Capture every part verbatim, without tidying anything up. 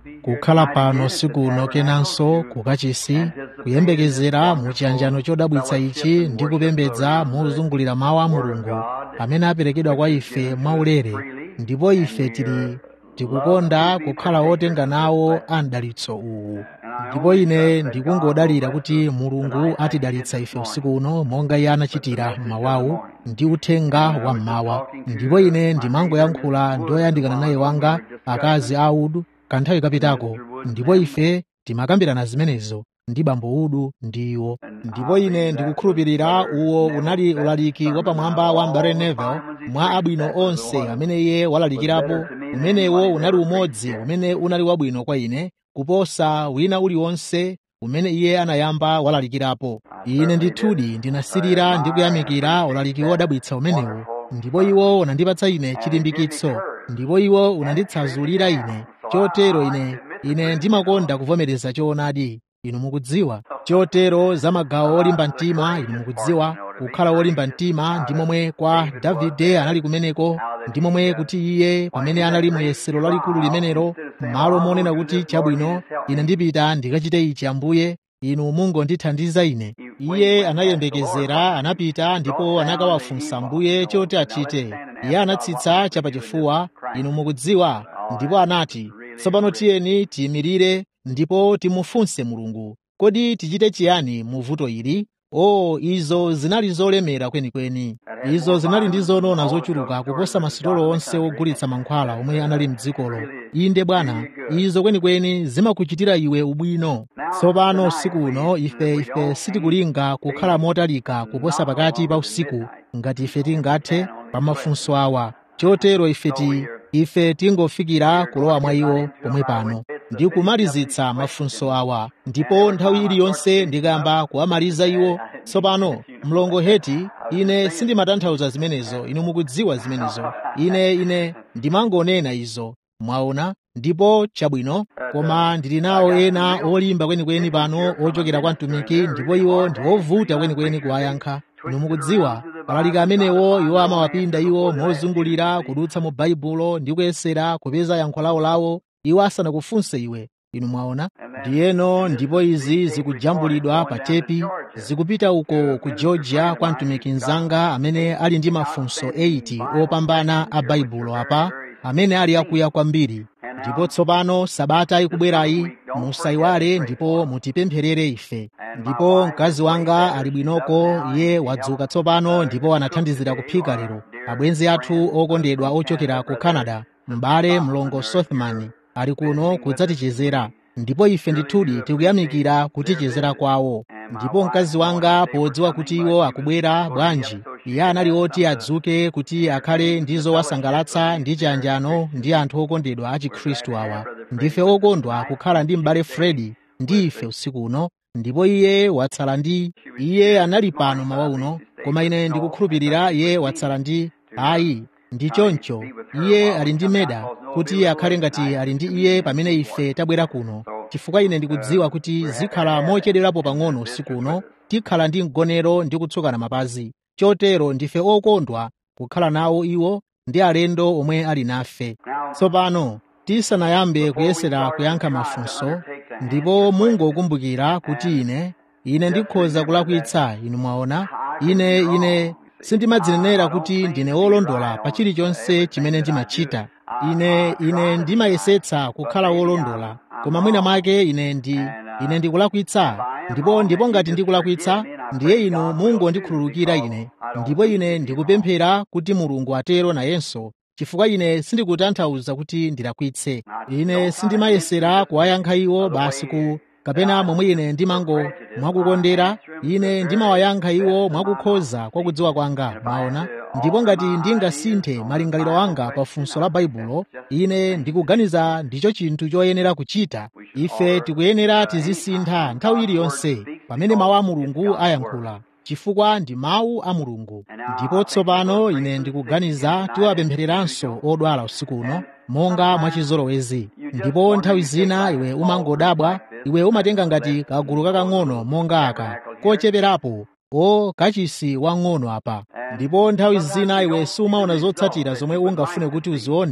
kukhala pano sikuno kenanso kukachisi kuyembekezera mu chiyanjano chodabwitsa ichi ndi kupembedza mozungulira mawu a Mulungu amene aperekedwa kwa ife mwaulere, ndipo ife tili tikukonda kukhala otenga nawo a mdalitso uwu. Ndipo ine ndikungodalira kuti Mulungu atidalitsa ife usiku uno monga Iye anachitira m'mawawu ndi uthenga wa mmawa. Ndipo ine ndimangoyankhula ndi oyandikana naye wanga akazi a Udu kanthawi kapitako, ndipo ife timakambirana zimenezo ndi bambo Udu ndi iwo. Ndipo ine ndikukhulupirira uwo unali ulaliki wapamwamba wa m'bale Neville mwa abwino onse amene iye walalikirapo. Umenewo unali umodzi umene unali wabwino kwa ine kuposa wina uliwonse umene iye anayamba walalikirapo. Ine ndithudi ndinasirira ndi kuyamikira ulaliki wodabwitsa umenewo, ndipo iwo unandipatsa ine chilimbikitso, ndipo iwo unanditsazulira ine. Chotero ine ine ndimakonda kuvomereza choonadi, inu mukudziwa. Chotero za magawo olimba mtima, inu mukudziwa kukhala olimba mtima ndi momwe kwa Davide anali kumeneko, ndi momwe kuti iye pamene anali mu yesero lalikulu limenelo, m'malo monena kuti chabwino ine ndipita ndikachite ichi Ambuye, inu mungondithandiza ine. Iye anayembekezera, anapita ndipo anakawafunsa Ambuye choti achite. Iye anatsitsa chapachifuwa, inu mukudziwa, ndipo anati, tsopano tiyeni tiyimirire ndipo timufunse Mulungu, kodi tichite chiyani mu vuto ili? O, izo zinali zolemera kwenikweni. Izo zinali ndi zonona zochuluka kuposa masitolo onse ogulitsa mankhwala omwe anali m'dzikolo. Inde Bwana, izo kwenikweni zimakuchitira iwe ubwino. Tsopano usiku uno ife ife sitikulinga kukhala motalika kuposa pakati pa usiku ngati ife tingathe pa mafunso awa. Chotero ife ti ife tingofikira kulowa mwa iwo pomwe pano ndi kumalizitsa mafunso awa, ndipo nthawi iliyonse ndikayamba kuwamaliza iwo. Tsopano mlongo Heti, ine sindimatanthauza zimenezo, inu mukudziwa zimenezo. Ine ine ndimangonena izo, mwaona, ndipo chabwino. Koma ndili nawo ena olimba kwenikweni pano ochokera kwa mtumiki, ndipo iwo ndi ovuta kwenikweni kuwayankha. Inu mukudziwa alaliki amenewo iwo amawapinda iwo mozungulira kudutsa mu Baibulo ndi kuyesera kupeza yankho lawo lawo iwo asanakufunse iwe. Inu mwaona, ndiyeno ndipo izi zikujambulidwa pa tepi zikupita uko ku Georgia kwa mtumiki mnzanga amene ali ndi mafunso themanini opambana a Baibulo apa amene ali akuya kwambiri. Ndipo tsopano Sabata ikubwerayi, musayiwale ndipo mutipempherere ife. Ndipo mkazi wanga ali bwinoko, iye wadzuka tsopano ndipo anathandizira kuphika lero. Abwenzi athu okondedwa ochokera ku Canada, m'bale mlongo Sothman ali kuno kudzatichezera, ndipo ife ndithudi tikuyamikira kutichezera kwawo. Ndipo mkazi wanga podziwa kuti iwo akubwera bwanji, iye anali oti adzuke kuti akhale ndi zowasangalatsa ndi chiyanjano ndi anthu okondedwa a Chikhristu awa. Ndife okondwa kukhala ndi m'bale Fredi ndi ife usiku uno, ndipo iye watsala ndi iye anali pano mawa uno, koma ine ndikukhulupirira iye watsala ndi ayi ndi choncho iye ali ndi meda kuti akhale ngati ali ndi iye pamene ife tabwera kuno, chifukwa ine ndikudziwa kuti zikhala mochedwerapo pang'ono usiku uno, tikhala ndi mgonero ndi kutsukana mapazi. Chotero ndife okondwa kukhala nawo iwo ndi alendo omwe ali nafe. Tsopano tisanayambe kuyesera kuyankha mafunso, ndipo mungokumbukira kuti ine ine ndikhoza kulakwitsa. Inu mwaona, ine ine sindimadzinenera kuti ndine wolondola pa chilichonse chimene ndimachita. Ine ine ndimayesetsa kukhala wolondola, koma mwina mwake ine ndi ine ndikulakwitsa. Ndipo ndipo ngati ndikulakwitsa, ndiye inu mungondikhululukira ine, ndipo ine ndikupemphera kuti Mulungu atero nayenso, chifukwa ine sindikutanthauza kuti ndilakwitse. Ine sindimayesera kuwayankha iwo basi ku kapena momwe ine ndimango mwakukondera. Ine ndimawayankha iwo mwakukhoza kwa kudziwa kwanga, mwaona. Ndipo ngati ndingasinthe malingaliro anga pa funso la Baibulo, ine ndikuganiza ndicho chinthu choyenera kuchita. Ife tikuyenera tizisintha nthawi iliyonse pamene mawu a Mulungu ayankhula, chifukwa ndi mawu a Mulungu. Ndipo tsopano ine ndikuganiza tiwapemphereranso odwala usiku uno monga mwachizolowezi. Ndipo nthawi zina iwe umangodabwa, iwe umatenga ngati kagulu kakang'ono monga aka kocheperapo, o kachisi wang'ono apa. Ndipo nthawi zina iwe sumaona zotsatira zomwe ungafune kuti uzione,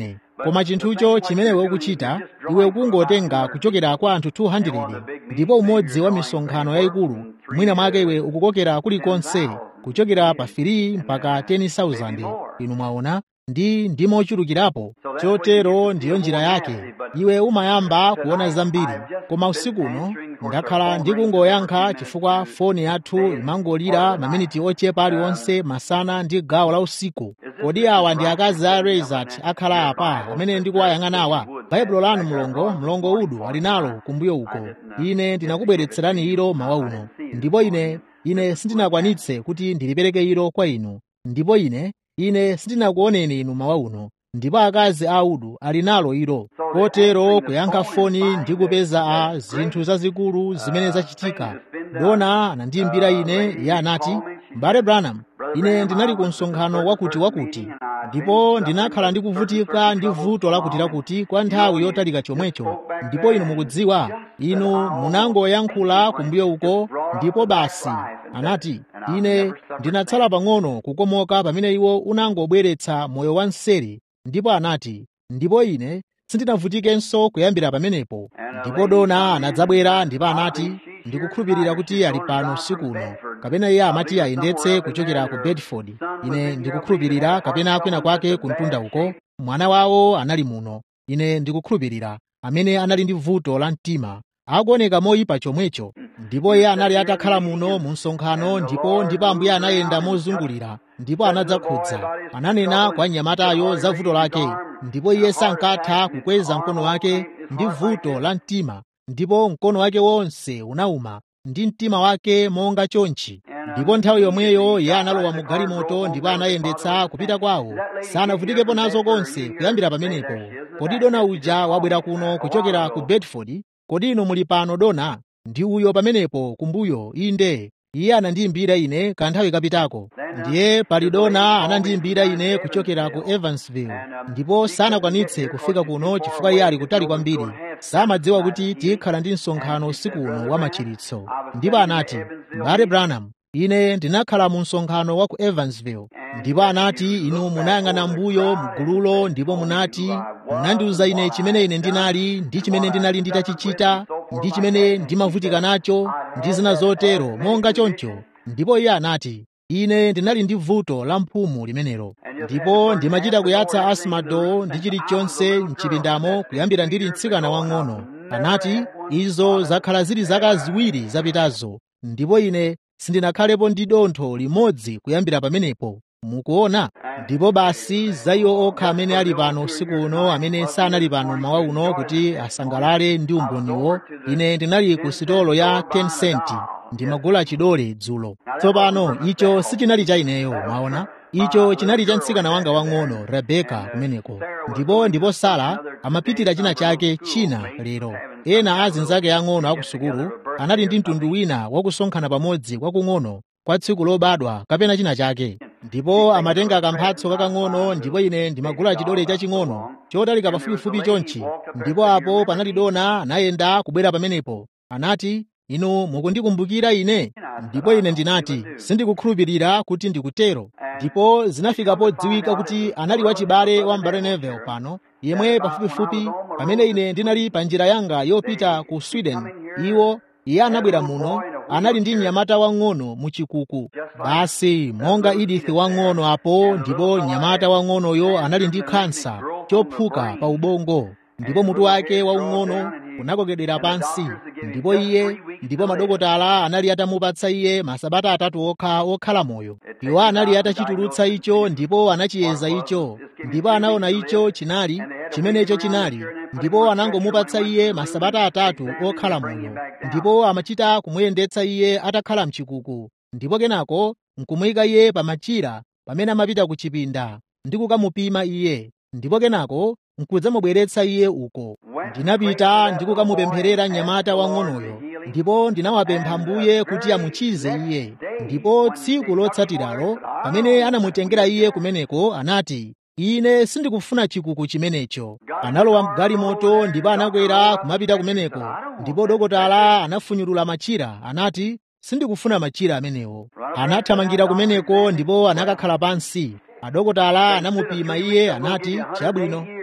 koma chinthucho chimene iwe ukuchita, iwe kungotenga kuchokera kwa anthu two hundred ndipo umodzi wa misonkhano yayikulu mwina mwake iwe ukukokera kulikonse kuchokera pa three mpaka ten thousand, inu mwaona, ndi ndimochulukirapo. Chotero ndiyo njira yake, iwe umayamba kuona zambiri. Koma usiku uno ndakhala ndikungoyankha chifukwa foni yathu imangolira maminiti ochepa aliwonse masana ndi gawo la usiku. Kodi awa ndi akazi a Rezat akhala apa amene ndikuwayang'anawa? Baibulo lanu mlongo mlongo udu ali nalo kumbuyo uko. Ine ndinakubweretserani ilo mawa uno, ndipo ine ine sindinakwanitse kuti ndilipereke ilo kwa inu, ndipo ine ine sindinakuoneni inu mawa uno, ndipo akazi a udu ali nalo ilo. Kotero kuyankha foni ndi kupeza a zinthu zazikulu zimene zachitika. Dona anandiyimbira ine, iye anati, Mbale Branham, ine ndinali ku msonkhano wakuti wakuti, ndipo ndinakhala ndikuvutika ndi vuto lakuti lakuti kwa nthawi yotalika chomwecho, ndipo inu mukudziwa, inu munangoyankhula kumbuyo uko, ndipo basi anati, ine ndinatsala pang'ono kukomoka pamene iwo unangobweretsa moyo wa mseri, ndipo anati, ndipo ine sindinavutikenso kuyambira pamenepo. Ndipo dona anadzabwera ndipo anati, ndikukhulupirira kuti ali pano usiku uno, kapena iye amati ayendetse kuchokera ku Bedford. Ine ndikukhulupirira, kapena kwina kwake ku mtunda uko, mwana wawo anali muno. Ine ndikukhulupirira, amene anali ndi vuto la mtima, akuoneka moyipa chomwecho. Ndipo iye anali atakhala muno mu msonkhano, ndipo ndipo Ambuye anayenda mozungulira, ndipo anadzakhudza, ananena kwa mnyamatayo za vuto lake, ndipo iye sankatha kukweza mkono wake ndi vuto la mtima, ndipo mkono wake wonse unauma ndi mtima wake monga chonchi. Ndipo nthawi yomweyo iye analowa mu galimoto ndipo anayendetsa kupita kwawo, sanavutikepo nazo konse kuyambira pamenepo. Kodi dona uja wabwera kuno kuchokera ku Bedford? Kodi inu muli pano dona? Ndi uyo pamenepo kumbuyo. Inde, iye anandiyimbira ine kanthawi kapitako. Ndiye pali dona anandiyimbira ine kuchokera ku Evansville, ndipo sanakwanitse kufika kuno chifukwa iye ali kutali kwambiri, samadziwa kuti tikhala ndi msonkhano usiku uno wa machiritso. Ndipo anati, Mbale Branham, ine ndinakhala mu msonkhano wa ku Evansville. Ndipo anati, inu munayang'ana mbuyo mgululo, ndipo munati, munandiuza ine chimene ine ndinali ndi chimene ndinali nditachichita ndi chimene ndimavutika nacho ndi zina zotero monga choncho. Ndipo iye anati, ine ndinali ndi vuto la mphumu limenelo, ndipo ndimachita kuyatsa asmadowo ndi chilichonse mchipindamo kuyambira ndili mtsikana wang'ono. Anati, izo zakhala zili zaka ziwiri zapitazo, ndipo ine sindinakhalepo ndi dontho limodzi kuyambira pamenepo. Mukuona? Ndipo basi za iwo okha amene ali pano usiku uno, amene sanali pano mawa uno kuti asangalale ndi umboniwo, ine ndinali ku sitolo ya ten cent ndimagula chidole dzulo. Tsopano icho sichinali cha ineyo, mwaona, icho chinali cha mtsikana wanga wang'ono Rebeka kumeneko. Ndipo ndipo Sara amapitira china chake china lero. Ena azinzake ang'ono akusukulu anali ndi mtundu wina wakusonkhana pamodzi kwakung'ono kwa tsiku lobadwa kapena china chake, ndipo amatenga kamphatso kakang'ono, ndipo ine ndimagula chidole chaching'ono chotalika pafupifupi chonchi. Ndipo apo panali dona anayenda kubwera pamenepo, anati, inu mukundikumbukira ine? Ndipo ine ndinati, sindikukhulupirira kuti ndikutero. Ndipo zinafika podziwika kuti anali wachibale wa Mbale Neville pano, yemwe pafupifupi pamene ine ndinali pa njira yanga yopita ku Sweden. Iwo iye anabwera muno, anali ndi mnyamata wang'ono muchikuku, basi monga Edith wang'ono apo. Ndipo mnyamata wang'onoyo anali ndi kansa chophuka pa ubongo, ndipo mutu wake waung'ono unakokedera pansi. Ndipo iye ndipo madokotala anali atamupatsa iye masabata atatu okha okhala moyo. Iwo anali atachitulutsa icho, ndipo anachiyeza icho, ndipo anaona icho chinali chimenecho chinali, ndipo anangomupatsa iye masabata atatu okhala moyo, ndipo amachita kumuyendetsa iye atakhala mchikuku, ndipo kenako nkumuyika iye pa machira pamene amapita ku chipinda ndi kukamupima iye, ndipo kenako nkudzamubweretsa iye uko. Ndinapita ndi kukamupempherera mnyamata wang'onoyo, ndipo ndinawapempha Ambuye kuti amuchize iye. Ndipo tsiku lotsatiralo pamene anamutengera iye kumeneko, anati, ine sindikufuna chikuku chimenecho. Analowa mgalimoto ndipo anakwera kumapita kumeneko, ndipo dokotala anafunyulula machira, anati, sindikufuna machira amenewo. Anathamangira kumeneko ndipo anakakhala pansi. Adokotala anamupima iye, anati, chabwino,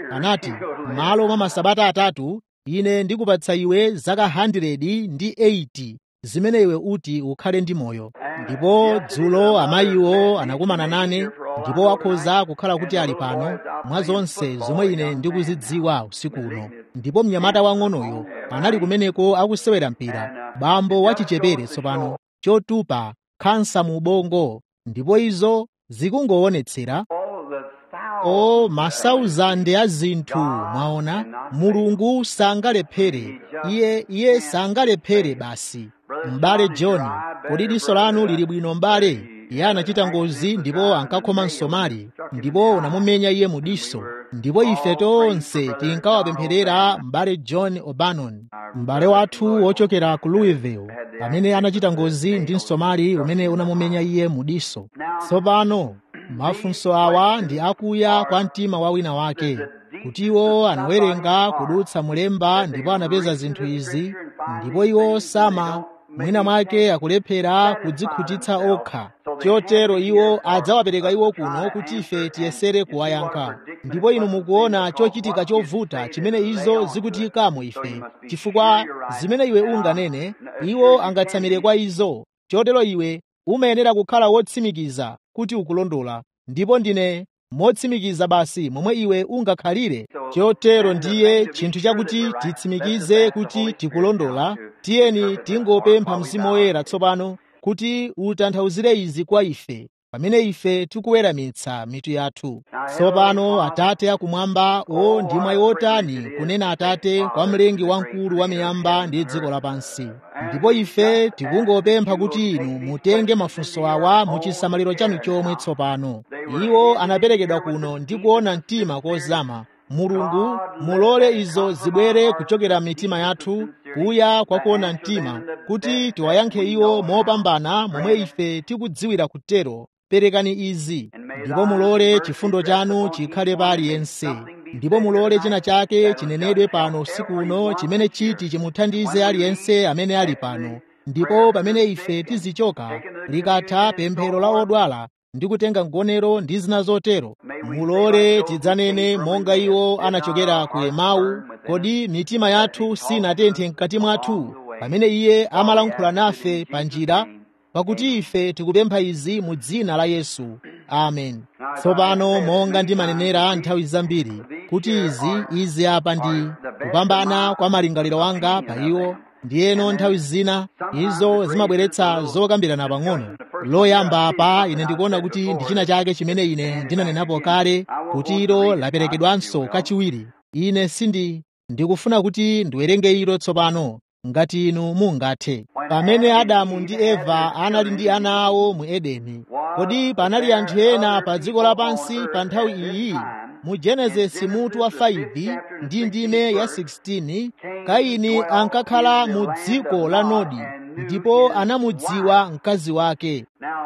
anati, m'malo mwa masabata atatu ine ndikupatsa iwe zaka one hundred ndi eighty zimene iwe uti ukhale ndi moyo. Ndipo dzulo amayiwo anakumana nane, ndipo akhoza kukhala kuti ali pano mwa zonse zomwe ine ndikuzidziwa usiku uno. Ndipo mnyamata wang'onoyo anali kumeneko akusewera mpira, bambo wachichepere tsopano, chotupa, khansa mu ubongo, ndipo izo zikungoonetsera o masauzande a zinthu. Mwaona, Mulungu sangalephere, iye iye sangalephere basi. M'bale John, kodi diso lanu lili bwino m'bale? Iye anachita ngozi ndipo ankakhoma msomali, ndipo unamumenya iye mu diso, ndipo ife tonse tinkawapempherera m'bale John O'Bannon, m'bale wathu wochokera ku Louisville, amene anachita ngozi ndi msomali umene unamumenya iye mu diso. Tsopano mafunso awa ndi akuya kwa mtima wa wina wake, kuti iwo anawerenga kudutsa mulemba ndipo anapeza zinthu izi, ndipo iwo sama mwina mwake akulephera kudzikhutitsa okha. Chotero iwo adzawapereka iwo kuno kuti ife tiyesere kuwayankha. Ndipo inu mukuona chochitika chovuta chimene izo zikutikamo ife, chifukwa zimene iwe unganene iwo angatsamire kwa izo. Chotero iwe umayenera kukhala wotsimikiza kuti ukulondola, ndipo ndine motsimikiza basi momwe iwe ungakhalire. Chotero ndiye chinthu chakuti titsimikize kuti tikulondola. Tiyeni tingopempha Mzimu Woyera tsopano kuti utanthauzire izi kwa ife pamene ife tikuweramitsa mitu yathu. Tsopano Atate akumwamba, o ndi mwayi wotani kunena Atate kwa mlengi wamkulu wa miyamba ndi dziko lapansi. Ndipo ife tikungopempha kuti inu mutenge mafunso awa mu chisamaliro chanu chomwe tsopano. Iwo anaperekedwa kuno ndi kuona mtima kozama. Mulungu, mulole izo zibwere kuchokera mitima yathu, kuya kwa kuona mtima, kuti tiwayankhe iwo mopambana momwe ife tikudziwira kutero. Perekani izi, ndipo mulole chifundo chanu chikhale pa aliyense. Ndipo mulole china chake chinenedwe pano usiku uno chimene chiti chimuthandize aliyense amene ali pano. Ndipo pamene ife tizichoka, likatha pemphero la odwala ndi kutenga mgonero ndi zina zotero, mulole tidzanene monga iwo anachokera ku Emau. Kodi mitima yathu sinatenthe mkati mwathu pamene iye amalankhula nafe pa njira? Pakuti ife tikupempha izi mu dzina la Yesu, amen. Tsopano monga ndimanenera nthawi zambiri kuti izi izi apa ndi kupambana kwa malingaliro anga pa iwo. Ndiyeno nthawi zina izo zimabweretsa zokambirana pang'ono. Loyamba apa ine ndikuona kuti ndi china chake chimene ine ndinanenapo kale, kuti ilo laperekedwanso kachiwiri. Ine sindi ndikufuna kuti ndiwerenge ilo tsopano, ngati inu mungathe. Pamene Adamu ndi Eva anali ndi ana awo mu Edeni, kodi panali anthu ena pa dziko lapansi pa nthawi iyi? Mu Genesis mutu wa five ndi ndime ya sixteen, Kaini ankakhala mu dziko la Nodi, ndipo anamudziwa mkazi wake.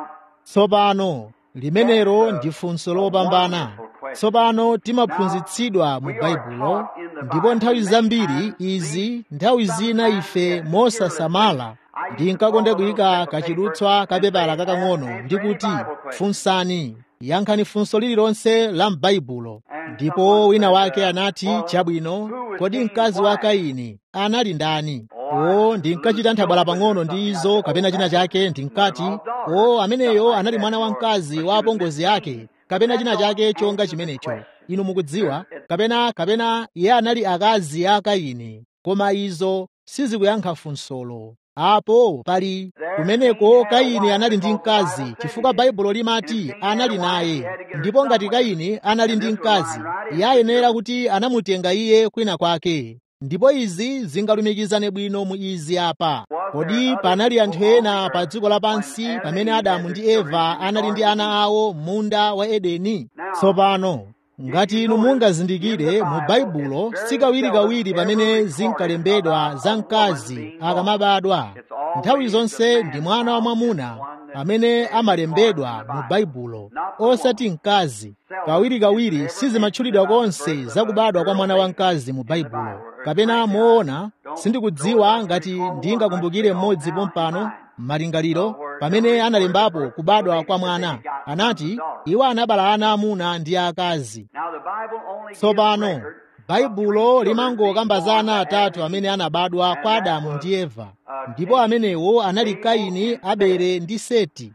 Tsopano limenelo ndi funso lopambana. Tsopano timaphunzitsidwa mu Baibulo, ndipo nthawi zambiri izi nthawi zina ife mosasamala ndinkakonda kuyika kachidutswa kapepala kakang'ono ndi kuti funsani, yankhani funso lililonse la m'Baibulo. Ndipo wina wake anati, chabwino, kodi mkazi wa Kaini anali ndani? O, ndinkachita nthabwala pang'ono ndi izo kapena china chake, ndinkati o, ameneyo anali mwana wamkazi wa apongozi ake kapena china chake chonga chimenecho. Inu mukudziwa, kapena kapena iye anali akazi a Kaini. Koma izo sizikuyankha funsolo. Apo pali kumeneko Kaini anali ndi mkazi, chifukwa Baibulo limati anali naye. Ndipo ngati Kaini anali ndi mkazi, iye ayenera kuti anamutenga iye kwina kwake. Ndipo izi zingalumikizane bwino mu izi apa. Kodi panali anthu ena pa dziko lapansi pamene Adamu ndi Eva anali ndi ana awo m'munda wa Edeni? Tsopano ngati inu mungazindikire mu Baibulo, sikawirikawiri pamene zinkalembedwa za mkazi akamabadwa, nthawi zonse ndi mwana wa mwamuna amene amalembedwa mu Baibulo, osati mkazi. Kawirikawiri sizimatchulidwa konse za kubadwa kwa mwana wamkazi mu Baibulo. Kapena moona, sindikudziwa ngati ndingakumbukire mmodzi pompano malingaliro pamene analembapo kubadwa kwa mwana. Anati iwo anabala ana amuna ndi akazi. tsopano baibulo limangokamba za ana atatu amene anabadwa kwa Adamu ndi Eva, ndipo amenewo anali Kaini, Abele ndi Seti.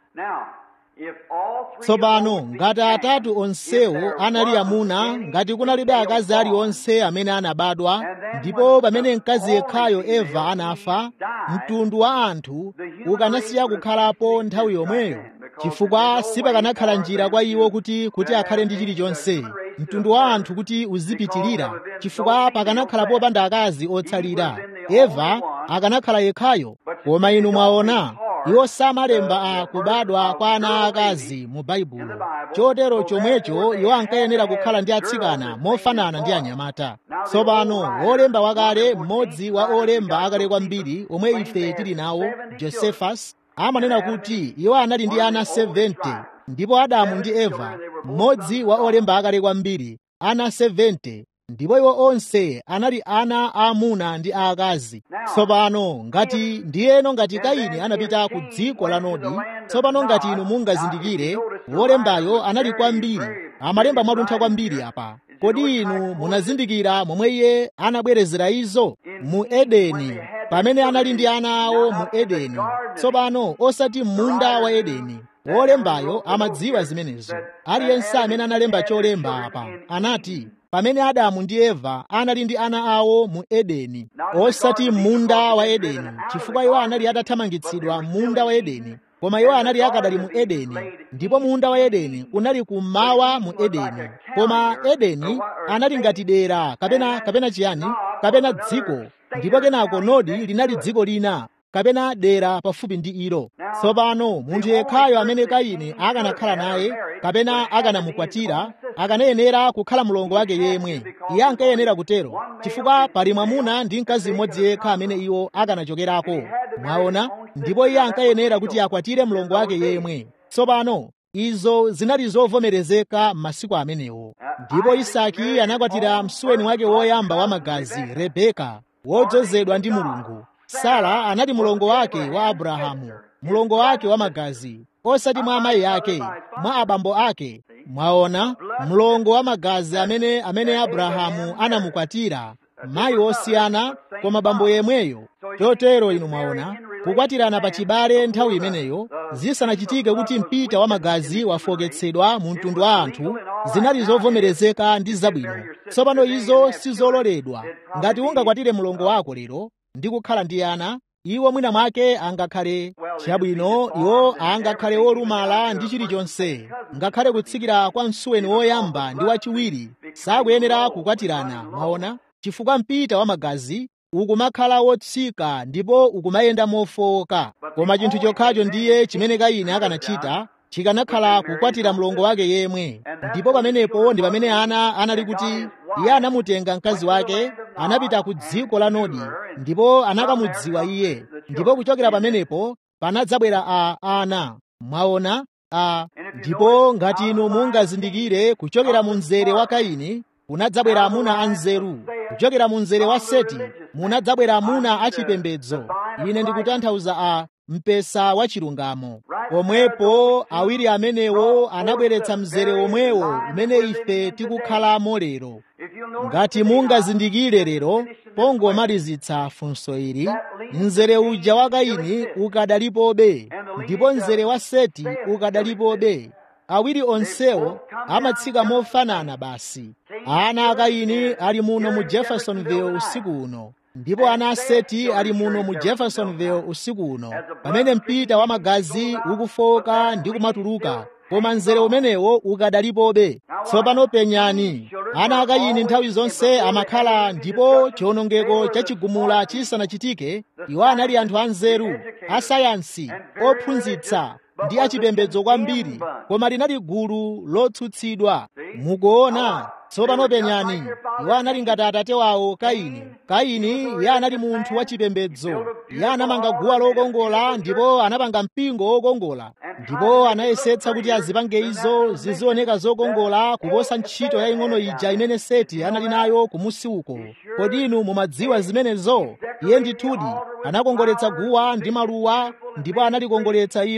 Tsopano ngati atatu onsewo anali amuna, ngati kunalibe akazi aliwonse amene anabadwa, ndipo pamene mkazi yekhayo Eva anafa, mtundu wa anthu ukanasiya kukhalapo nthawi yomweyo, chifukwa sipakanakhala njira kwa iwo kuti kuti akhale ndi chilichonse, mtundu wa anthu kuti uzipitirira, chifukwa pakanakhala popanda akazi otsalira. Eva akanakhala yekhayo. Koma inu mwaona, iwo samalemba a kubadwa kwa ana akazi mu Baibulo. Chotero chomwecho iwo ankayenera kukhala ndi atsikana mofanana ndi anyamata. Tsopano wolemba wakale, mmodzi wa olemba akale kwambiri omwe ife tili nawo, Josephus, amanena kuti iwo anali ndi ana seventy, ndipo Adamu ndi Eva, mmodzi wa olemba akale kwambiri, ana seventy, ndipo iwo onse anali ana aamuna ndi aakazi. Tsopano ngati ndiyeno ngati Kaini anapita ku dziko la Nodi, tsopano ngati inu mungazindikire, wolembayo anali kwambiri, amalemba mwaluntha kwambiri apa. Kodi inu munazindikira momwe iye anabwerezera izo? Mu Edeni, pamene anali ndi ana awo mu Edeni, tsopano osati munda wa Edeni. Wolembayo amadziwa zimenezo. Aliyense amene analemba cholemba apa anati pamene Adamu ndi Eva anali ndi ana awo mu Edeni, osati munda wa Edeni, chifukwa iwo anali atathamangitsidwa munda wa Edeni, koma iwo anali akadali mu Edeni, ndipo munda wa Edeni unali kummawa mu Edeni. Koma Edeni anali ngati dera kapena kapena chiyani kapena dziko, ndipo kenako Nodi linali dziko lina kapena dera pafupi ndi ilo. Tsopano munthu yekhayo amene Kaini akanakhala naye kapena akanamukwatira akanayenera kukhala mlongo wake yemwe. Iye ankayenera kutero, chifukwa pali mwamuna ndi mkazi mmodzi yekha amene iwo akanachokerako. Mwaona? Ndipo iye ankayenera kuti akwatire mlongo wake yemwe. Tsopano izo zinali zovomerezeka m'masiku amenewo. Ndipo Isaki anakwatira msuweni wake woyamba wa magazi, Rebeka, wodzozedwa ndi Mulungu. Sara anali mlongo wake wa Abrahamu, mlongo wake wa magazi, osati mwa amayi ake, mwa abambo ake. Mwaona, mlongo wa magazi amene amene Abrahamu anamukwatira, mayi osiyana koma bambo yemweyo. Chotero inu mwaona, kukwatirana pa chibale nthawi imeneyo zisanachitike kuti mpita wa magazi wafoketsedwa mu mtundu wa anthu, zinali zovomerezeka ndi zabwino. Tsopano izo sizololedwa. Ngati ungakwatire mlongo wako lero ndi kukhala ndi ana, iwo mwina mwake angakhale chabwino, iwo angakhale wolumala ndi chilichonse, ngakhale kutsikira kwa msuweni woyamba ndi wachiwiri, sakuyenera kukwatirana. Mwaona, chifukwa mpita wa magazi ukumakhala wotsika ndipo ukumayenda mofowoka. Koma chinthu chokhacho ndiye chimene Kaini akanachita, chikanakhala kukwatira mlongo wake yemwe. Ndipo pamenepo ndi pamene ana anali kuti iye anamutenga mkazi wake, anapita ku dziko la Nodi, ndipo anakamudziwa iye, ndipo kuchokera pamenepo panadzabwera a ana. Mwaona? a ndipo ngati inu mungazindikire, kuchokera mu mzere wa Kaini munadzabwera amuna anzeru, kuchokera mu mzere wa Seti munadzabwera amuna achipembedzo. Ine ndikutanthauza a mpesa wa chilungamo. Pomwepo awiri amenewo anabweretsa mzere omwewo umene ife tikukhalamo lero. Ngati mungazindikire lero, pongomalizitsa funso ili, mzere uja wa Kaini ukadalipobe, ndipo mzere wa Seti ukadalipobe. Awiri onsewo amatsika mofanana basi. Ana a Kaini ali muno mu Jeffersonville usiku uno, ndipo ana a Seti ali muno mu Jeffersonville usiku uno, pamene mpita wa magazi ukufoka ndi kumatuluka, koma mzere umenewo ukadalipobe. Tsopano penyani, ana a Kaini nthawi zonse amakhala, ndipo chiwonongeko chachigumula chisanachitike, iwo anali anthu anzeru, asayansi, ophunzitsa ndi achipembedzo kwambiri, koma linali gulu lotsutsidwa. Mukuona? Tsopano penyani, iwo anali ngati atate wawo Kaini. Kaini iye anali munthu wachipembedzo. Iye anamanga guwa lokongola ndipo anapanga mpingo wokongola, ndipo anayesetsa kuti azipange izo zizioneka zokongola kuposa ntchito yaying'ono ija imene Seti anali nayo kumusi uko. Kodi inu mumadziwa zimenezo? Iye ndithudi anakongoletsa guwa ndi maluwa, ndipo analikongoletsa ilo.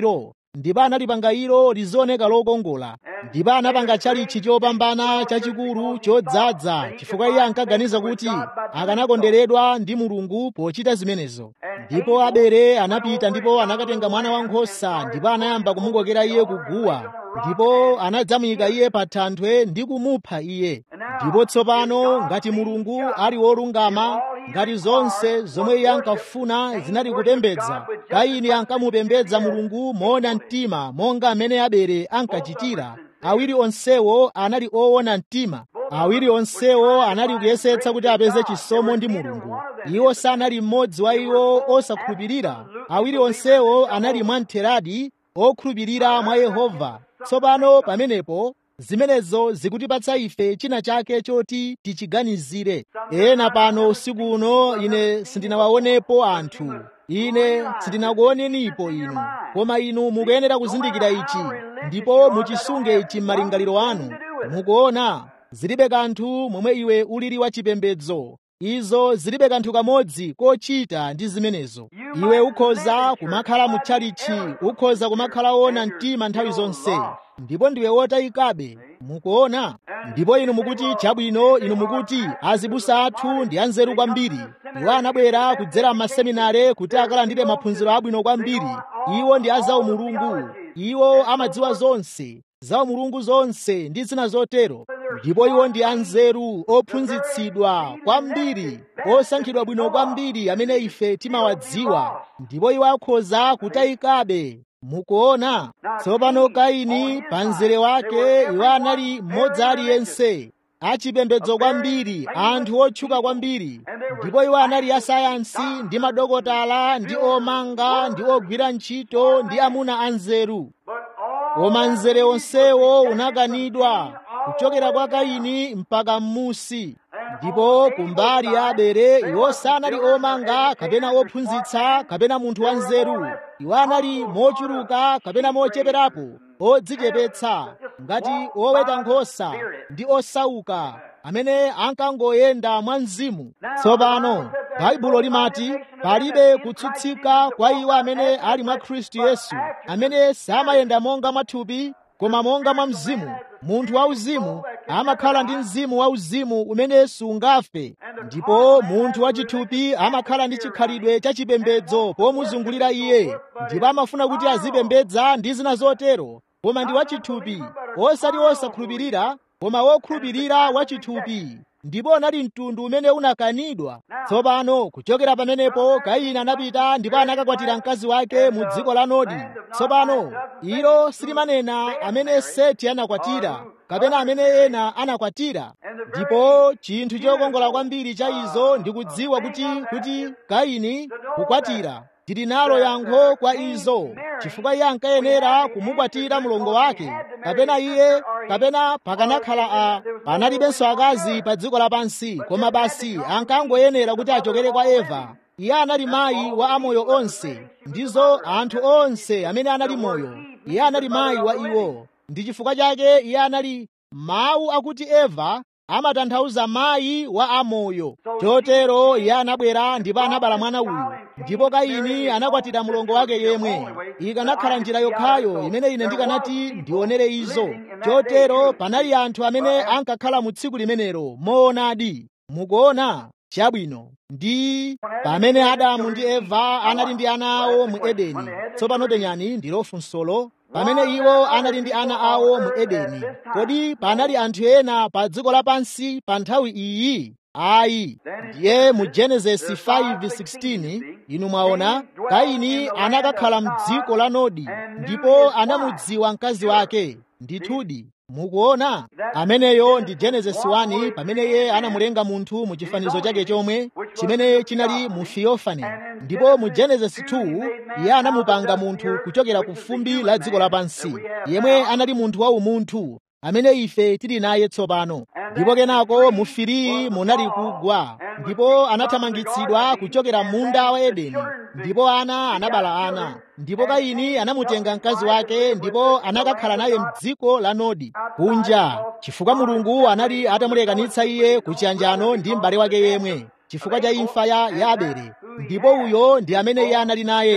ndipo analipanga ilo lizioneka lokongola, ndipo anapanga tchalitchi chopambana chachikulu chodzaza, chifukwa iye ankaganiza kuti akanakondweredwa ndi Mulungu pochita zimenezo. Ndipo Abele anapita ndipo anakatenga mwana wankhosa, ndipo anayamba kumukokera iye kuguwa, ndipo anadzamuyika iye pa thanthwe ndi kumupha iye. Ndipo tsopano ngati Mulungu ali wolungama, ngati zonse zomwe iye ankafuna zinali kupembedza, Kaini ankamupembedza Mulungu moona mtima monga amene Abele ankachitira. Awiri onsewo anali oona mtima, awiri onsewo anali kuyesetsa kuti apeze chisomo ndi Mulungu. Iwo sanali mmodzi wa iwo osakhulupirira, awiri onsewo anali mwamtheradi okhulupirira mwa Yehova. Tsopano pamenepo zimenezo zikutipatsa ife china chake choti tichiganizire. Ena pano usiku uno ine sindinawaonepo anthu, ine sindinakuonenipo inu, koma inu mukuyenera kuzindikira ichi ndipo muchisunge ichi m'malingaliro anu. Mukuona, zilibe kanthu momwe iwe ulili wa chipembedzo, izo zilibe kanthu kamodzi kochita ndi zimenezo. Iwe ukhoza kumakhala mutchalitchi, ukhoza kumakhala wona mtima nthawi zonse, ndipo ndiwe wotayikabe. Mukuona, ndipo inu mukuti chabwino, inu mukuti azibusa athu ndi anzeru kwambiri, iwo anabwera kudzera m'maseminare kuti akalandire maphunziro abwino kwambiri, iwo ndi azawo Mulungu, iwo amadziwa zonse zawo Mulungu zonse ndi zina zotero, ndipo iwo ndi anzeru, ophunzitsidwa kwambiri, osankhidwa bwino kwambiri amene ife timawadziwa, ndipo iwo akhoza kutayikabe. Mukuona, tsopano Kaini pa mzere wake iwo anali mmodzi aliyense, achipembedzo kwambiri, anthu otchuka kwambiri, ndipo iwo anali asayansi ndi madokotala ndi omanga ndi ogwira ntchito ndi amuna anzeru. Koma mzere onsewo unakanidwa kuchokera kwa Kaini mpaka m'musi. Ndipo kumbali ya Abele iwo sanali omanga kapena ophunzitsa kapena munthu wanzeru, iwo anali mochuluka kapena mocheperapo, odzichepetsa ngati oweta nkhosa ndi osauka amene ankangoyenda mwa mzimu. Tsopano Baibulo limati palibe kutsutsika kwa iwo amene ali mwa Khristu Yesu, amene samayenda monga mwathupi koma monga mwa mzimu. Munthu wauzimu amakhala ndi mzimu wauzimu umene sungafe, ndipo munthu wachithupi amakhala ndi chikhalidwe cha chipembedzo pomuzungulira iye, ndipo amafuna kuti azipembedza ndi zina zotero, koma ndi wachithupi, osati osakhulupirira koma wokhulupirira wachithupi. Ndipo anali mtundu umene unakanidwa. Tsopano kuchokera pamenepo Kaini anapita ndipo anakakwatira mkazi wake mu dziko la Nodi. Tsopano ilo silimanena amene Seti anakwatira kapena amene ena anakwatira. Ndipo chinthu chokongola kwambiri cha izo ndikudziwa kuti kuti Kaini kukwatira tili nalo yankho kwa izo, chifukwa iye ankayenera kumukwatira mlongo wake, kapena iye kapena pakanakhala a panalibenso akazi pa dziko lapansi, koma basi ankangoyenera kuti achokere kwa Eva. Iye anali mayi wa amoyo onse, ndizo anthu onse amene anali moyo, iye anali mayi wa iwo. Ndi chifukwa chake iye anali mawu akuti Eva amatanthauza mayi wa amoyo. Chotero iye anabwera ndipo anabala mwana uyu, ndipo Kaini anakwatira mlongo wake yemwe. Ikanakhala njira yokhayo imene ine ndikanati ndionere izo. Chotero panali anthu amene ankakhala mu tsiku limenelo moonadi. Mukuona chabwino ndi pamene Adamu ndi Eva anali ndi ana awo mu Edeni. Tsopano penyani ndilo funsolo. Pamene iwo anali ndi ana awo mu Edeni, kodi panali anthu ena pa dziko lapansi pa nthawi iyi? Ayi. Ndiye mu Genesis five sixteen inu mwaona Kaini anakakhala m'dziko la Nodi ndipo anamudziwa mkazi wake. Ndithudi mukuona, ameneyo ndi Genesis one, pamene iye anamulenga munthu mu chifanizo chake chomwe chimene chinali mu Theophany. Ndipo mu Genesis two iye anamupanga munthu kuchokera ku fumbi la dziko lapansi, yemwe anali munthu wa umunthu amene ife tili naye tsopano. Ndipo kenako mu Firi munali kugwa, ndipo anathamangitsidwa kuchokera munda wa Edeni, ndipo ana anabala ana. Ndipo Kaini anamutenga mkazi wake ndipo anakakhala naye m'dziko la Nodi kunja, chifukwa Mulungu anali atamulekanitsa iye kuchiyanjano ndi m'bale wake yemwe chifukwa cha imfa ya Abele. Ndipo uyo ndi amene iye anali naye.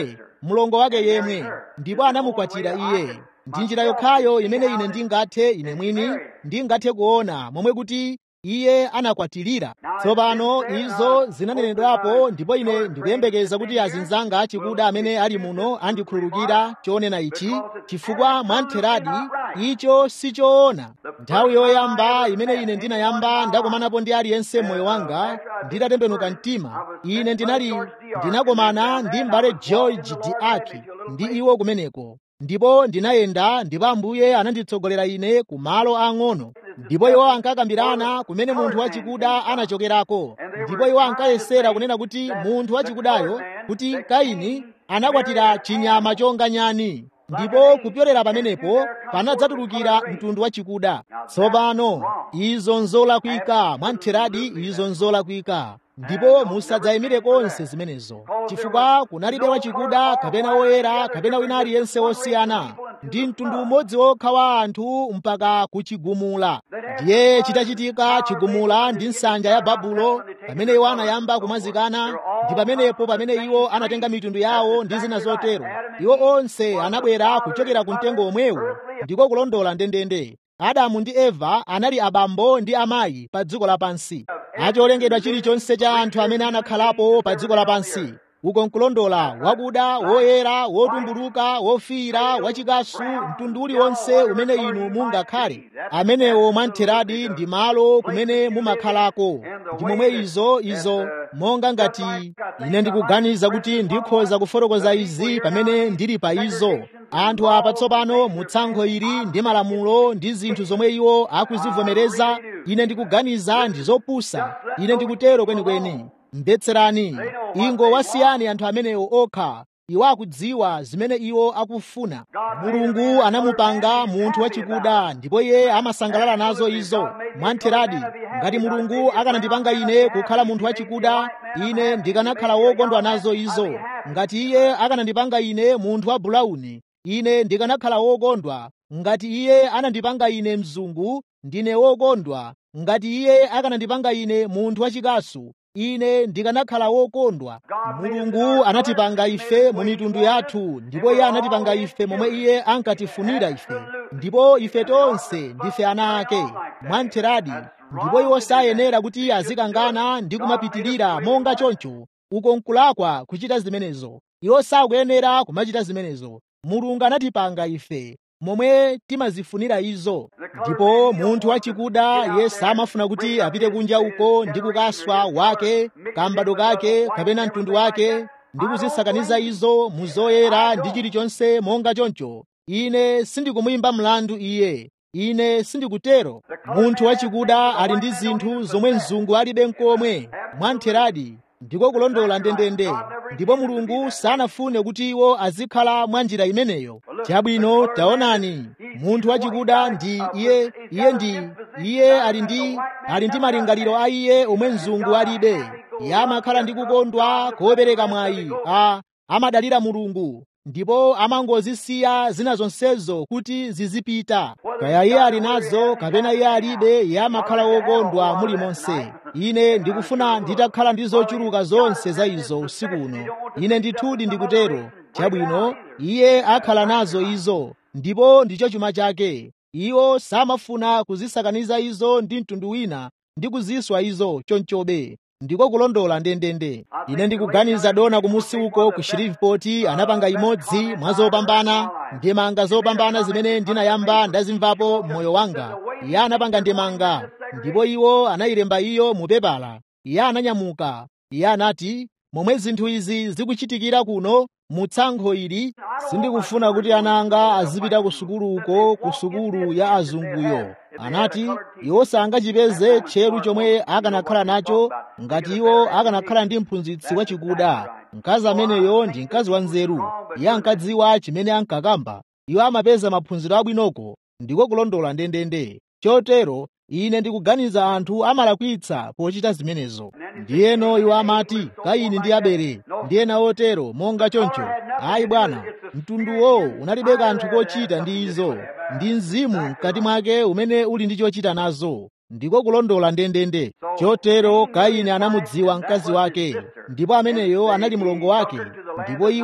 mlongo wake yemwe, ndipo anamukwatira iye. Ndi njira yokhayo imene ine ndingathe ine mwini ndingathe kuona momwe kuti iye anakwatirira. Tsopano izo zinanenedwapo, ndipo ine ndikuyembekeza kuti azinzanga achikuda amene ali muno andikhululukira chonena ichi, chifukwa mwamtheradi icho sichoona. Nthawi yoyamba imene ine ndinayamba ndakomanapo ndi aliyense moyo wanga nditatembenuka mtima, ine ndinali ndinakomana ndi m'bale George Diaki ndi iwo kumeneko, ndipo ndinayenda ndipo Ambuye ananditsogolera ine ku malo ang'ono, ndipo iwo ankakambirana kumene munthu wachikuda anachokerako, ndipo iwo ankayesera kunena kuti munthu wachikudayo kuti Kaini anakwatira chinyama chonga nyani, ndipo kupyolera pamenepo panadzatulukira mtundu wachikuda. Tsopano izo nzolakwika mwamtheradi, izo nzolakwika, ndipo musadzayimire konse zimenezo, chifukwa kunalibe wachikuda kapena woyera kapena wina aliyense wosiyana, ndi mtundu umodzi wokha wa anthu mpaka kuchigumula. Ndiye chitachitika chigumula ndi nsanja ya Babulo, pamene iwo anayamba kumwazikana, ndi pamenepo pamene iwo anatenga mitundu yawo ndi zina zotero. Iwo onse anabwera kuchokera ku mtengo omwewo, ndiko kulondola ndendende. Adamu ndi Eva anali abambo ndi amayi pa dziko lapansi. Acholengedwa chilichonse cha anthu amene anakhalapo pa dziko lapansi, uko nkulondola, wakuda, woyera, wotumbuluka, wofiira, wachikasu, mtundu uliwonse umene inu mungakhale. Amenewo mwamtheradi ndi malo kumene mumakhalako. Ndi momwe izo izo monga ngati ine ndikuganiza kuti ndikhoza kufotokoza izi pamene ndili pa izo. Anthu apa tsopano mutsankho ili ndi malamulo ndi zinthu zomwe iwo akuzivomereza, ine ndikuganiza ndi zopusa. Ine ndikutero kwenikweni. Mbetserani, ingo wasiyani anthu amenewo okha. Iwo akudziwa zimene iwo akufuna. Mulungu anamupanga munthu wachikuda, ndipo iye amasangalala nazo izo. Mwamtheradi, ngati Mulungu akanandipanga ine kukhala munthu wachikuda, ine ndikanakhala wokondwa nazo izo. Ngati iye akanandipanga ine munthu wa bulawuni, ine ndikanakhala wokondwa. Ngati iye anandipanga ine mzungu, ndine wokondwa. Ngati iye akanandipanga ine munthu wachikasu, ine ndikanakhala wokondwa. Mulungu anatipanga ife mu mitundu yathu, ndipo iye anatipanga ife momwe iye ankatifunira ife, ndipo ife tonse ndife ana ake mwamtheradi. Ndipo iwo sayenera kuti azikangana ndi kumapitirira monga choncho. Uko nkulakwa kuchita zimenezo. Iwo sakuyenera kumachita zimenezo. Mulungu anatipanga ife momwe timazifunira izo. Ndipo munthu wachikuda iye samafuna kuti apite kunja uko ndi kukaswa wake, kambado kake, kapena mtundu wake, ndi kuzisakaniza izo muzoyera ndi chilichonse monga choncho. Ine sindikumuyimba mlandu iye. Ine sindikutero. Munthu wachikuda ali ndi zinthu zomwe mzungu alibe nkomwe. Mwamtheradi, ndiko kulondola ndendende. Ndipo Mulungu sanafune kuti iwo azikhala mwa njira imeneyo. Chabwino, taonani, munthu wachikuda ndi iye, iye ndi iye ali ndi ali ndi malingaliro a iye omwe mzungu alibe. Iye amakhala ndi kukondwa kopereka mwayi, a amadalira Mulungu, ndipo amangozisiya zina zonsezo kuti zizipita. Kaya iye ali nazo kapena iye alibe, iye amakhala wokondwa mulimonse. Ine ndikufuna nditakhala ndi zochuluka zonse za izo usiku uno. Ine ndithudi ndikutero. Chabwino, iye akhala nazo izo, ndipo ndicho chuma chake. Iwo samafuna kuzisakaniza izo ndi mtundu wina ndi kuziswa izo chonchobe. Ndiko kulondola ndendende. Ine ndikuganiza dona kumusi uko ku Shreveport anapanga imodzi mwa zopambana, ndemanga zopambana zimene ndinayamba ndazimvapo mmoyo wanga. Iye anapanga ndemanga, ndipo iwo anayilemba iyo mu pepala. Iye ananyamuka. Iye anati, momwe zinthu izi zikuchitikira kuno mutsankho ili, sindikufuna kuti ana anga azipita ku sukulu uko, ku sukulu ya azunguyo. Anati iwo sangachipeze tcheru chomwe akanakhala nacho ngati iwo akanakhala ndi mphunzitsi wachikuda. Mkazi ameneyo ndi mkazi wa nzeru. Iye ankadziwa chimene ankakamba. Iwo amapeza maphunziro abwinoko. Ndiko kulondola ndendende. Chotero ine ndikuganiza anthu amalakwitsa pochita zimenezo. Ndiyeno iwo amati Kaini ndi Abele ndiyena otero monga choncho. Ayi bwana, mtunduwo unalibe kanthu kochita ndi izo. Ndi mzimu mkati mwake umene uli ndi chochita nazo. Ndiko kulondola ndendende. Chotero Kaini anamudziwa mkazi wake, ndipo ameneyo anali mlongo wake. Ndipo iwo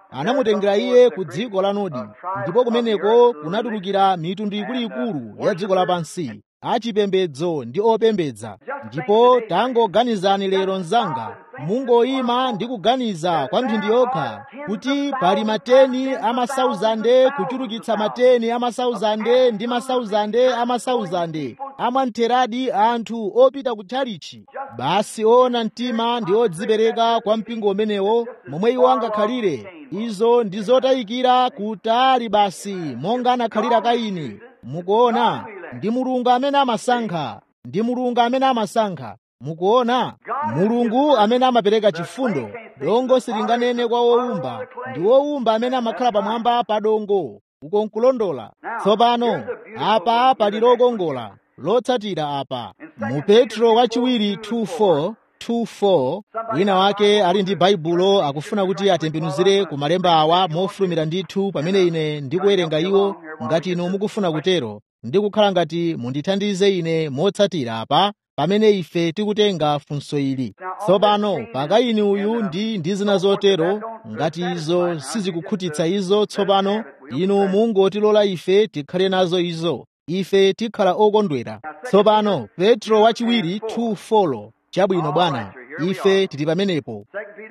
anamutengera iye ku dziko la Nodi, ndipo kumeneko kunatulukira mitundu ikuluikulu ya dziko lapansi, achipembedzo ndi opembedza. Ndipo tangoganizani lero mnzanga, mungoyima ndi kuganiza kwa mphindi yokha kuti pali mateni amasauzande kuchulukitsa mateni amasauzande ndi masauzande amasauzande amamtheradi anthu opita kutchalichi. Basi ona mtima ndi odzipereka kwa mpingo umenewo momwe iwo angakhalire. Izo ndi zotayikira kutali basi monga anakhalira Kaini. Mukuona, ndi Mulungu amene amasankha, ndi Mulungu amene amasankha. Mukuona, Mulungu amene amapereka chifundo. Dongo silinganene kwa wowumba, ndi wowumba amene amakhala pamwamba pa dongo. Uko nkulondola. Tsopano apa pali lokongola lotsatira apa mu Petro wachiwiri two four two four. Wina wake ali ndi baibulo akufuna kuti atembenuzire ku malemba awa mofulumira ndithu pamene ine ndikuwerenga iwo. Ngati inu mukufuna kutero, ndikukhala ngati mundithandize ine motsatira apa pamene ife tikutenga funso ili. Tsopano pa Kaini uyu ndi ndi zina zotero, ngati izo sizikukhutitsa izo, tsopano inu mungotilola ife tikhale nazo izo, ife tikhala okondwera. Tsopano Petro wachiwiri two four. Chabwino bwana, ife tili pamenepo.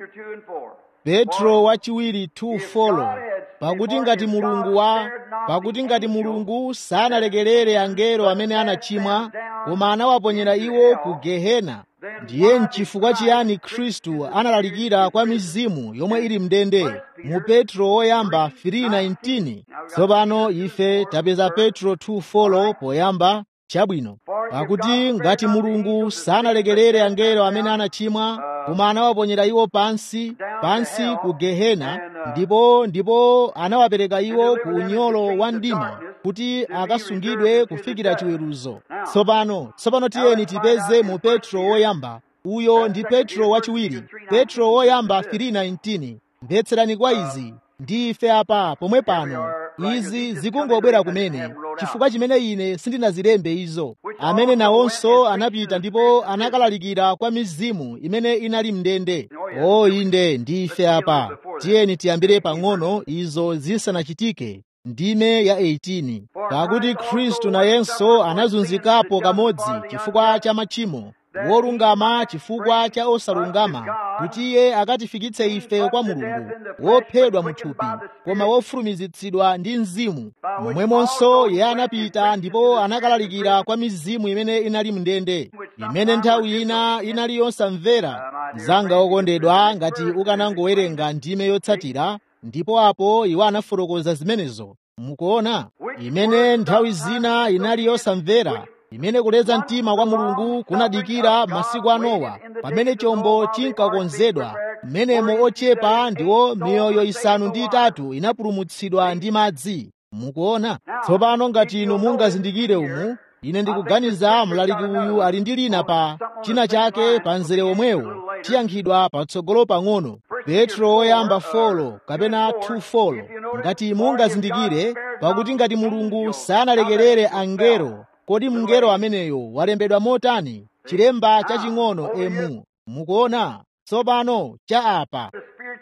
Petro wachiwiri two four. Pakuti ngati Mulungu wa pakuti ngati Mulungu sanalekerere angelo amene anachimwa, koma anawaponyera iwo ku Gehena, ndiye n'chifukwa chiyani Khristu analalikira kwa mizimu yomwe ili mndende mu Petro woyamba three nineteen. Tsopano ife tapeza Petro two four poyamba. Chabwino, pakuti ngati Mulungu sanalekerere angelo amene anachimwa, koma anawaponyera iwo pansi pansi ku Gehena, ndipo ndipo anawapereka iwo ku unyolo wa mdima kuti akasungidwe kufikira chiweruzo. Tsopano tsopano tiyeni tipeze mu Petro woyamba. Uyo ndi Petro wachiwiri, Petro woyamba three nineteen. Mvetserani kwa izi, ndi ife apa pomwe pano. Izi zikungobwera kumene chifukwa chimene ine sindinazilembe izo, amene nawonso anapita ndipo anakalalikira kwa mizimu imene inali mndende. O inde, ndi ife apa. Tiyeni tiyambire pang'ono izo zisanachitike. Ndime ya eighteen. Pakuti Khristu nayenso anazunzikapo kamodzi chifukwa cha machimo, wolungama chifukwa cha osalungama, kuti iye akatifikitse ife kwa Mulungu, wophedwa muthupi koma wofulumizitsidwa ndi Mzimu. Momwemonso iye anapita ndipo anakalalikira kwa mizimu imene inali mndende, imene nthawi ina inali yosamvera. Mnzanga wokondedwa, ngati ukanangowerenga ndime yotsatira, ndipo apo iwo anafotokoza zimenezo. Mukuona, imene nthawi zina inali yosamvera, imene kuleza mtima kwa Mulungu kunadikira masiku a Nowa, pamene chombo chinkakonzedwa, mmenemo ochepa ndiwo miyoyo isanu ndi itatu inapulumutsidwa ndi madzi. Mukuona, tsopano ngati inu mungazindikire umu, ine ndikuganiza mlaliki uyu ali ndi lina pa china chake pa mzere omwewo chiyankhidwa patsogolo pang'ono. Petro woyamba four kapena two four. Ngati mungazindikire, pakuti ngati Mulungu sanalekerere angelo, kodi mngelo ameneyo walembedwa motani? Chilemba chaching'ono emu. Mukuona, tsopano cha apa.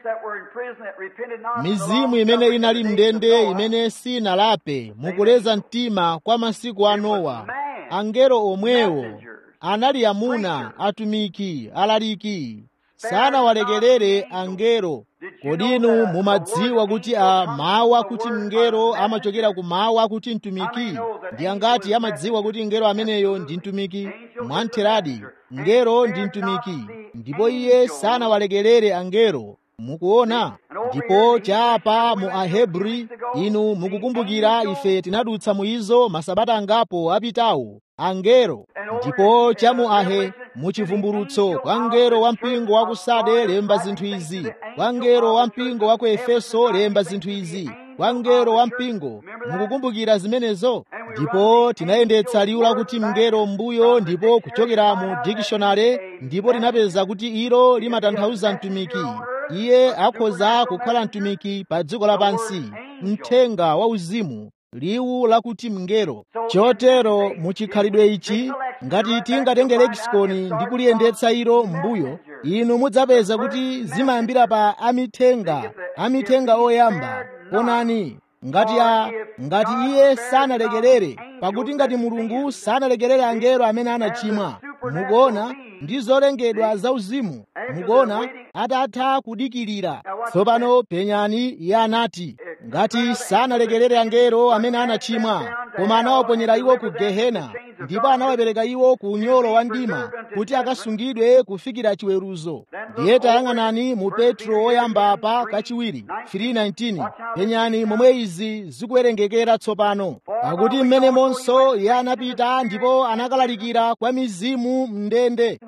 Mizimu imene inali mndende imene sinalape mukuleza mtima kwa masiku a Nowa. Angelo omwewo anali amuna, atumiki, alaliki. Sanawalekerere angelo. Kodi inu mumadziwa kuti a mawu akuti mngelo amachokera ku mawu akuti mtumiki? Ndi angati amadziwa kuti ngelo ameneyo ndi mtumiki? Mwantheradi, ngelo ndi mtumiki, ndipo iye sanawalekerere angelo. Mukuona, ndipo chapa mu Ahebri, inu mukukumbukira ife tinadutsa mu izo masabata angapo apitawo, angelo. Ndipo cha mu Ahe muchivumbulutso, kwa ngelo wa mpingo wa ku Sade lemba zinthu izi, kwa ngelo wa mpingo wa ku Efeso lemba zinthu izi, kwa ngelo wa mpingo. Mukukumbukira zimenezo? Ndipo tinayendetsa liwu lakuti mngelo mbuyo, ndipo kuchokera mu dictionary ndipo tinapeza kuti ilo limatanthauza mtumiki. Iye akhoza kukhala mtumiki pa dziko lapansi, mthenga wa uzimu, liwu lakuti mngelo. Chotero muchikhalidwe ichi, ngati tingatenge leksikoni ndi kuliyendetsa ilo m'mbuyo, inu mudzapeza kuti zimayambira pa amithenga, amithenga oyamba. Onani, ngati a ngati iye sanalekerere, pakuti ngati Mulungu sanalekerere angelo amene anachimwa, mukuona, ndi zolengedwa zauzimu, mukuona, atatha kudikirira. Tsopano penyani, iye anati, ngati sanalekerere angelo amene anachimwa, koma anawaponyera iwo ku gehena, ndipo anawapereka iwo ku unyolo wa mdima kuti akasungidwe kufikira chiweruzo. Ndiye tayang'anani mu Petro oyamba apa kachiwiri three nineteen. Penyani momwe izi zikuwerengekera tsopano. Pakuti mmenemonso iye anapita ndipo anakalalikira kwa mizimu mndende,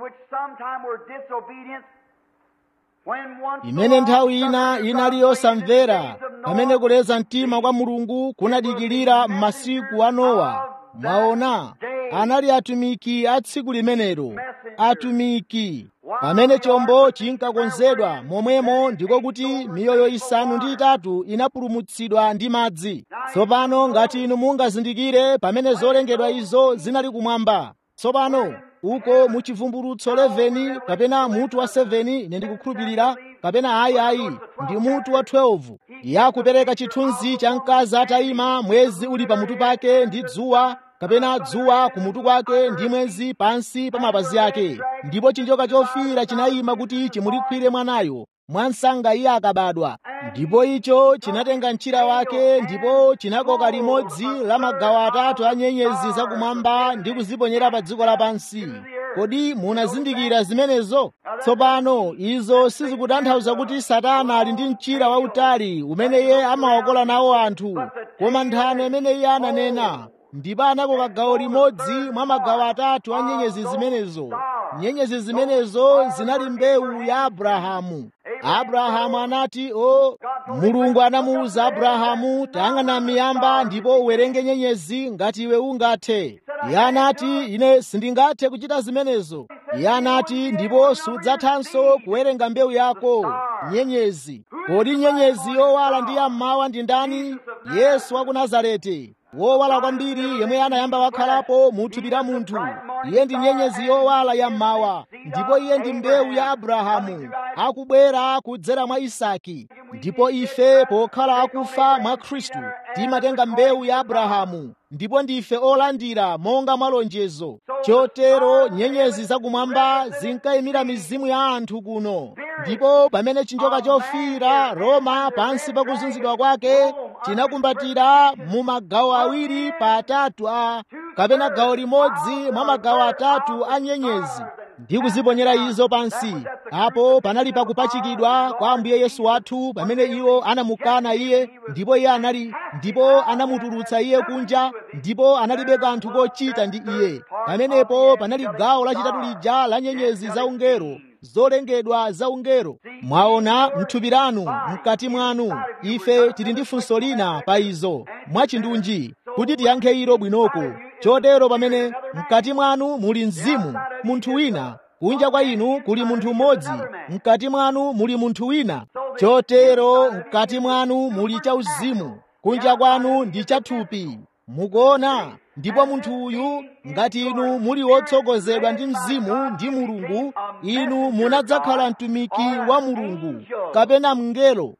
imene nthawi ina inali yosamvera, pamene kuleza mtima kwa Mulungu kunadikirira m'masiku a Nowa. Mwaona, anali atumiki a tsiku limenelo, atumiki. Pamene chombo chinkakonzedwa, momwemo ndiko kuti miyoyo isanu ndi itatu inapulumutsidwa ndi madzi. Tsopano ngati inu mungazindikire pamene zolengedwa izo zinali kumwamba. Tsopano uko mu Chivumbulutso eleven kapena mutu wa seven, ine ndikukhulupirira, kapena ayi ayi ndi mutu wa twelve, yakupereka chithunzi cha mkazi atayima, mwezi uli pamutu pake ndi dzuwa, kapena dzuwa kumutu kwake ndi mwezi pansi pa mapazi ake. Ndipo chinjoka chofiira chinayima kuti chimulikwire mwanayo mwansanga iye akabadwa. Ndipo icho chinatenga mchira wake ndipo chinakoka limodzi la magawo atatu a nyenyezi zakumwamba ndi kuziponyera pa dziko lapansi. Kodi munazindikira zimenezo? Tsopano izo sizikutanthauza kuti Satana ali ndi mchira wautali umene iye amawakola nawo anthu, koma nthano imene iye ananena, ndipo anakoka gawo limodzi mwa magawo atatu a nyenyezi zimenezo. Nyenyezi zimenezo zinali mbewu ya Abrahamu. Abrahamu anati, o Mulungu anamuwuza Abrahamu, tayang'ana miyamba ndipo uwerenge nyenyezi ngati iwe ungathe. Iye anati, ine sindingathe kuchita zimenezo. Iye anati, ndipo sudzathanso kuwerenga mbewu yako, nyenyezi. Kodi nyenyezi yowala ndi yammawa ndi ndani? Yesu wa ku Nazareti, wowala kwambiri, yemwe anayamba wakhalapo mu thupi la munthu. Iye ndi nyenyezi yowala yammawa, ndipo iye ndi mbewu ya Abrahamu, akubwera kudzera mwa Isaki. Ndipo ife pokhala akufa mwa Khristu timatenga mbewu ya Abrahamu, ndipo ndife olandira monga mwa lonjezo. Chotero nyenyezi zakumwamba zinkayimira mizimu ya anthu kuno. Ndipo pamene chinjoka chofiira Roma, pansi pa kuzunzidwa kwake, chinakumbatira mu magawo awiri pa atatu a kapena gawo limodzi mwa magawo atatu a nyenyezi ndi kuziponyera izo pansi. Apo panali pakupachikidwa kwa Ambuye Yesu wathu, pamene iwo anamukana iye, ndipo iye anali ndipo anamutulutsa iye kunja, ndipo analibe kanthu kochita ndi iye. Pamenepo panali gawo lachitatu lija la nyenyezi za ungelo, zolengedwa za ungelo. Mwaona m'thupi lanu, mkati mwanu, ife tili ndi funso lina pa izo mwachindunji kuti tiyankhe ilo bwinoko. Chotero pamene mkati mwanu muli mzimu, munthu wina, kunja kwa inu kuli munthu mmodzi, mkati mwanu muli munthu wina. Chotero mkati mwanu muli chauzimu, kunja kwanu ndi chathupi. Mukuona? Ndipo munthu uyu, ngati inu muli wotsogozedwa ndi mzimu ndi Mulungu, inu munadzakhala mtumiki wa Mulungu kapena mngelo.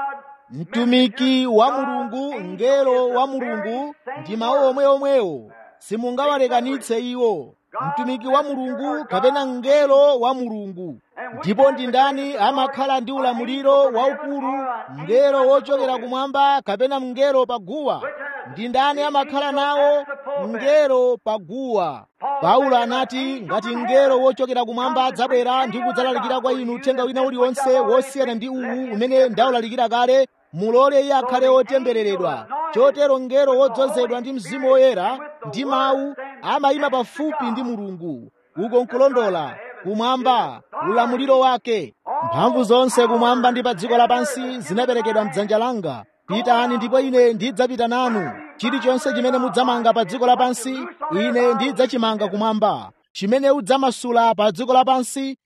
Mtumiki wa Mulungu, mngelo wa Mulungu ndi mawu omwe omwewo, simungawalekanitse iwo. Mtumiki wa Mulungu kapena mngelo wa Mulungu. Ndipo ndi ndani amakhala ndi ulamuliro waukulu, mngelo wochokera kumwamba kapena mngelo paguwa? Ndi ndani amakhala nawo? Mngelo paguwa. Paulo anati, ngati mngelo wochokera kumwamba adzabwera ndi kudzalalikira kwa inu uthenga wina uliwonse wosiyana ndi uwu umene ndawulalikira kale, mulole iye akhale wotembereredwa. Chotero mngelo wodzozedwa ndi Mzimu Woyera ndi mawu amayima pafupi ndi Mulungu. Uko nkulondola kumwamba, ulamuliro wake. Mphamvu zonse kumwamba ndi pa dziko lapansi zinaperekedwa m'dzanja langa. Pitani ndipo ine ndidzapita nanu. Chilichonse chimene mudzamanga pa dziko lapansi, ine ndidzachimanga kumwamba. Chimene udzamasula pa dziko lapansi,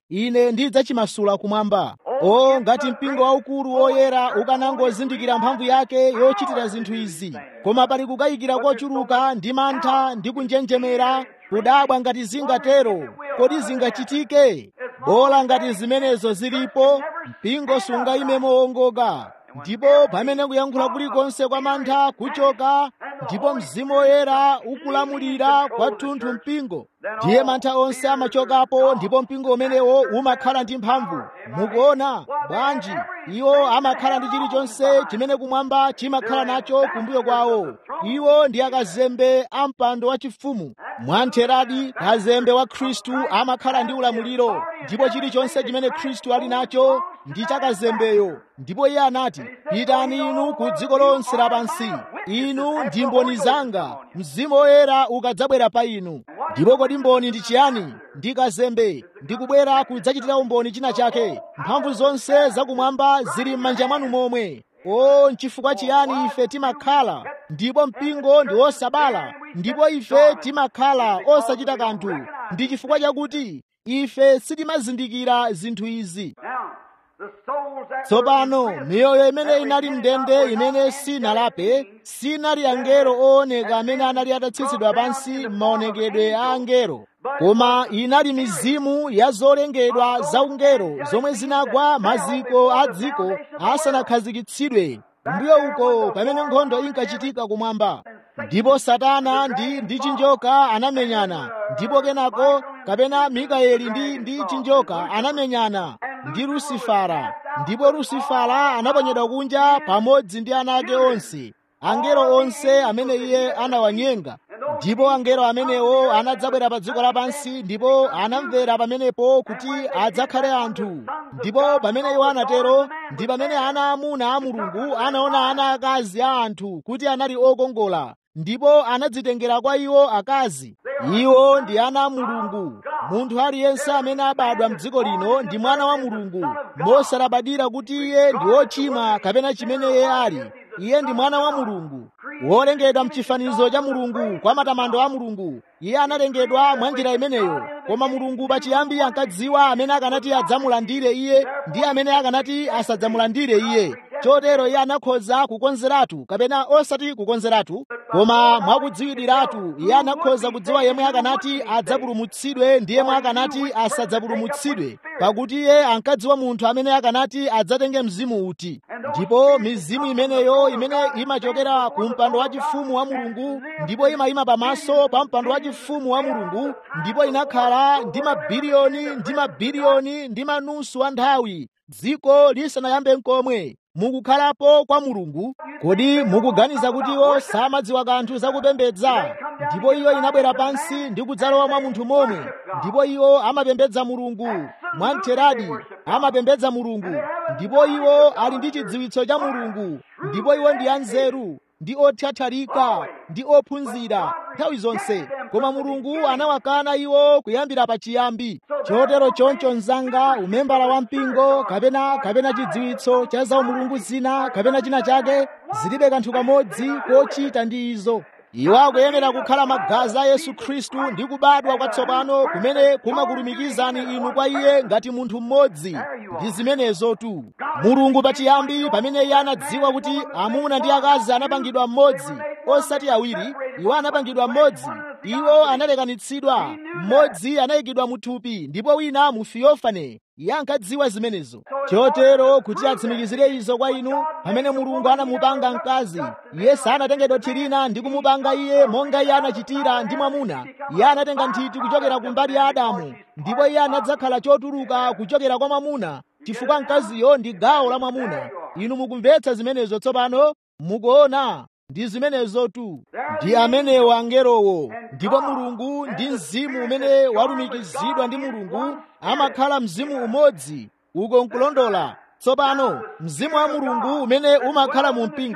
ine ndidzachimasula kumwamba. O ngati mpingo waukulu woyera ukanangozindikira mphamvu yake yochitira zinthu izi, koma pali kukayikira kochuluka ndi mantha ndi kunjenjemera, kudabwa ngati zingatero. Kodi zingachitike? Bola ngati zimenezo zilipo, mpingo sungayime mowongoka. Ndipo pamene kuyankhula kulikonse kwa mantha kuchoka, ndipo Mzimu Woyera ukulamulira kwathunthu mpingo, ndiye mantha onse amachokapo, ndipo mpingo umenewo umakhala ndi mphamvu. Mukuona bwanji? Iwo amakhala ndi chilichonse chimene kumwamba chimakhala nacho kumbuyo kwawo. Iwo ndi akazembe a mpando wachifumu. Mwantheradi kazembe wa Khristu amakhala ndi ulamuliro, ndipo chilichonse chimene Khristu ali nacho ndi chakazembeyo. Ndipo iye anati, pitani inu ku dziko lonse lapansi, inu ndi mboni zanga, Mzimu Woyera ukadzabwera pa inu. Ndipo kodi mboni ndi chiyani? Ndi kazembe. Ndikubwera kudzachitira umboni china chake. Mphamvu zonse zakumwamba zili m'manja mwanu momwe. O, nchifukwa chiyani ife timakhala ndipo mpingo ndi osabala, ndipo ife timakhala osachita kanthu? Ndi chifukwa chakuti ife sitimazindikira zinthu izi. Tsopano miyoyo imene inali mndende, imene sinalape, sinali angelo ooneka amene anali atatsitsidwa pansi m'maonekedwe a angelo, koma inali mizimu ya zolengedwa za ungelo zomwe zinagwa maziko a dziko asanakhazikitsidwe, mbuyo uko pamene nkhondo inkachitika kumwamba. Ndipo Satana ndi ndi chinjoka anamenyana, ndipo kenako kapena Mikaeli ndi ndi chinjoka anamenyana ndi Lusifara, ndipo Lusifara anaponyedwa kunja pamodzi ndi ana ake onse, angelo onse amene iye anawanyenga. Ndipo angelo amenewo anadzabwera pa dziko lapansi, ndipo anamvera pamenepo kuti adzakhale anthu. Ndipo pamene iwo anatero, ndi pamene ana amuna a Mulungu anaona ana akazi a anthu kuti anali okongola, ndipo anadzitengera kwa iwo akazi. Iwo ndi ana a Mulungu. Munthu aliyense amene abadwa m'dziko lino ndi mwana wa Mulungu, mosalabadira kuti iye ndi wochimwa kapena chimene iye ali. Iye ndi mwana wa Mulungu, wolengedwa m'chifanizo cha Mulungu kwa matamando a Mulungu. Iye analengedwa mwa njira imeneyo, koma Mulungu pachiyambi ankadziwa amene akanati adzamulandire iye ndi amene akanati asadzamulandire iye. Chotero iye anakhoza kukonzeratu kapena osati kukonzeratu, koma mwakudziwiratu iye anakhoza kudziwa yemwe akanati adzapulumutsidwe ndi yemwe akanati asadzapulumutsidwe, pakuti iye ankadziwa munthu amene akanati adzatenge mzimu uti. Ndipo mizimu imeneyo imene imachokera ku mpando wachifumu wa Mulungu, ndipo imayima pamaso pa mpando wachifumu wa Mulungu, ndipo inakhala ndi mabiliyoni ndi mabiliyoni ndi manusu a nthawi, dziko lisanayambe n'komwe mukukhalapo kwa Mulungu. Kodi mukuganiza kuti iwo samadziwa kanthu zakupembedza? Ndipo iyo inabwera pansi ndi kudzalowa mwa munthu momwe, ndipo iwo amapembedza Mulungu mwamtheradi, amapembedza Mulungu, ndipo iwo ali ndi chidziwitso cha Mulungu, ndipo iwo ndi anzeru ndi othatharika ndi ophunzira nthawi zonse, koma Mulungu anawakana iwo kuyambira pachiyambi. Chotero choncho mnzanga, umembala wa mpingo kapena kapena chidziwitso cha za Mulungu zina kapena china chake zilibe kanthu kamodzi kochita ndi izo. Iwo akuyenera kukhala magazi a Yesu Khristu ndi kubadwa kwatsopano kumene kumakulumikizani inu kwa Iye ngati munthu mmodzi. Ndi zimenezotu. Mulungu pachiyambi pamene Iye anadziwa kuti amuna ndi akazi anapangidwa mmodzi, osati awiri, iwo anapangidwa mmodzi. Iwo analekanitsidwa, mmodzi anayikidwa mu thupi ndipo wina mu Theofane. Iye ankadziwa zimenezo. Chotero kuti atsimikizire izo kwa inu, pamene Mulungu anamupanga mkazi, Iye sanatenge dothi lina ndi kumupanga iye monga Iye anachitira ndi mwamuna. Iye anatenga nthiti kuchokera ku mbali ya Adamu, ndipo iye anadzakhala chotuluka kuchokera kwa mwamuna, chifukwa mkaziyo ndi gawo la mwamuna. Inu mukumvetsa zimenezo tsopano? Mukuona? Ndi zimenezotu. Ndi amenewo angelowo. Ndipo Mulungu ndi mzimu umene walumikizidwa ndi Mulungu amakhala mzimu umodzi. Uko nkulondola. Tsopano mzimu wa Mulungu umene umakhala mu mpingo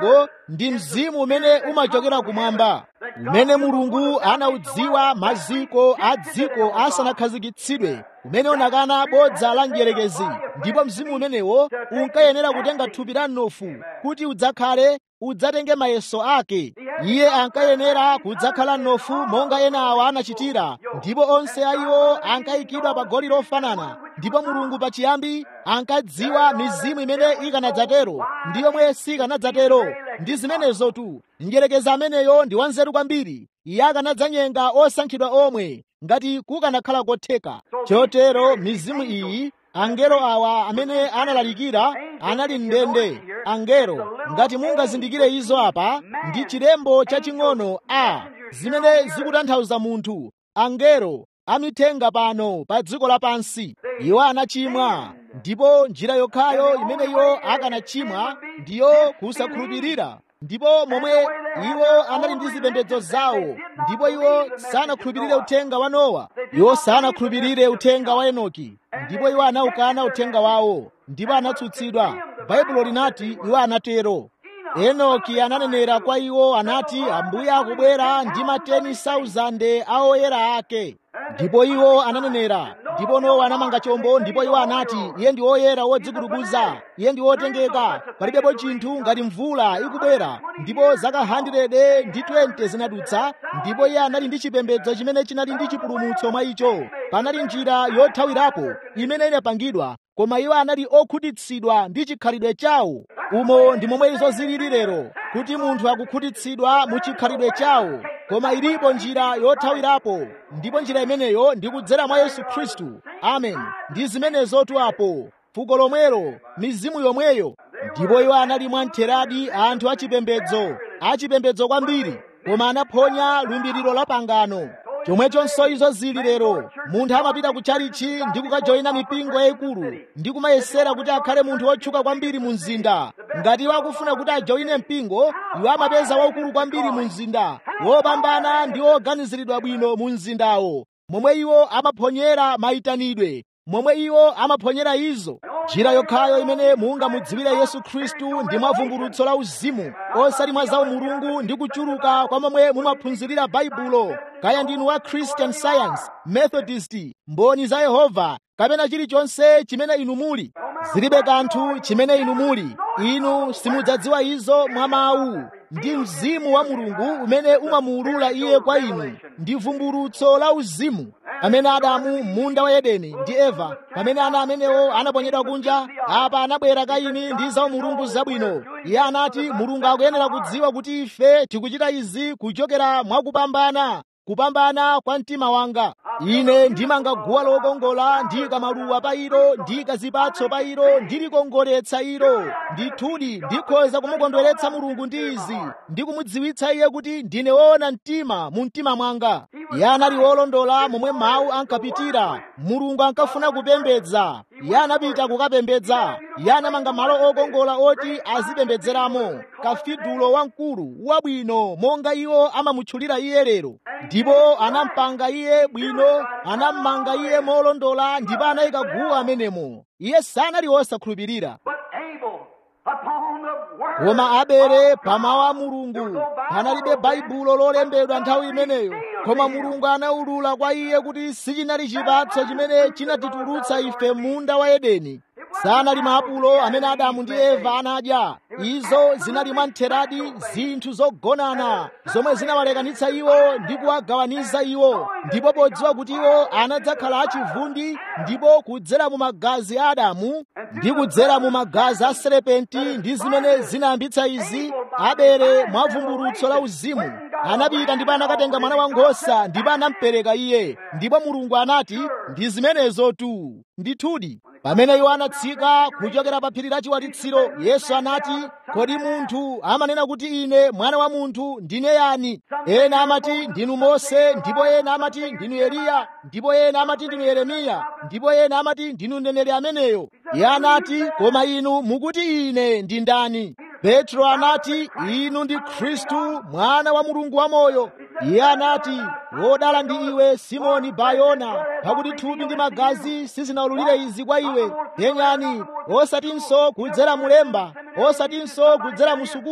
ndi mzimu umene umachokera kumwamba, umene Mulungu anaudziwa maziko a dziko asanakhazikitsidwe, umene unakana bodza la mdierekezi. Ndipo mzimu umenewo unkayenera kutenga thupi la mnofu kuti udzakhale udzatenge mayeso ake. Iye ankayenera kudzakhala mnofu monga ena awa anachitira, ndipo onse a iwo ankayikidwa pa goli lofanana. Ndipo Mulungu pachiyambi ankadziwa mizimu imene ikanadzatero ndi yomwe sikanadzatero. Ndi zimenezotu mdierekezi ameneyo ndi wanzeru kwambiri. Iye akanadzanyenga osankhidwa omwe ngati kukanakhala kotheka. Chotero mizimu iyi, angelo awa amene analalikira anali ndende. Angelo, ngati mungazindikire izo apa, ndi chilembo chaching'ono a zimene zikutanthauza munthu. Angelo amithenga pano pa dziko lapansi. Iwo anachimwa, ndipo njira yokhayo imene iwo akanachimwa ndiyo kusakhulupirira. Ndipo momwe iwo anali ndi zipembedzo zawo, ndipo iwo sanakhulupirire uthenga wa Nowa, iwo sanakhulupirire uthenga wa Enoki, ndipo iwo anaukana uthenga wawo, ndipo anatsutsidwa. Baibulo linati iwo anatero. Enoki ananenera kwa iwo anati, Ambuye akubwera ndi mateni sauzande a oyera ake. Ndipo iwo ananenera. Ndipo Nowa anamanga chombo, ndipo iwo anati, iye ndi oyera wodzikurubuza, iye ndi wotengeka, palibepo chinthu ngati mvula ikubwera. Ndipo zaka hundred ndi twenty zinadutsa, ndipo iye anali ndi chipembedzo chimene chinali ndi chipulumutso mwa icho. Panali njira yothawirapo imene inapangidwa, koma iwo anali okhutitsidwa ndi chikhalidwe chawo. Umo ndi momwe izo zilili lero, kuti munthu akukhutitsidwa mu chikhalidwe chawo. Koma ilipo njira yothawirapo, ndipo njira imeneyo ndi kudzera mwa Yesu Khristu. Amen. Ndi zimenezotu apo, fuko lomwelo, mizimu yomweyo. Ndipo iwo anali mwamtheradi anthu achipembedzo, achipembedzo kwambiri, koma anaphonya lumbiriro la pangano. Chomwechonso izo zili lero. Munthu amapita ku chalichi ndi kukajoyina mipingo yayikulu ndi kumayesera kuti akhale munthu wotchuka kwambiri mu mzinda. Ngati iwo akufuna kuti ajoyine mpingo, iwo amapeza waukulu kwambiri mu mzinda, wopambana ndi woganiziridwa bwino mu mzindawo. Momwe iwo amaphonyera mayitanidwe, momwe iwo amaphonyera izo. Njira yokhayo imene mungamudziwire Yesu Khristu ndi mwavumbulutso la uzimu, osati mwa za umulungu ndi kuchuluka kwa momwe mumaphunzirira Baibulo. Kaya ndinu wa Christian Science, Methodist, mboni za Yehova, kapena chilichonse chimene inu muli, zilibe kanthu chimene inu muli. Inu simudzadziwa izo mwa mawu. Ndi mzimu wa Mulungu umene umamuulula iye kwa inu. Ndi vumbulutso la uzimu. Amene Adamu munda wa Edeni ndi Eva, pamene ana amenewo anaponyedwa kunja, apa anabwera Kaini ndi za umulungu zabwino. Iye anati Mulungu akuyenera kudziwa kuti ife tikuchita izi kuchokera mwakupambana, kupambana kwa mtima wanga. Ine ndimanga guwa lokongola, ndika maluwa pa ilo, ndika zipatso pa ilo, ndilikongoletsa ilo. Ndithudi ndikhoza kumukondweretsa Mulungu ndi izi, ndi kumudziwitsa iye kuti ndine woona mtima mu mtima mwanga. Iye anali wolondola momwe mawu ankapitira. Mulungu ankafuna kupembedza, iye anapita kukapembedza. Iye anamanga malo okongola oti azipembedzeramo, kafidulo wamkulu wabwino monga iwo amamutchulira iye lero. Ndipo anampanga iye bwino, anammanga iye molondola, ndipo anayika guwa amenemo. Iye sanali wosakhulupirira. Koma Abele pa mawu a Mulungu, panalibe Baibulo lolembedwa nthawi imeneyo, koma Mulungu anaulula kwa iye kuti sichinali chipatso chimene chinatitulutsa ife munda wa Edeni. Sanali maapulo amene Adamu ndi Eva anadya. Izo zinali mwamtheradi zinthu zogonana zomwe zinawalekanitsa iwo ndi kuwagawaniza iwo. Ndipo podziwa kuti iwo anadzakhala achivundi, ndipo kudzera mu magazi a Adamu ndi kudzera mu magazi a serepenti ndi zimene zinayambitsa izi, Abele mwavumbulutso la uzimu anapita ndipo anakatenga mwana wankhosa ndipo anamupereka iye. Ndipo Mulungu anati ndi zimenezotu. Ndithudi pamene iwo anatsika kuchokera pa phiri la chiwalitsiro, Yesu anati, kodi munthu amanena kuti ine mwana wa munthu ndine yani? Ena amati ndinu Mose, ndipo ena amati ndinu Eliya, ndipo ena amati ndinu Yeremiya, ndipo ena amati ndinu mneneri ameneyo. Iye anati, koma inu mukuti ine ndi ndani? Petro anati, inu ndi Khristu mwana wa Mulungu wamoyo. Iye anati, wodala ndi iwe Simoni Bayona, pakuti thupi ndi magazi sizinaululire izi kwa iwe. Penyani, osatinso kudzera mulemba, osatinso kudzera musukulu,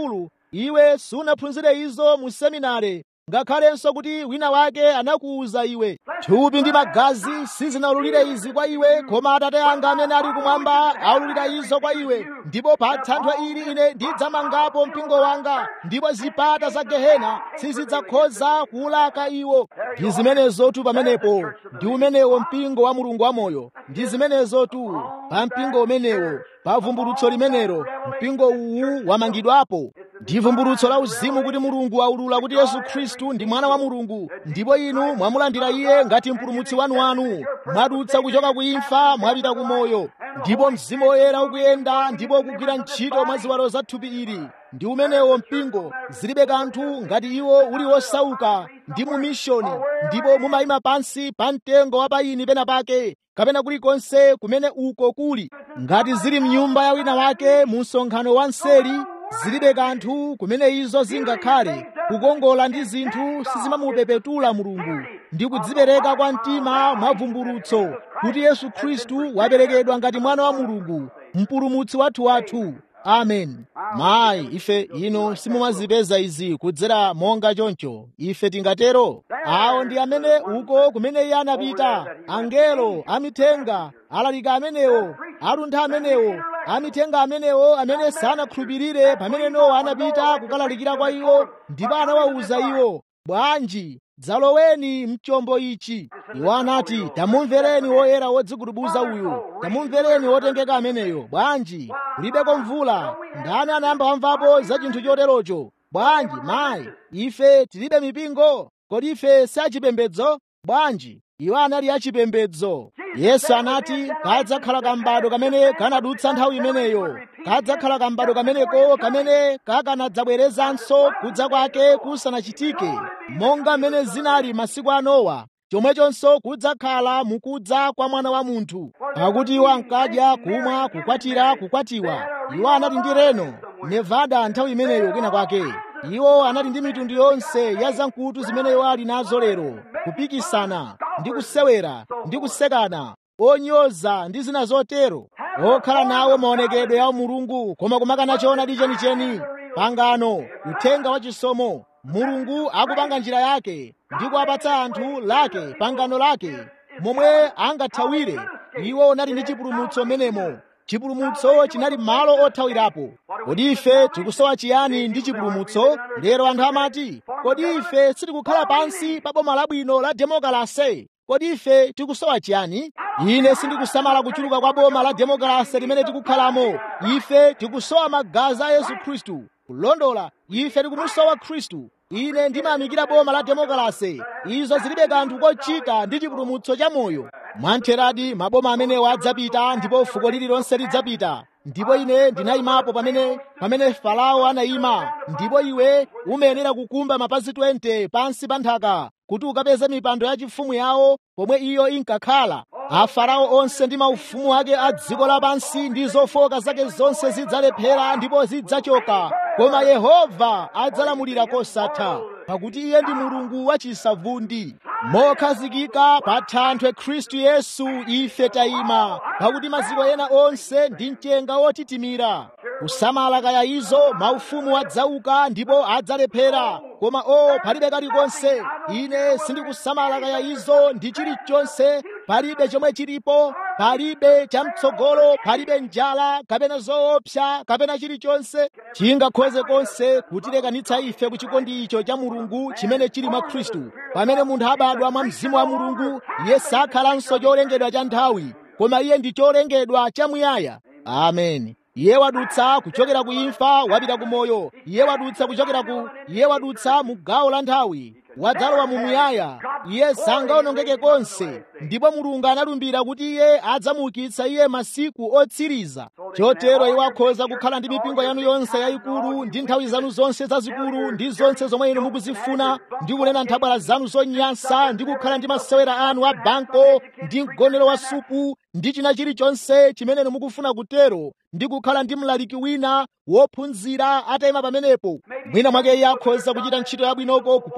iwe sunaphunzire izo mu seminare, ngakhalenso kuti wina wake anakuwuza iwe. Thupi ndi magazi sizinawululire izi kwa iwe, koma Atate anga amene ali kumwamba awululira izo kwa iwe. Ndipo pa thanthwe ili ine ndidzamangapo mpingo wanga, ndipo zipata za gehena sizidzakhoza kuwulaka iwo. Ndi zimenezo tu pamenepo, ndi umenewo mpingo wa Mulungu wamoyo. Ndi zimenezo tu pa mpingo umenewo, pa vumbulutso limenelo, mpingo uwu wamangidwapo. Ndi vumbulutso la uzimu kuti Mulungu aulula kuti Yesu Khristu ndi mwana wa Mulungu, ndipo inu mwamulandira iye ngati mpulumutsi wanu wanu, mwadutsa kuchoka ku imfa mwapita ku moyo. Ndipo Mzimu Woyera ukuyenda ndipo ukugwira ntchito mwa ziwalo za thupi ili. Ndi umenewo mpingo, zilibe kanthu ngati iwo uli wosauka ndi mu mishoni, ndipo mumayima pansi pa mtengo wa payini pena pake, kapena kulikonse kumene uko kuli, ngati zili mnyumba ya wina wake mu msonkhano wa nseri, zilibe kanthu kumene izo zingakhale. Kukongola ndi zinthu sizimamupepetula Mulungu, ndi kudzipereka kwa mtima mwa vumbulutso kuti Yesu Khristu waperekedwa ngati mwana wa Mulungu, mpulumutsi wathu wathu. Amen. Mayi, ife ino simumazipeza izi kudzera monga choncho. Ife tingatero? Awo ndi amene uko kumene iye anapita, angelo amithenga, alalika amenewo, aluntha amenewo, amithenga amenewo amene sanakhulupirire pamene Nowa anapita kukalalikira kwa iwo, ndipo anawawuza iwo, bwanji dzaloweni mchombo ichi. Iwo anati, tamumvereni woyera wodzigubuduza uyu, tamumvereni wotengeka ameneyo. Bwanji kulibeko mvula, ndani anayamba wamvapo za chinthu choterocho? Bwanji mayi, ife tilibe mipingo, kodi ife si achipembedzo? Bwanji iwo anali achipembedzo. Yesu anati, kadzakhala kambado kamene kanadutsa nthawi imeneyo, kadzakhala kambado kameneko kamene kakanadzabwerezanso kudza kwake kusanachitike, monga mmene zinali masiku a Nowa, chomwechonso kudzakhala mukudza kwa Mwana wa Munthu. Pakuti iwo ankadya, kumwa, kukwatira, kukwatiwa. Iwo anali ndi Reno, Nevada nthawi imeneyo kwina kwake. Iwo anali ndi mitundu yonse ya zamkutu zimene iwo ali nazo lero, kupikisana ndi kusewera ndi kusekana, onyoza ndi zina zotero, okhala nawo maonekedwe ya Mulungu koma kumakana choonadi chenicheni. Pangano, uthenga wa chisomo, Mulungu akupanga njira yake ndi kuwapatsa anthu lake pangano lake momwe angathawire. Iwo unali ndi chipulumutso menemo. Chipulumutso chinali malo othawirapo. Kodi ife tikusowa chiyani ndi chipulumutso? Lero anthu amati, kodi ife sitikukhala pansi pa boma labwino la demokrasi? Kodi ife tikusowa chiyani? Ine sindikusamala kuchuluka kwa boma la demokrasi limene tikukhalamo. Ife tikusowa magazi a Yesu Khristu. Kulondola, ife tikumusowa Khristu. Ine ndimayamikira boma la demokrasi. Izo zilibe kanthu kochita ndi chipulumutso cha moyo. Mwantheradi maboma amenewo adzapita ndipo fuko lililonse lidzapita. Ndipo ine ndinayimapo pamene pamene Farao anayima, ndipo iwe umayenera kukumba mapazi twenty pansi pa nthaka kuti ukapeze mipando ya chifumu yawo pomwe iyo inkakhala. Afarao onse ndi maufumu ake a dziko lapansi ndi zofoka zake zonse zidzalephera ndipo zidzachoka, koma Yehova adzalamulira kosatha, pakuti iye ndi Mulungu wachisavundi. Mokhazikika pa thanthwe Khristu Yesu ife tayima, pakuti maziko ena onse ndi mchenga wotitimira. Kusamala kaya izo maufumu adzauka ndipo adzalephera, koma o palibe kalikonse. Ine sindikusamala kaya izo ndi chilichonse, palibe chomwe chilipo, palibe chamtsogolo, palibe njala kapena zoopsa kapena chilichonse chingakhoze konse kutilekanitsa ife ku chikondi icho cha Mulungu chimene chili mwa Khristu. Pamene munthu abadwa mwa Mzimu wa Mulungu, iye sakhalanso cholengedwa cha nthawi, koma iye ndi cholengedwa chamuyaya. Amen. Iye wadutsa kuchokera ku imfa wapita ku moyo. Iye wadutsa kuchokera ku iye wadutsa mu gawo la nthawi wadzalowa mu muyaya. Iye sangaonongeke konse, ndipo Mulungu analumbira kuti iye adzamuukitsa iye masiku otsiriza. Chotero iwo akhoza kukhala ndi mipingo yanu yonse yayikulu ndi nthawi zanu zonse zazikulu ndi zonse zomwe inu mukuzifuna, ndi kunena nthabwala zanu zonyansa, ndi kukhala ndi masewera anu a banko ndi mgonero wa supu ndi china chilichonse chimene inu mukufuna kutero, ndi kukhala ndi mlaliki wina wophunzira atayima pamenepo. Mwina mwake iye akhoza kuchita ntchito yabwinoko kuposa ena.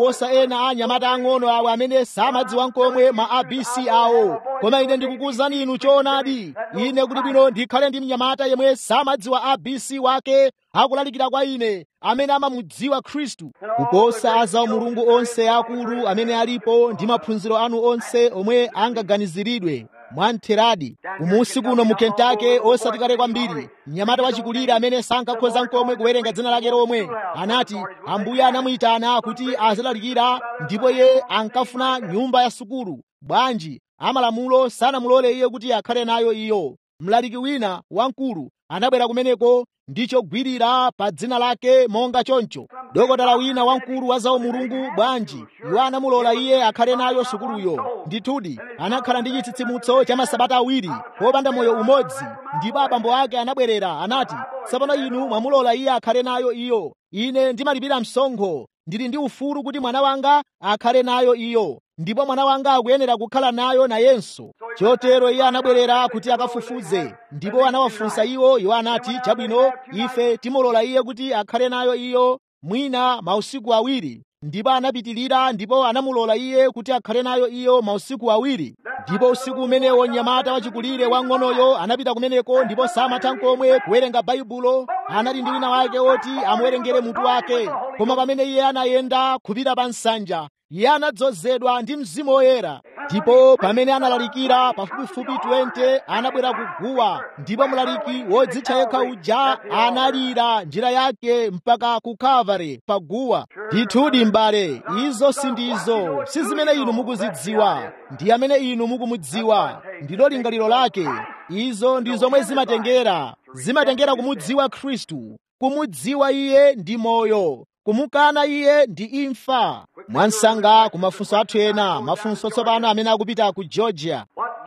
ena anyamata ang'ono awo amene samadziwa nkomwe ma A B C awo. Koma ine ndikukuwuzani inu choonadi, ine kuti bwino ndikhale ndi mnyamata yemwe samadziwa A B C wake akulalikira kwa ine, amene amamudziwa Khristu, kuposa aza Mulungu onse akulu amene alipo ndi maphunziro anu onse omwe angaganiziridwe. Mwantheradi kumusi kuno mu Kentucky osati kale kwambiri, mnyamata wachikulire amene sankakhoza nkomwe kuwerenga dzina lake lomwe anati Ambuye anamuyitana kuti azalalikira, ndipo iye ankafuna nyumba ya sukulu. Bwanji amalamulo sanamulole iye kuti akhale nayo iyo. Mlaliki wina wamkulu anabwera kumeneko ndi chogwirira pa dzina lake monga choncho. Dokotala wina wamkulu wa za umulungu, bwanji iwo anamulola iye akhale nayo sukuluyo. Ndithudi anakhala ndi chitsitsimutso cha masabata awiri popanda moyo umodzi, ndipo abambo ake anabwerera anati, tsopano inu mwamulola iye akhale nayo iyo. Ine ndimalipira msonkho, ndili ndi ufulu kuti mwana wanga akhale nayo iyo, ndipo mwana wanga akuyenera kukhala nayo nayenso. Chotero iye anabwerera kuti akafufuze, ndipo anawafunsa iwo. Iwo anati, chabwino, ife timulola iye kuti akhale nayo iyo mwina mausiku awiri. Ndipo anapitilira ndipo anamulola iye kuti akhale nayo iyo mausiku awiri. Ndipo usiku umenewo mnyamata wachikulire wang'onoyo anapita kumeneko, ndipo samatha nkomwe kuwerenga Baibulo. Anali ndi wina wake woti amuwerengere mutu wake, koma pamene iye anayenda kupita pa nsanja, iye anadzozedwa ndi Mzimu Woyera. Ndipo pamene analalikira pafupifupi twenty anabwera kuguwa, ndipo mlaliki wodzitcha yekha uja analira njira yake mpaka ku Kalvari paguwa. Ndithudi mbale, izo sindizo, si zimene inu mukuzidziwa, ndi amene inu mukumudziwa, ndilo lingaliro lake. Izo ndi zomwe zimatengera zimatengera kumudziwa Khristu. Kumudziwa iye ndi moyo, kumukana iye ndi imfa. Mwansanga kumafunso athu ena, mafunso tsopano amene akupita ku Georgia.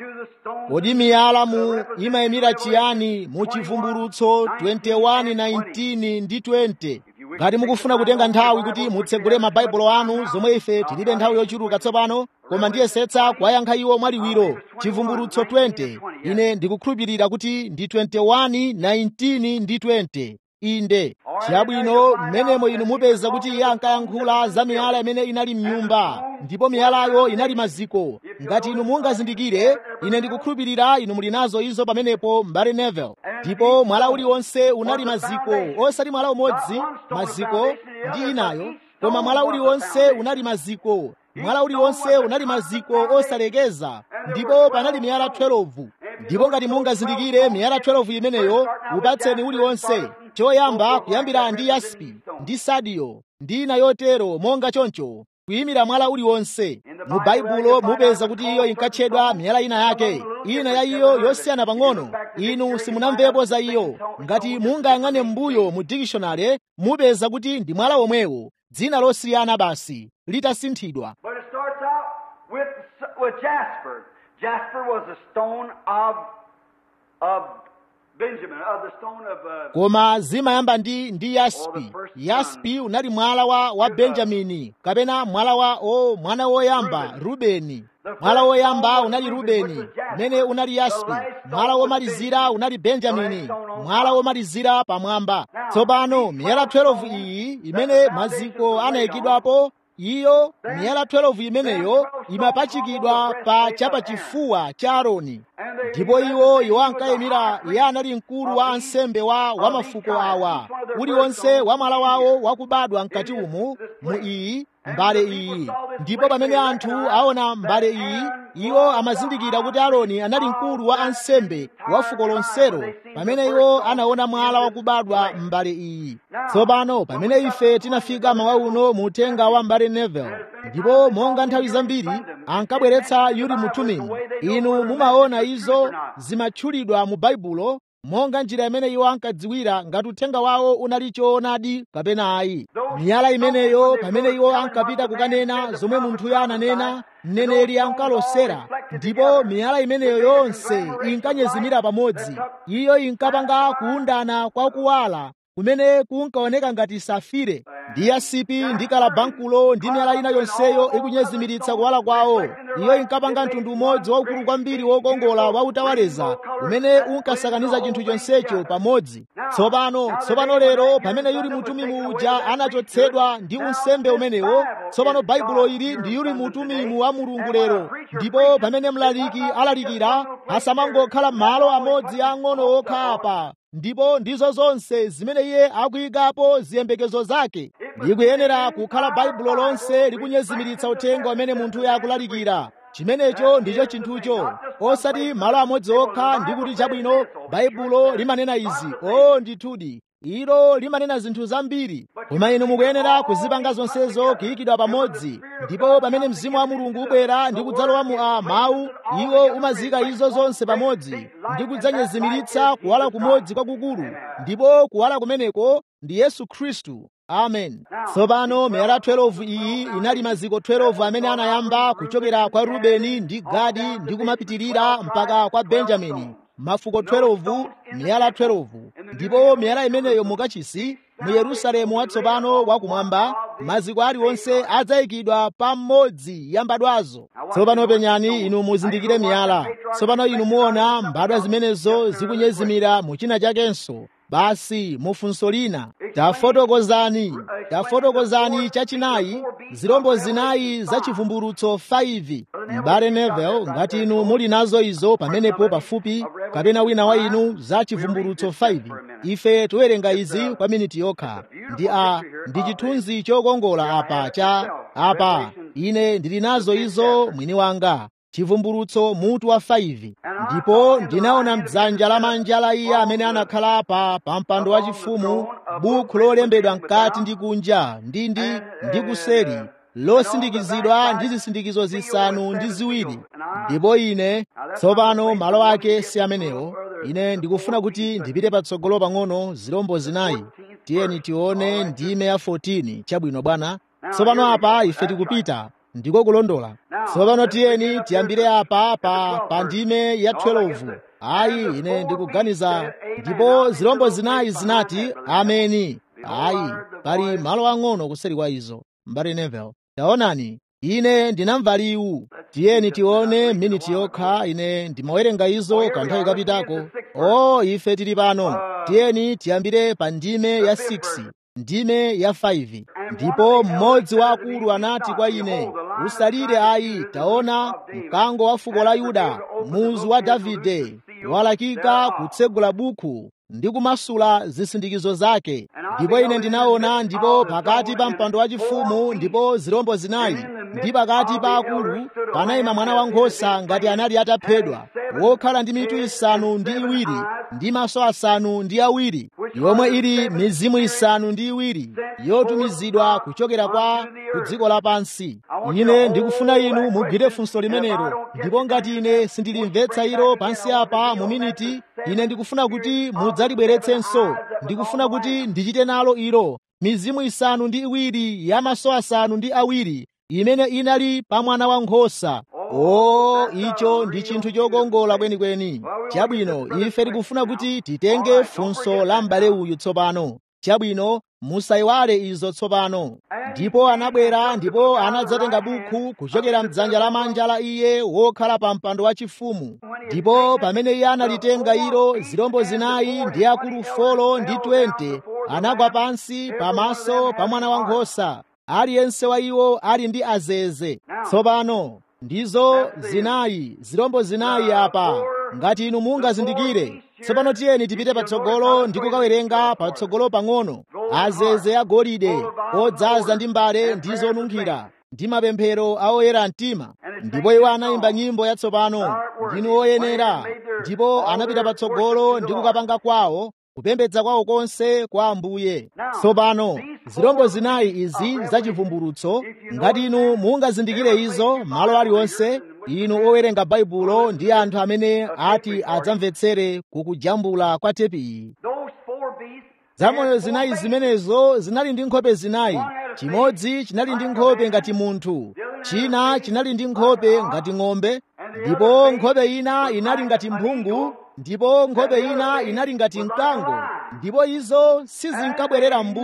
Kodi miyala mu imayimira chiyani mu Chivumbulutso twenty-one nineteen ndi twenty? Ngati mukufuna kutenga nthawi kuti mutsegule mabaibulo anu, zomwe ife tilibe nthawi yochuluka tsopano, koma ndiyesetsa kuwayankha iwo mwaliwiro. Chivumbulutso twenty, ine ndikukhulupirira kuti ndi twenty-one nineteen ndi twenty. Inde chabwino, mmenemo inu mupeza kuti iye ankayankhula za miyala imene inali m'nyumba, ndipo miyalayo inali maziko. Ngati inu mungazindikire, ine ndikukhulupirira inu muli nazo izo pamenepo m'bale Neville. Ndipo mwala uliwonse unali maziko, osati mwala umodzi maziko ndi inayo, koma mwala uliwonse unali maziko. Mwala uliwonse unali maziko osalekeza, ndipo panali miyala twelve. Ndipo ngati mungazindikire miyala twelve imeneyo, upatseni uliwonse choyamba kuyambira ndi yaspi ndi sadio ndi ina yotero monga choncho, kuyimira mwala uliwonse. Mu Baibulo mupeza kuti iyo inkatchedwa miyala ina yake, ina ya iyo yosiyana pang'ono. Inu simunamvepo za iyo. Ngati mungayang'ane m'mbuyo mu dictionary mupeza kuti ndi mwala omwewo, dzina losiyana basi litasinthidwa. But it starts out with, with Jasper. Jasper was a stone of, of Benjamin, of the stone of, uh, koma zimayamba ndi ndi yaspi. Yaspi unali mwala wa, wa Benjamini, kapena mwala wa o mwana woyamba Rubeni. Mwala woyamba unali Rubeni, umene unali yaspi. Mwala womalizira unali Benjamini, mwala womalizira pamwamba. Tsopano miyala twelve iyi imene maziko anayikidwapo, iyo miyala twelve imeneyo imapachikidwa pa chapachifuwa cha Aaroni. Ndipo iwo iwo ankayimira, iye anali mkulu wa ansembe wa, wa mafuko awa, uliwonse wa mwala wawo wakubadwa mkati umu mu iyi mbale iyi. Ndipo pamene anthu aona mbale iyi, iwo amazindikira kuti Aaroni anali mkulu wa ansembe wa fuko lonselo, pamene iwo anaona mwala wakubadwa mbale iyi. Tsopano pamene ife tinafika mawa uno mu uthenga wa mbale Neville, ndipo monga nthawi zambiri ankabweretsa Urim Thummim, inu mumaona izo zimatchulidwa mu Baibulo monga njira imene iwo ankadziwira ngati uthenga wawo unali choonadi kapena ayi. Miyala imeneyo pamene iwo ankapita kukanena zomwe munthuyo ananena, mneneri ankalosera, ndipo miyala imeneyo yonse inkanyezimira pamodzi. Iyo inkapanga kuundana kwa kuwala kumene kunkaoneka ngati safire. ndi yasipi ndi kalabankulo ndi miyala ina yonseyo ikunyezimiritsa kuwala kwawo. Iyo inkapanga mtundu umodzi waukulu kwambiri wokongola wa utawaleza umene unkasakaniza chinthu chonsecho pamodzi. Tsopano tsopano lero pamene Yuli mutumimu uja anachotsedwa ndi unsembe umenewo, tsopano baibulo ili ndi Yuli mutumimu wa Mulungu lero. Ndipo pamene mlaliki alalikira asamangokhala malo amodzi ang'ono okha apa, ndipo ndizo zonse zimene iye akuyikapo ziyembekezo zake. Likuyenera kukhala baibulo lonse likunyezimiritsa uthenga umene munthuyo akulalikira. Chimenecho ndicho chinthucho, osati malo amodzi okha ndi kuti chabwino baibulo limanena izi. O ndithudi ilo limanena zinthu zambiri, koma inu mukuyenera kuzipanga zonsezo kuyikidwa pamodzi. Ndipo pamene mzimu wa Mulungu ubwera ndi kudzalowa mu a mawu, iwo umazika izo zonse pamodzi ndi kudzanyezimiritsa kuwala kumodzi kwakukulu, ndipo kuwala kumeneko ndi Yesu Khristu. Amen. Tsopano miyala twelve iyi inali maziko twelve amene anayamba kuchokera kwa Rubeni ndi Gadi ndi kumapitirira mpaka kwa Benjamini. Mafuko twelve, miyala twelve. Ndipo miyala imeneyo mukachisi mu Yerusalemu watsopano wakumwamba, maziko aliwonse adzayikidwa pamodzi ya mbadwazo. Tsopano penyani inu muzindikire miyala. Tsopano inu muona mbadwa zimenezo zikunyezimira mu china chakenso. Basi mufunso lina, tafotokozani tafotokozani chachinayi, zirombo zinayi za chivumbulutso five. M'bale Neville, ngati inu muli nazo izo pamenepo pafupi, kapena wina wa inu za chivumbulutso five, ife tiwerenga izi kwa miniti yokha. Ndi a ndi chithunzi chokongola apa cha apa ine ndili nazo izo mwini wanga. Chivumbulutso mutu wa five. Ndipo ndinaona mdzanja lamanja la iye amene anakhala pa pa mpando wachifumu buku lolembedwa mkati ndi kunja ndi ndi ndi kuseri, losindikizidwa ndi zisindikizo zisanu ndi ziwiri. Ndipo ine tsopano malo ake si amenewo. Ine ndikufuna kuti ndipite patsogolo pang'ono zirombo zinayi. Tiyeni tione ndime ya fourteen. Chabwino bwana. Tsopano apa ife tikupita ndiko kulondola. Tsopano tiyeni tiyambire apa pa pa ndime ya twelve. Ayi ine ndikuganiza. Ndipo zirombo zinayi zinati ameni. Ayi pali malo ang'ono kuseri kwa izo. M'bale Neville, taonani ine ndinamva liwu. Tiyeni tione miniti yokha, ine ndimawerenga izo kanthawi kapitako. O ife tili pano. Tiyeni tiyambire pa ndime ya six, ndime ya five. Ndipo mmodzi wa akulu anati kwa ine, usalire ayi, taona mkango wa fuko la Yuda, muzu wa Davide, walakika kutsegula buku ndi kumasula zisindikizo zake. Ndipo ine ndinaona, ndipo pakati pa mpando wachifumu ndipo zirombo zinayi, ndi pakati pa akulu panayima mwana wankhosa ngati anali ataphedwa, wokhala ndi mitu isanu ndi iwiri ndi maso asanu ndi awiri, yomwe ili mizimu isanu ndi iwiri yotumizidwa kuchokera kwa ku dziko lapansi. Ine ndikufuna inu mugwire funso limenelo, ndipo ngati ine sindilimvetsa ilo pansi apa mu miniti, ine ndikufuna kuti mudzalibweretsenso. Ndikufuna kuti ndichite nalo ilo, mizimu isanu ndi iwiri ya maso asanu ndi awiri imene inali pa mwana wankhosa. O icho ndi chinthu chokongola kwenikweni. Chabwino ife tikufuna kuti titenge funso la m'bale uyu tsopano. Chabwino musayiwale izo tsopano. Ndipo anabwera ndipo anadzatenga buku kuchokera mdzanja lamanja la iye wokhala pa mpando wachifumu. Ndipo pamene iye analitenga ilo, zirombo zinayi ndi akulu folo ndi twenty anagwa pansi pamaso pa mwana wankhosa, aliyense wa iwo ali ndi azeze. Tsopano ndizo zinayi, zirombo zinayi apa, ngati inu mungazindikire. Tsopano tiyeni tipite patsogolo ndi kukawerenga patsogolo pang'ono. Azeze agolide odzaza ndi mbale ndi zonunkhira ndi mapemphero a oyera mtima. Ndipo iwo anayimba nyimbo yatsopano, ndinu oyenera. Ndipo anapita patsogolo ndi kukapanga kwawo kupembedza kwawo konse kwa Ambuye. Tsopano zirombo zinayi izi zachivumbulutso, ngati inu mungazindikire izo malo aliwonse, inu owerenga baibulo ndi anthu amene ati adzamvetsere kukujambula kwa tepi iyi. Zamoyo zinayi zimenezo zinali ndi nkhope zinayi. Chimodzi chinali ndi nkhope ngati munthu, china chinali ndi nkhope ngati ng'ombe, ndipo nkhope ina inali ngati mphungu, ndipo nkhope ina inali ngati mkango, ndipo izo sizinkabwerera m'mbuyo.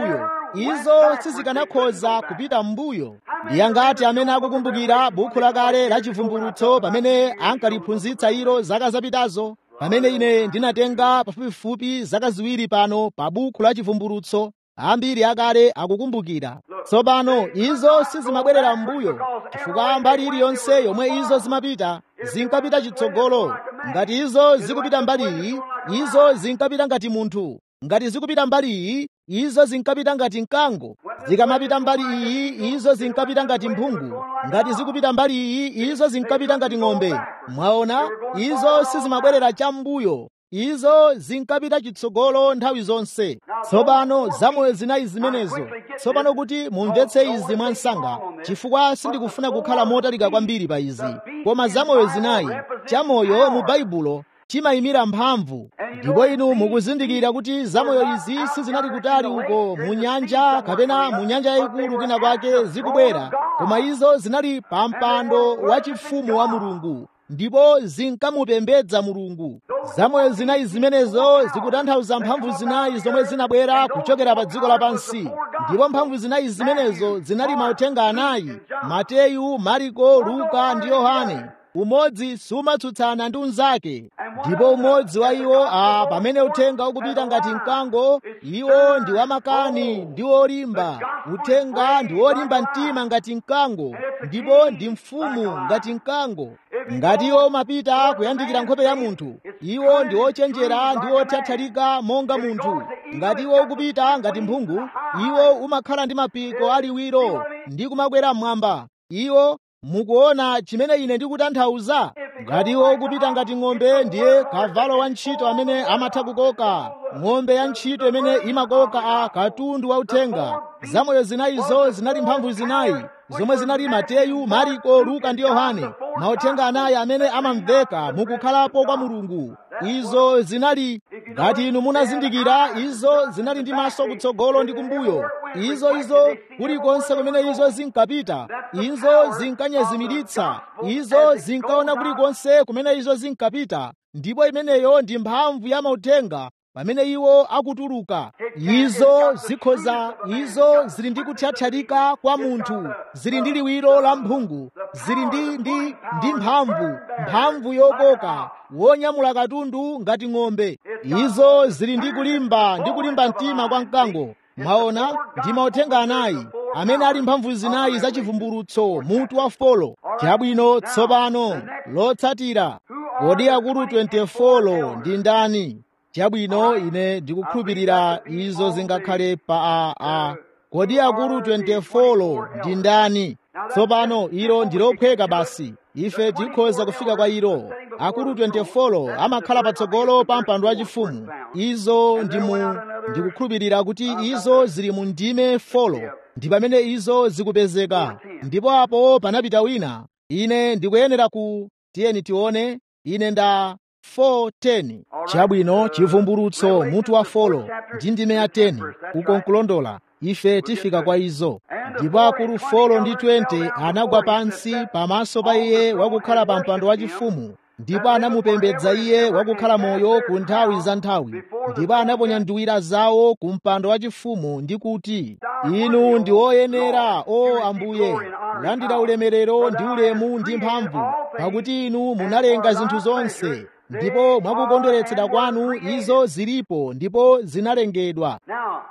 izo sizikanakhoza kupita m'mbuyo. Ndi angati amene akukumbukira buku lakale la chivumbulutso pamene ankaliphunzitsa ilo zaka zapitazo, pamene ine ndinatenga pafupifupi zaka ziwiri pano pa buku la chivumbulutso? Ambiri akale akukumbukira. Tsopano izo sizimabwerera m'mbuyo, chifukwa mbali iliyonse yomwe izo zimapita zinkapita chitsogolo. Ngati izo zikupita mbali iyi, izo zinkapita ngati munthu. Ngati zikupita mbali iyi, izo zinkapita ngati mkango. Zikamapita mbali iyi, izo zinkapita ngati mphungu. Ngati zikupita mbali iyi, izo zinkapita ngati ng'ombe. Mwaona, izo sizimabwerera cham'mbuyo. Izo zinkapita chitsogolo nthawi zonse. Tsopano zamoyo zinayi zimenezo, tsopano kuti mumvetse izi mwansanga, chifukwa sindikufuna kukhala motalika kwambiri pa izi, koma zamoyo zinayi, chamoyo mu Baibulo chimayimira mphamvu. Ndipo inu mukuzindikira kuti zamoyo izi sizinali kutali uko mu nyanja kapena mu nyanja yayikulu kwina kwake zikubwera, koma izo zinali pa mpando wachifumu wa Mulungu, ndipo zinkamupembedza Mulungu. Zamoyo zinayi zimenezo zikutanthauza mphamvu zinayi zomwe zinabwera kuchokera pa dziko lapansi, ndipo mphamvu zinayi zimenezo zinali mauthenga anayi: Mateyu, Mariko, Luka ndi Yohane. Umodzi sumatsutsana ndi unzake, ndipo umodzi wa iwo a pamene uthenga ukupita ngati mkango, iwo ndi wamakani ndi olimba. Uthenga ndi olimba mtima ngati mkango, ndipo ndi mfumu ngati mkango. Ngati iwo umapita kuyandikira nkhope ya munthu, iwo ndi ochenjera ndi othathalika monga munthu. Ngati iwo ukupita ngati mphungu, iwo umakhala ndi mapiko aliwiro ndi kumakwera mmwamba. Iwo mukuona chimene ine ndikutanthauza? Ngati iwo ukupita ngati ng'ombe, ndiye kavalo wa ntchito amene amatha kukoka, ng'ombe ya ntchito imene imakoka a katundu wa uthenga. Zamoyo zinayizo zinali mphamvu zinayi zomwe zinali Mateyu, Mariko, Luka ndi Yohane, mauthenga anayi amene amamveka mukukhalapo kwa Mulungu. Izo zinali, ngati inu munazindikira, izo zinali ndi maso kutsogolo ndi kumbuyo. Izo izo kulikonse kumene izo zinkapita, izo zinkanyezimiritsa, izo zinkaona kulikonse kumene izo zinkapita, ndipo imeneyo ndi mphamvu ya mauthenga pamene iwo akutuluka. Izo zikhoza, izo zili ndi kuthathalika kwa munthu, zili ndi liwiro la mphungu, zili ndi ndi ndi mphamvu, mphamvu yokoka, wonyamula katundu ngati ng'ombe. Izo zili ndi kulimba ndi kulimba mtima kwa mkango. Mwaona, ndi mauthenga anayi amene ali mphamvu zinayi za chivumbulutso, mutu wa folo. Chabwino, tsopano lotsatira, kodi akulu twenty four ndi ndani? Chabwino, ine ndikukhulupirira izo zingakhale pa a a kodi akulu twenty four ndi ndani? Tsopano ilo ndilophweka basi, ife tikhoza kufika kwa ilo. Akulu twenty four amakhala patsogolo pa mpando wachifumu. Izo ndimu ndikukhulupirira kuti izo zili mu ndime folo, ndi pamene izo zikupezeka. Ndipo apo panapita wina, ine ndikuyenera ku tiyeni tione, ine nda four ten. Chabwino, chivumbulutso mutu wa folo ndi ndime ya ten uko nkulondola, ife tifika kwa izo. Ndipo akulu folo ndi twenty anagwa pansi pamaso pa iye wakukhala pa mpando wachifumu, ndipo anamupembedza iye wakukhala moyo ku nthawi za nthawi. Ndipo anaponya nduwira zawo ku mpando wachifumu ndi kuti, inu ndi oyenera, o Ambuye, kulandira ulemerero ndi ulemu ndi mphamvu, pakuti inu munalenga zinthu zonse, ndipo mwakukondweretsedwa kwanu izo zilipo ndipo zinalengedwa.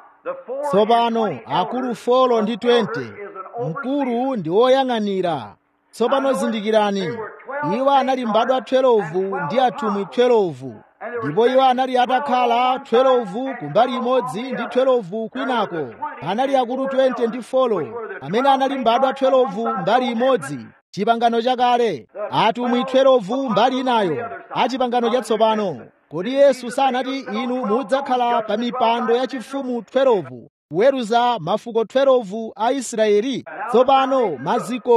Tsopano akulu folo ndi twenty, mkulu ndi woyang'anira. Tsopano zindikirani, iwo anali mbadwa twelve ndi atumwi twelve, ndipo iwo anali atakhala twelve kumbali imodzi ndi twelve kwinako. Anali akulu twenty ndi folo amene anali mbadwa twelve mbali imodzi, chipangano chakale, atumwi twelve mbali inayo, achipangano chatsopano. Kodi Yesu sanati inu mudzakhala pa mipando yachifumu twelve kuweruza mafuko twelve a Israeli? Tsopano maziko,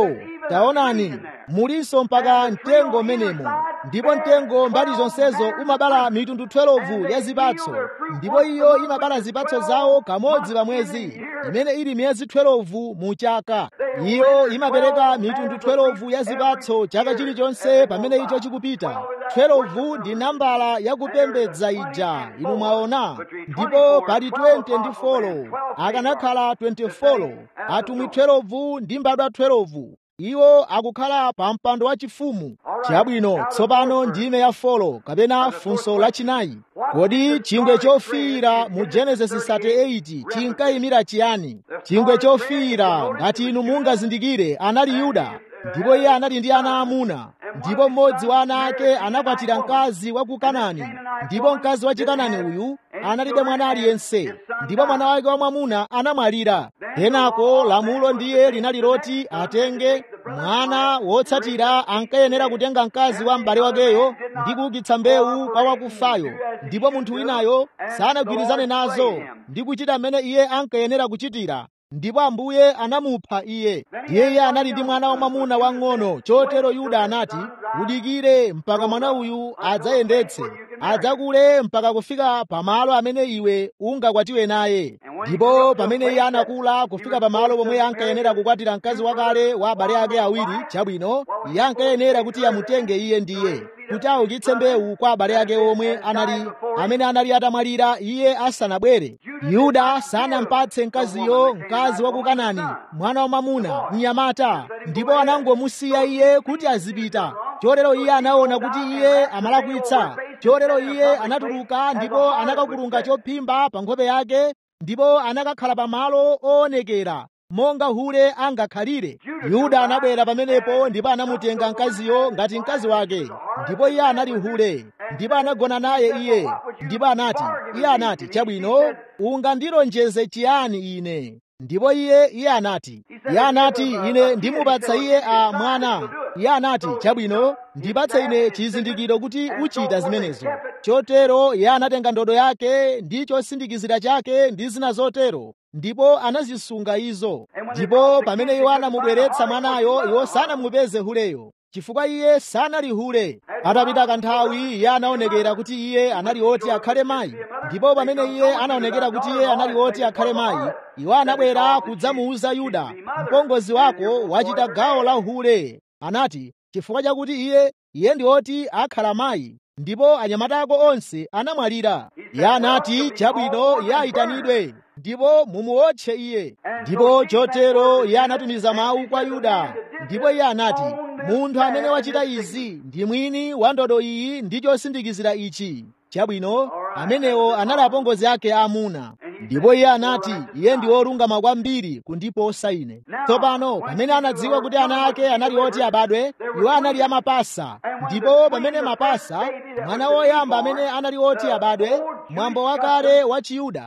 taonani, mulinso mpaka mtengo menemo, ndipo mtengo mbali zonsezo umabala mitundu twelve ya zipatso, ndipo iyo imabala zipatso zawo kamodzi pa mwezi, imene ili miyezi twelve mu chaka. Iyo imapereka mitundu twelve ya zipatso chaka chilichonse pamene icho chikupita. twelve ndi nambala yakupembedza ija, inu mwaona, ndipo pali twenty ndi four, akanakhala twenty-four, atumwi twelve ndi mbadwa twelve. Iwo akukhala pa mpando wachifumu. Chabwino, tsopano ndime ya folo kapena funso lachinayi. Kodi chingwe chofiira mu Genesis thirty-eight chinkayimira chiyani? Chingwe chofiira, ngati inu mungazindikire, anali Yuda, ndipo iye anali ndi ana amuna, ndipo mmodzi wa ana ake anakwatira mkazi wa ku Kanaani, ndipo mkazi wa Chikanani uyu analibe mwana aliyense, ndipo mwana wake wamwamuna anamwalira. Kenako lamulo ndiye linali loti atenge mwana wotsatira, ankayenera kutenga mkazi wa m'bale wakeyo ndi kuukitsa mbewu kwa wakufayo, ndipo munthu winayo sanagwirizane nazo ndi kuchita mmene iye ankayenera kuchitira, ndipo Ambuye anamupha iye. Iye anali ndi mwana wamwamuna wang'ono, chotero Yuda anati, udikire mpaka mwana uyu adzayendetse, adzakule mpaka kufika pamalo amene iwe ungakwatiwe naye. Ndipo pamene iye anakula kufika pamalo pomwe ankayenera kukwatira mkazi wakale wa abale ake awiri, chabwino, iye ankayenera kuti amutenge iye ndiye, kuti aukitse mbewu kwa abale ake omwe anali amene anali atamwalira iye asanabwere. Yuda sanampatse mkaziyo, mkazi wa ku Kanaani, mwana wamwamuna mnyamata, ndipo anangomusiya iye kuti azipita. Chotero iye anaona kuti iye amalakwitsa. Chotero iye anatuluka ndipo anakakulunga chophimba pa nkhope yake, ndipo anakakhala pamalo oonekera monga hule angakhalire. Yuda anabwera pamenepo ndipo anamutenga mkaziyo ngati mkazi wake, ndipo iye anali hule, ndipo anagona naye iye. Ndipo anati, iye anati, chabwino, ungandilonjeze chiyani ine? Ndipo iye iye anati, iye anati, ine ndimupatsa iye a mwana. Iye anati, chabwino, ndipatse ine chizindikiro kuti uchita zimenezo. Chotero iye anatenga ndodo yake ndi chosindikizira chake ndi zina zotero, ndipo anazisunga izo. Ndipo pamene iwo anamubweretsa mwanayo, iwo sanamupeze huleyo, chifukwa iye sanali hule. Patapita kanthawi, iye anaonekera kuti iye anali oti akhale mayi, ndipo pamene iye anaonekera kuti iye anali oti akhale mayi, iwo anabwera kudzamuwuza Yuda, mpongozi wako wachita gawo la hule. Anati, chifukwa chakuti iye iye ndi oti akhala mayi, ndipo anyamata ako onse anamwalira. Iye anati, chabwino, iye ayitanidwe, ndipo mumuotche iye. Ndipo chotero iye anatumiza mawu kwa Yuda, ndipo iye anati, munthu amene wachita izi ndi mwini wa ndodo iyi ndi chosindikizira ichi. Chabwino, amenewo anali apongozi ake aamuna. Ndipo iye anati, iye ndi wolungama kwambiri kundiposa ine. Tsopano pamene anadziwa kuti ana ake anali oti abadwe, iwo anali amapasa. Ndipo pamene mapasa, mwana woyamba amene anali oti abadwe, mwambo wakale wa Chiyuda,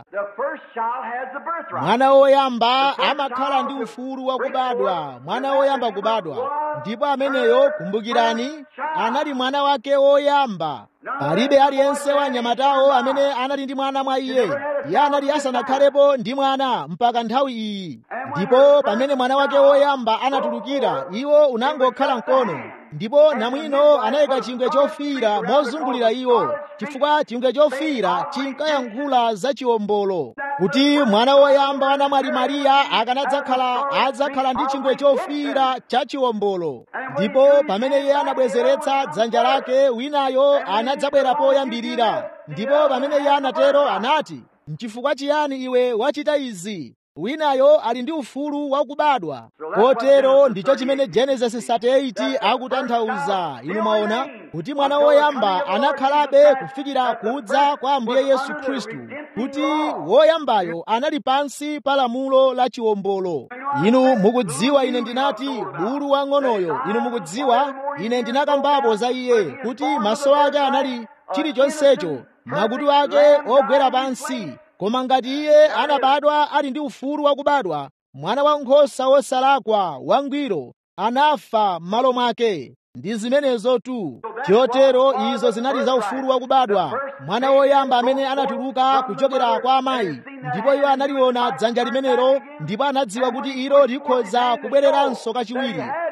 mwana woyamba amakhala ndi ufulu wakubadwa, mwana woyamba kubadwa. Ndipo ameneyo, kumbukirani, anali mwana wake woyamba. Palibe aliyense wa anyamatawo amene anali ndi mwana mwa iye. Iye anali asanakhalepo ndi mwana mpaka nthawi iyi. Ndipo pamene mwana wake woyamba anatulukira, iwo unangokhala mkono. Ndipo namwino anayika chingwe chofiira mozungulira iwo, chifukwa chingwe chofiira chinkayankhula za chiwombolo, kuti mwana woyamba wa namwali Mariya akanadzakhala adzakhala ndi chingwe chofiira cha chiwombolo. Ndipo pamene iye anabwezeretsa dzanja lake, winayo anadzabwera poyambirira. Ndipo pamene iye anatero anati, n'chifukwa chiyani iwe wachita izi? Winayo ali ndi ufulu wakubadwa. Kotero ndicho chimene Genesis thirty-eight akutanthauza. Inu mwaona kuti mwana woyamba anakhalabe kufikira kudza kwa Ambuye Yesu Khristu, kuti woyambayo anali pansi pa lamulo la chiwombolo. Inu mukudziwa ine ndinati bulu wang'onoyo, inu mukudziwa ine ndinakambapo za iye kuti maso ake anali chilichonsecho, makutu ake ogwera pansi. Koma ngati iye anabadwa ali ndi ufulu wakubadwa, mwana wankhosa wosalakwa wangwiro anafa m'malo mwake. Ndi zimenezo tu. Chotero izo zinali za ufulu wakubadwa, mwana woyamba amene anatuluka kuchokera kwa amayi. Ndipo iwo analiona dzanja limenelo, ndipo anadziwa kuti ilo likhoza kubwereranso kachiwiri.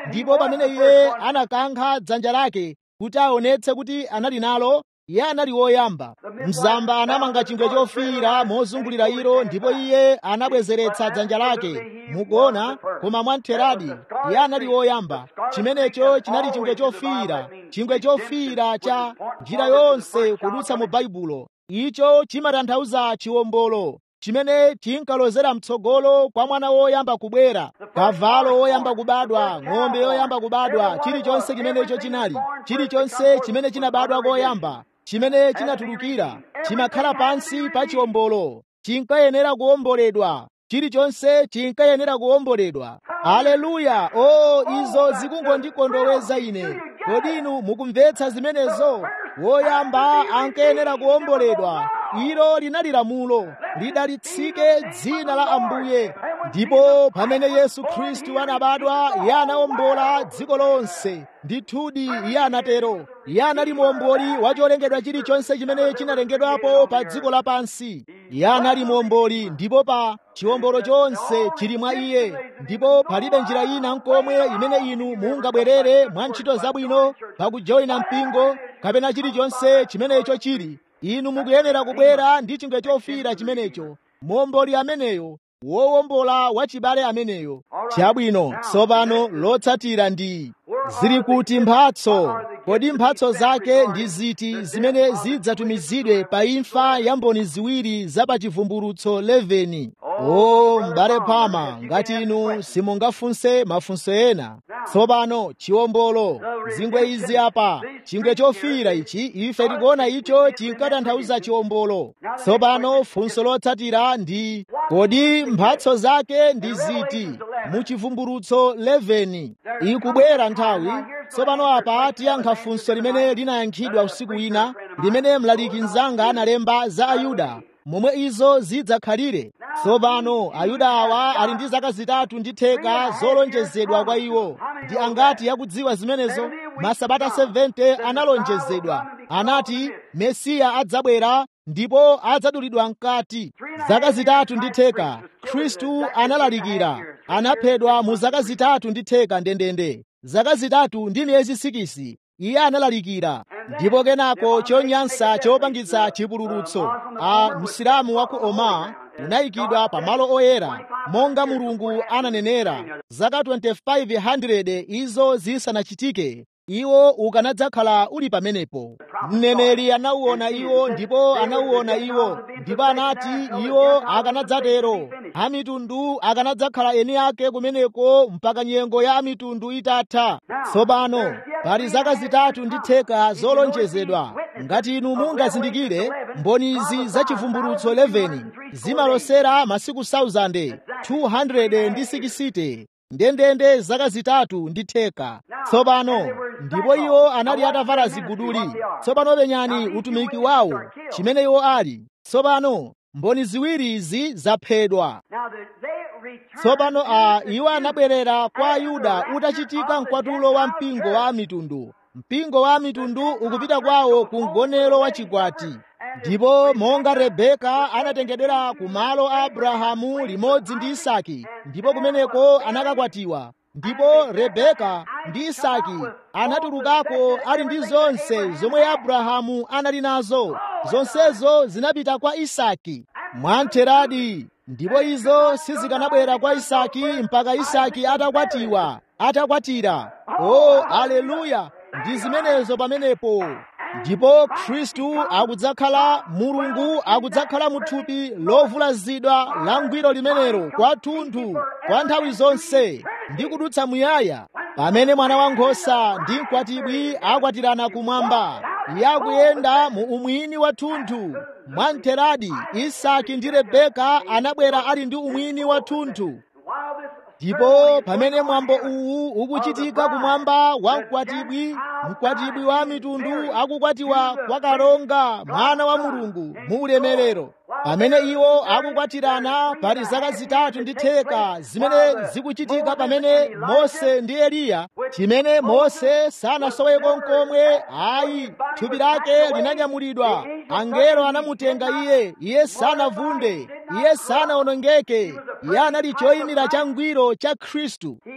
ndipo pamene iye anakankha dzanja lake kuti aonetse kuti anali nalo, iye anali woyamba. Mzamba anamanga chingwe chofiira mozungulira ilo, ndipo iye anabwezeretsa dzanja lake. Mukuona, koma mwamtheradi iye anali woyamba. Chimenecho chinali chingwe chofiira, chingwe chofiira cha njira yonse kudutsa mu Baibulo. Icho chimatanthauza chiwombolo chimene chinkalozera mtsogolo kwa mwana woyamba kubwera, kavalo woyamba kubadwa, ng'ombe yoyamba kubadwa, chilichonse chimenecho chinali, chilichonse chimene chinabadwa koyamba, chimene chinatulukira, chimakhala pansi pa chiwombolo, chinkayenera kuwomboledwa. Chilichonse chinkayenera kuwomboledwa. Haleluya! Oh, izo zikungondikondoweza ine. Kodi inu mukumvetsa zimenezo? Woyamba ankayenera kuwomboledwa. Ilo linali lamulo, lidalitsike dzina la Ambuye. Ndipo pamene Yesu Khristu anabadwa, iye anawombola dziko lonse. Ndithudi iye anatero. Iye anali muomboli wa cholengedwa chilichonse chimene chinalengedwapo pa dziko lapansi. Iye anali muomboli, ndipo pa chiwombolo chonse chili mwa iye. Ndipo palibe njira ina nkomwe imene inu mungabwerere mwa ntchito zabwino pakujoyina mpingo kapena chilichonse chimenecho chili. Inu mukuyenera kubwera ndi chingwe chofiira chimenecho, muomboli ameneyo, wowombola wachibale ameneyo. Chabwino, tsopano lotsatira ndi zili kuti mphatso. Kodi mphatso zake ndi ziti zimene zidzatumizidwe pa imfa ya mboni ziwiri za pa chivumbulutso eleveni? O m'bale Pama, ngati inu simungafunse mafunso ena. Tsopano chiwombolo, zingwe izi apa, chingwe chofiira ichi, ife tikuona icho chinkatanthauza chiwombolo. Tsopano funso lotsatira ndi kodi mphatso zake ndi ziti mu chivumbulutso eleveni? Ikubwera nthawi. Tsopano apa tiyankha funso limene linayankhidwa usiku wina, limene mlaliki mnzanga analemba za Ayuda, momwe izo zidzakhalire. Tsopano Ayuda awa ali ndi zaka zitatu ndi theka zolonjezedwa kwa iwo. Ndi angati yakudziwa zimenezo? Masabata sabata analonjezedwa. Anati Mesiya adzabwera ndipo adzadulidwa mkati. Zaka zitatu ndi theka Khristu analalikira, anaphedwa mu zaka zitatu ndi theka ndendende, zaka zitatu ndi miyezi sikisi iye analalikira. Ndipo kenako chonyansa chopangitsa chipululutso, a msilamu wa ku Oma unayikidwa pa malo oyera monga Mulungu ananenera. Zaka twenty-five hundred izo zisanachitike, iwo ukanadzakhala uli pamenepo. Mneneri anauona iwo ndipo anauona iwo ndipo anati iwo akanadzatero. Amitundu akanadzakhala eni ake kumeneko mpaka nyengo ya amitundu itatha. Tsopano pali zaka zitatu ndi theka zolonjezedwa. Ngati inu mungazindikire, mboni izi za chivumbulutso eleveni zimalosera masiku two hundred and sixty ndendende zaka zitatu ndi theka. Tsopano ndipo iwo anali atavala ziguduli. Tsopano penyani utumiki wawo chimene iwo ali. Tsopano mboni ziwiri izi zaphedwa. Tsopano a iwo anabwerera kwa Ayuda utachitika mkwatulo wa mpingo wa mitundu. Mpingo wa mitundu ukupita kwawo ku mgonero wa chikwati. Ndipo monga Rebeka anatengedwera ku malo a Abrahamu limodzi ndi Isaki, ndipo kumeneko anakakwatiwa. Ndipo Rebeka ndi Isaki anatulukako ali ndi zonse zomwe Abrahamu anali nazo. Zonsezo zinapita kwa Isaki mwamtheradi. Ndipo izo sizikanabwera kwa Isaki mpaka Isaki atakwatiwa, atakwatira. Oh, haleluya! Ndi zimenezo pamenepo. Ndipo Khristu akudzakhala, Mulungu akudzakhala muthupi lovulazidwa la ngwiro limenelo kwathunthu kwa nthawi zonse ndi kudutsa muyaya. Pamene mwana wankhosa ndi mkwatibwi akwatirana kumwamba, iye akuyenda mu umwini wathunthu mwamtheradi. Isaki ndi Rebeka anabwera ali ndi umwini wathunthu. Ndipo pamene mwambo uwu ukuchitika kumwamba wa mkwatibwi, mkwatibwi wa mitundu akukwatiwa kwa kalonga mwana wa Mulungu mu ulemerero. Pamene iwo akukwatirana pali zaka zitatu ndi theka zimene zikuchitika pamene Mose ndi Eliya, chimene Mose sanasoweko nkomwe, ayi, thupi lake linanyamulidwa, angelo anamutenga iye, iye sanavunde, iye sanawonongeke, iye anali choyimira cha ngwiro cha Khristu.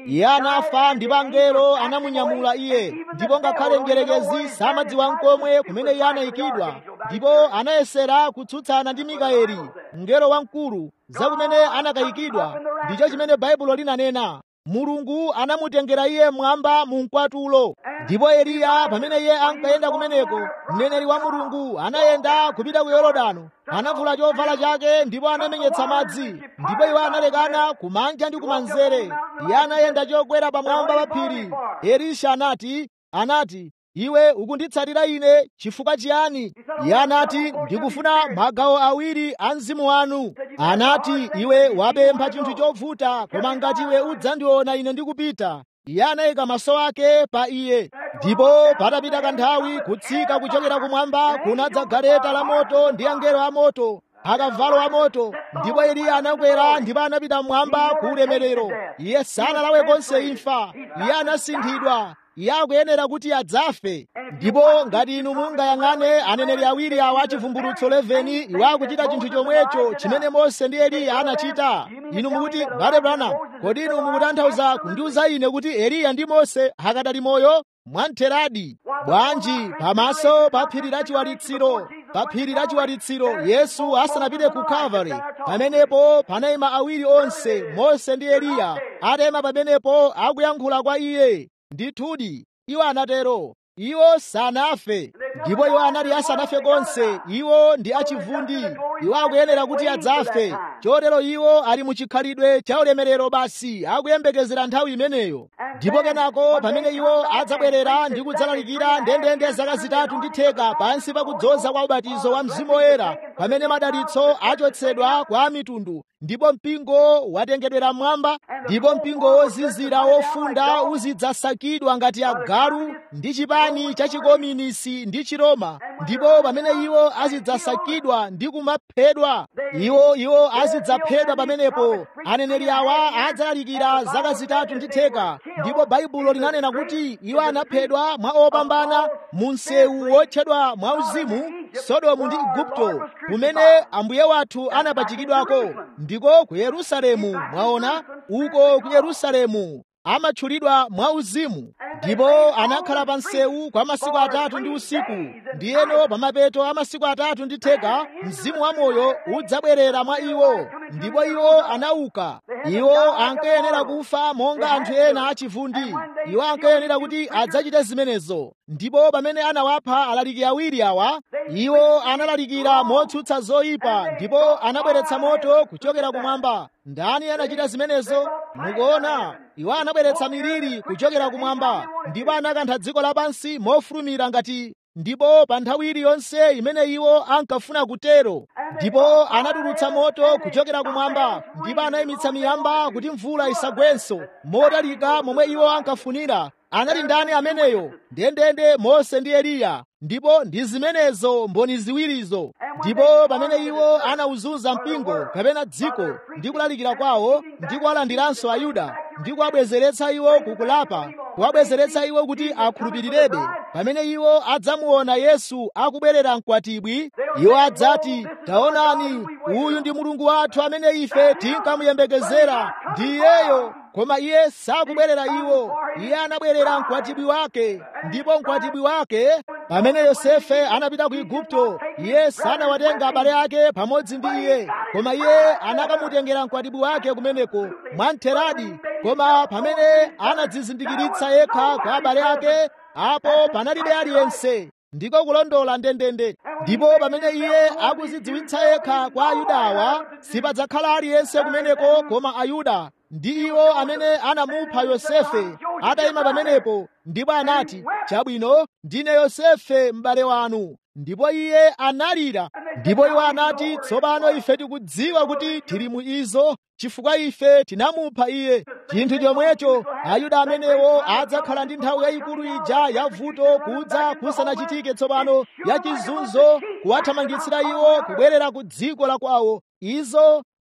iye anafa ndipo angelo anamunyamula iye, ndipo ngakhale mdierekezi samadziwa n'komwe kumene iye anayikidwa, ndipo anayesera kutsutsana ndi Mikaeli mngelo wamkulu za kumene anakayikidwa. Ndicho chimene Baibulo linanena. Mulungu anamutengera iye mwamba mu mkwatulo. Ndipo Eliya pamene iye ankayenda kumeneko, mneneri wa Mulungu anayenda kupita ku Yorodani, anavula chovala chake ndipo anamenyetsa madzi, ndipo iwo analekana kumanja ndi kumanzere. Iye anayenda chokwera pamwamba pa phiri. Elisha anati anati iwe ukunditsatira ine chifukwa chiyani? Iye anati, ndikufuna magawo awiri a mzimu wanu. Anati, iwe wapempha chinthu chovuta, koma ngati iwe udzandiona ine ndikupita. Iye anayika maso ake pa iye. Ndipo patapita kanthawi, kutsika kuchokera kumwamba kunadza galeta la moto ndi angelo a moto, akavalo a moto. Ndipo Eliya anakwera ndipo anapita mmwamba ku ulemerero. Iye sanalawe konse imfa. Iye anasinthidwa. Iye akuyenera kuti adzafe. Ndipo ngati inu mungayang'ane aneneri awiri awa achivumbulutso eleveni, iwo akuchita chinthu chomwecho chimene Mose ndi Eliya anachita. Inu mukuti, Mbale Branham, kodi inu mukutanthauza kundiuza ine kuti Eliya ndi Mose akadali moyo? Mwantheradi. Bwanji pamaso pa phiri la chiwalitsiro, pa phiri la chiwalitsiro Yesu asanapite ku Kalvari, pamenepo panayima awiri onse, Mose ndi Eliya, atema pamenepo akuyankhula kwa iye. Ndithudi iwo anatero. Iwo sanafe, ndipo iwo anali asanafe konse. Iwo ndi achivundi, iwo akuyenera kuti adzafe. Chotero iwo ali muchikhalidwe cha ulemerero basi, akuyembekezera nthawi imeneyo. Ndipo kenako pamene iwo adzabwerera ndi kudzalalikira ndendende zaka zitatu ndi theka pansi pa kudzoza kwa ubatizo wa Mzimu Woyera, pamene madalitso achotsedwa kwa mitundu, ndipo mpingo watengedwera mmwamba, ndipo mpingo wozizira wofunda uzidzasakidwa ngati agalu ndi chipani cha chikominisi ndi Chiroma. Ndipo pamene iwo azidzasakidwa ndi kumaphedwa, iwo iwo azidzaphedwa pamenepo. Aneneri awa adzalalikira zaka zitatu ndi theka, ndipo Baibulo linanena kuti iwo anaphedwa mwa opambana mu msewu wotchedwa mwauzimu, Sodomu ndi Igupto, kumene Ambuye wathu anapachikidwako, ndiko ku Yerusalemu. Mwaona, uko ku Yerusalemu amatchulidwa mwauzimu. Ndipo anakhala pa msewu kwa masiku atatu ndi usiku. Ndiyeno pamapeto a masiku atatu ndi theka, mzimu wa moyo udzabwerera mwa iwo, ndipo iwo anauka. Iwo ankayenera kufa monga anthu ena achivundi. Iwo ankayenera kuti adzachite zimenezo. Ndipo pamene anawapha alaliki awiri awa, iwo analalikira motsutsa zoyipa, ndipo anabweretsa moto kuchokera kumwamba. Ndani anachita zimenezo? Mukuona, iwo anabweretsa miliri kuchokera kumwamba, ndipo anakantha dziko lapansi mofulumira ngati ndipo pa nthawi iliyonse imene iwo ankafuna kutero. Ndipo anatulutsa moto kuchokera kumwamba, ndipo anayimitsa miyamba kuti mvula isagwenso motalika momwe iwo ankafunira. Anali ndani ameneyo? Ndendende Mose ndi Eliya. Ndipo ndi zimenezo mboni ziwirizo. Ndipo pamene iwo anawuzunza mpingo kapena dziko ndi kulalikira kwawo ndi kuwalandiranso Ayuda ndi kuwabwezeretsa iwo kukulapa, kuwabwezeretsa iwo kuti akhulupirirebe, pamene iwo adzamuona Yesu akubwerera mkwatibwi, iwo adzati, taonani, uyu ndi Mulungu wathu amene ife tinkamuyembekezera, ndi Iyeyo. Koma Iye sakubwerera iwo. Iye anabwerera mkwatibwi wake. Ndipo mkwatibwi wake, pamene Yosefe anapita ku Igupto, Iye sanawatenga abale ake pamodzi ndi Iye, koma Iye anakamutengera mkwatibwi wake kumeneko mwantheradi. Koma pamene anadzizindikiritsa yekha kwa abale ake, apo panalibe aliyense. Ndiko kulondola ndendende. Ndipo pamene Iye akuzidziwitsa yekha kwa Ayudawa, sipadzakhala aliyense kumeneko koma Ayuda. Ndi iwo amene anamupha Yosefe atayima pamenepo, ndipo anati, chabwino, ndine Yosefe m'bale wanu. Ndipo iye analira. Ndipo iwo anati, tsopano ife tikudziwa kuti tili mu izo chifukwa ife tinamupha iye. Chinthu chomwecho Ayuda amenewo adzakhala ndi nthawi yayikulu ija ya vuto kudza kusanachitike tsopano, ya chizunzo kuwathamangitsira iwo kubwerera ku dziko la kwawo. Izo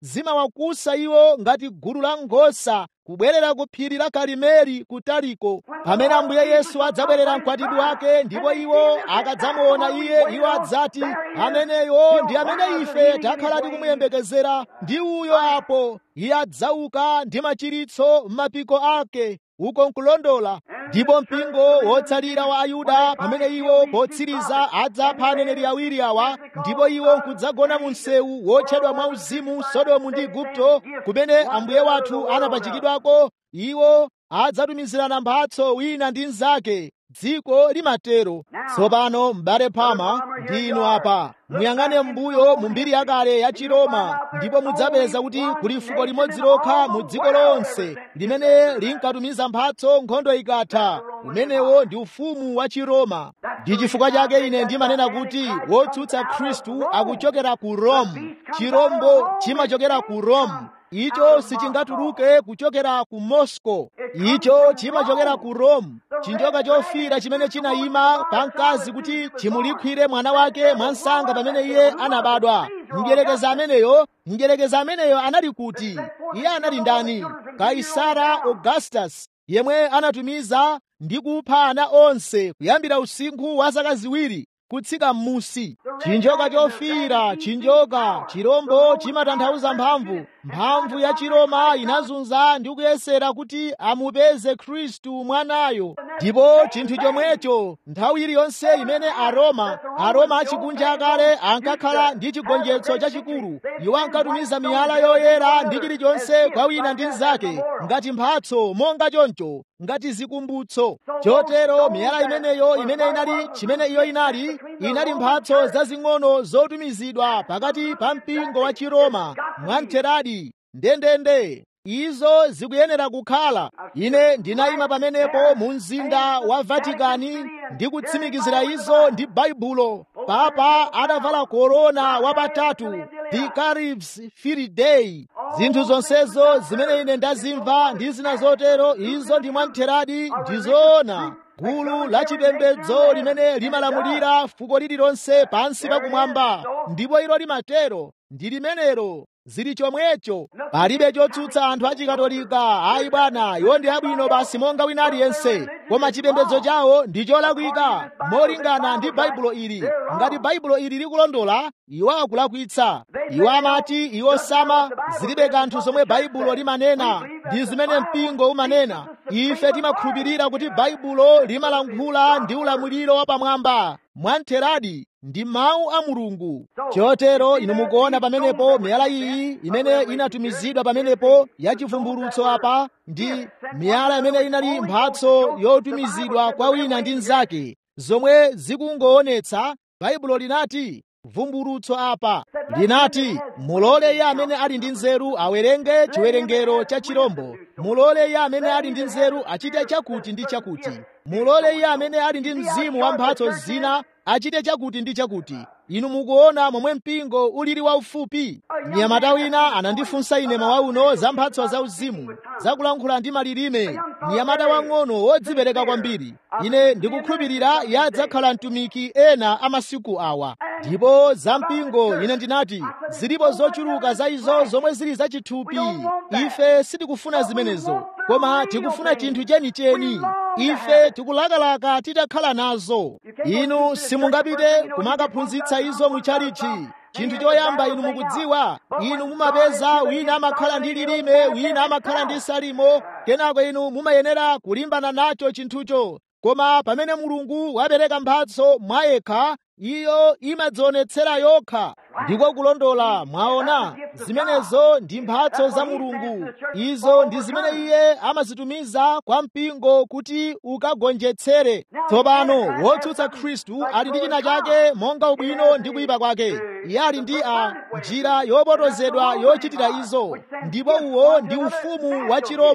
zimawakusa iwo ngati gulu la nkhosa kubwerera ku phiri la Karimeli ku Tariko. Pamene Ambuye Yesu adzabwerera mkwatibwi wake ndipo iwo akadzamuona iye, iwo adzati, ameneyo ndi amene ife takhala tikumuyembekezera, ndi uyo apo. Iye adzauka ndi machiritso m'mapiko ake, uko nkulondola. Ndipo mpingo wotsalira wa Ayuda, pamene iwo potsiriza adzapha aneneri awiri awa, ndipo iwo nkudzagona mu msewu wotchedwa mwauzimu Sodomu ndi Igupto, kumene Ambuye wathu anapachikidwako, iwo adzatumizirana mphatso wina ndi mnzake. Dziko limatero. Tsopano m'bale Phama ndi inu apa, muyang'ane m'mbuyo mu mbiri yakale ya Chiroma, ndipo mudzapeza kuti kuli fuko limodzi lokha mu dziko lonse limene linkatumiza mphatso nkhondo ikatha. Umenewo ndi ufumu wa Chiroma. Ndi chifukwa chake ine ndimanena kuti wotsutsa Khristu akuchokera ku Rome. Chirombo chimachokera ku Rome. Icho sichingatuluke kuchokera ku Moscow. Icho chimachokera ku Rome. Chinjoka chofira chimene chinayima pa mkazi kuti chimulikwire mwana wake mwansanga pamene iye anabadwa. Mdierekezi ameneyo, mdierekezi ameneyo anali kuti? Iye anali ndani? Kaisara Augustus, yemwe anatumiza ndi kupha ana onse kuyambira usinkhu wa zaka ziwiri kutsika m'musi. Chinjoka chofira, chinjoka, chirombo chimatanthauza mphamvu. Mphamvu ya Chiroma inazunza ndi kuyesera kuti amupeze Khristu mwanayo. Ndipo chinthu chomwecho nthawi iliyonse imene Aroma, Aroma achikunja akale ankakhala ndi chigonjetso chachikulu, iwo ankatumiza miyala yoyera ndi chilichonse kwa wina ndi mnzake ngati mphatso, monga choncho, ngati zikumbutso. Chotero miyala imeneyo imene inali chimene iyo inali, inali mphatso zazing'ono zotumizidwa pakati pa mpingo wa Chiroma. Mwamtheradi, ndendende, izo zikuyenera kukhala. Ine ndinayima pamenepo mu mzinda wa Vatikani ndi kutsimikizira izo ndi Baibulo. Papa adavala korona wapatatu, the Caribbs Firidae. Zinthu zonsezo zimene ine ndazimva ndi zina zotero, izo ndi mwamtheradi ndizoona. Gulu la chipembedzo limene limalamulira fuko lililonse pansi pakumwamba, ndipo ilo limatero, ndi limenero. Zili chomwecho. Palibe chotsutsa anthu achikatolika. Ayi bwana, iwo ndi abwino basi monga wina aliyense, koma chipembedzo chawo ndi cholakwika molingana ndi Baibulo ili. Ngati Baibulo ili likulondola, iwo akulakwitsa. Iwo amati iwo sama zilibe kanthu zomwe Baibulo limanena ndi zimene mpingo umanena. Ife timakhulupirira kuti Baibulo limalankhula ndi ulamuliro wapamwamba. Mwamtheradi, ndi mawu a Mulungu. Chotero inu mukuona pamenepo miyala iyi imene inatumizidwa pamenepo ya chivumbulutso apa, ndi miyala imene inali mphatso yotumizidwa kwa wina ndi mnzake, zomwe zikungoonetsa. Baibulo linati vumbulutso apa linati mulole iye amene ali ndi nzeru awerenge chiwerengero cha chirombo, mulole iye amene ali ndi nzeru achite chakuti ndi chakuti, mulole iye amene ali ndi mzimu wa mphatso zina achite chakuti ndi chakuti. Inu mukuona momwe mpingo ulili waufupi. Mnyamata wina anandifunsa ine mawa uno za mphatso zauzimu, zakulankhula ndi malilime. Mnyamata wang'ono wodzipereka kwambiri. Ine ndikukhulupirira yadzakhala mtumiki ena amasiku awa. Ndipo za mpingo ine ndinati zilipo zochuluka za izo zomwe zili zachithupi. Ife sitikufuna zimenezo, koma tikufuna chinthu chenicheni. Ife tikulakalaka titakhala nazo. Inu simungapite kumakaphunzitsa izo muchalichi. Chinthu choyamba inu mukudziwa, inu mumapeza wina amakhala ndi lilime, wina amakhala ndi salimo, kenako inu mumayenera kulimbana nacho chinthucho. Koma pamene Mulungu wapereka mphatso mwayekha, iyo imadzionetsera yokha. Ndiko kulondola. Mwaona, zimenezo ndi mphatso za Mulungu. Izo ndi zimene iye amazitumiza kwa mpingo kuti ukagonjetsere. Tsopano wotsutsa Khristu ali ndi china chake monga ubwino ndi kuyipa kwake. Iye ali ndi a njira yopotozedwa yochitira izo, ndipo uwo ndi ufumu wa Chiroma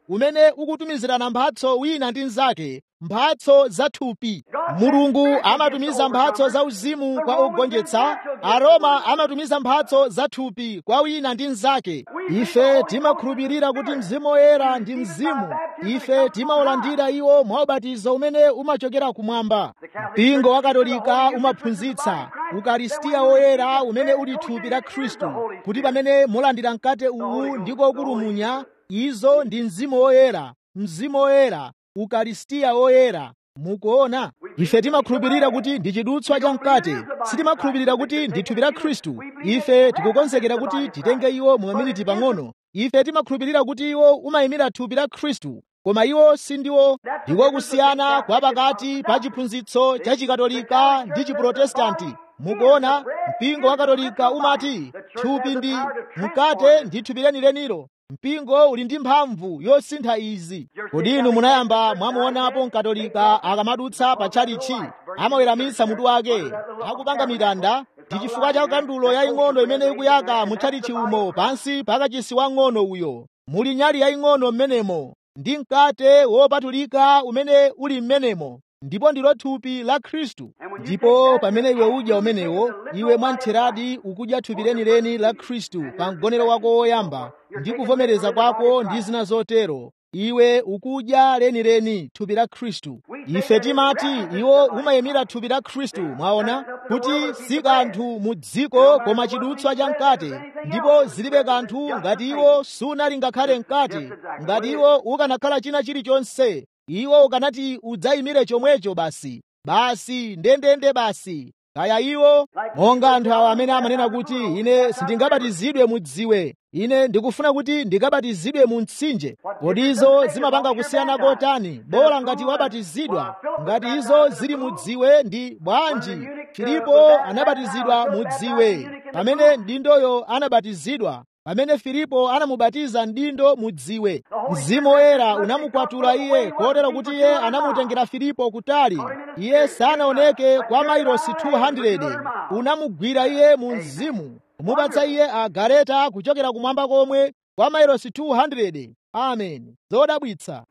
umene ukutumizirana mphatso wina ndi mnzake, mphatso za thupi. Mulungu amatumiza mphatso za uzimu kwa ogonjetsa, Aroma amatumiza mphatso za thupi kwa wina ndi mnzake. Ife timakhulupirira kuti Mzimu Woyera ndi mzimu. Ife timaulandira iwo mwa ubatizo umene umachokera kumwamba. Mpingo wa Katolika umaphunzitsa Ukaristiya Woyera umene uli thupi la Khristu, kuti pamene mulandira mkate uwu ndiko kulumunya, izo ndi Mzimu Woyera, Mzimu Woyera, Ukaristiya Woyera. Mukuona, ife timakhulupirira kuti ndi chidutswa cha mkate, sitimakhulupirira kuti ndi thupi la Khristu. Ife tikukonzekera kuti titenge iwo mu maminiti pang'ono. Ife timakhulupirira kuti iwo umayimira thupi la Khristu, koma iwo sindiwo. Ndiko kusiyana kwa pakati pa chiphunzitso cha Chikatolika ndi Chiprotestanti. Mukuona, mpingo wa Katolika umati thupi ndi mkate ndi thupi lenilenilo. Mpingo uli ndi mphamvu yosintha izi. Kodi inu munayamba mwamuonapo Mkatolika akamadutsa pa tchalichi amaweramitsa mutu wake akupanga mitanda? Ndi chifukwa cha kandulo yaying'ono imene ikuyaka mu tchalichi umo pansi pakachisi wang'ono uyo. Muli nyali yaying'ono m'menemo ndi mkate wopatulika umene uli m'menemo, ndipo ndilo thupi la Khristu. Ndipo pamene iwe udya umenewo, iwe mwantheradi ukudya thupi lenileni la Khristu pa mgonero wako woyamba ndi kuvomereza kwako ndi zina zotero. Iwe ukudya lenileni thupi la Khristu. Ife timati iwo umayimira thupi la Khristu. Mwaona kuti si kanthu mu dziko koma chidutswa cha mkate, ndipo zilibe kanthu ngati iwo sunali ngakhale mkate. Ngati iwo ukanakhala china chilichonse, iwo ukanati udzayimire chomwecho basi basi ndendende basi. Kaya iwo monga anthu awa amene amanena kuti ine sindingabatizidwe mu dziwe, ine ndikufuna kuti ndikabatizidwe mu mtsinje. Kodi izo zimapanga kusiyana kotani? Bola ngati wabatizidwa. Ngati izo zili mu dziwe ndi bwanji. Filipo anabatizidwa mu dziwe pamene mdindoyo anabatizidwa. Pamene Filipo anamubatiza mdindo mu dziwe, Mzimu Woyera unamukwatula iye kotero kuti iye anamutengera Filipo kutali. Iye sanaoneke kwa mailosi two hundred. Unamugwira iye mu mzimu, kumupatsa iye agaleta kuchokera kumwamba komwe kwa mailosi two hundred. Amen. Zodabwitsa.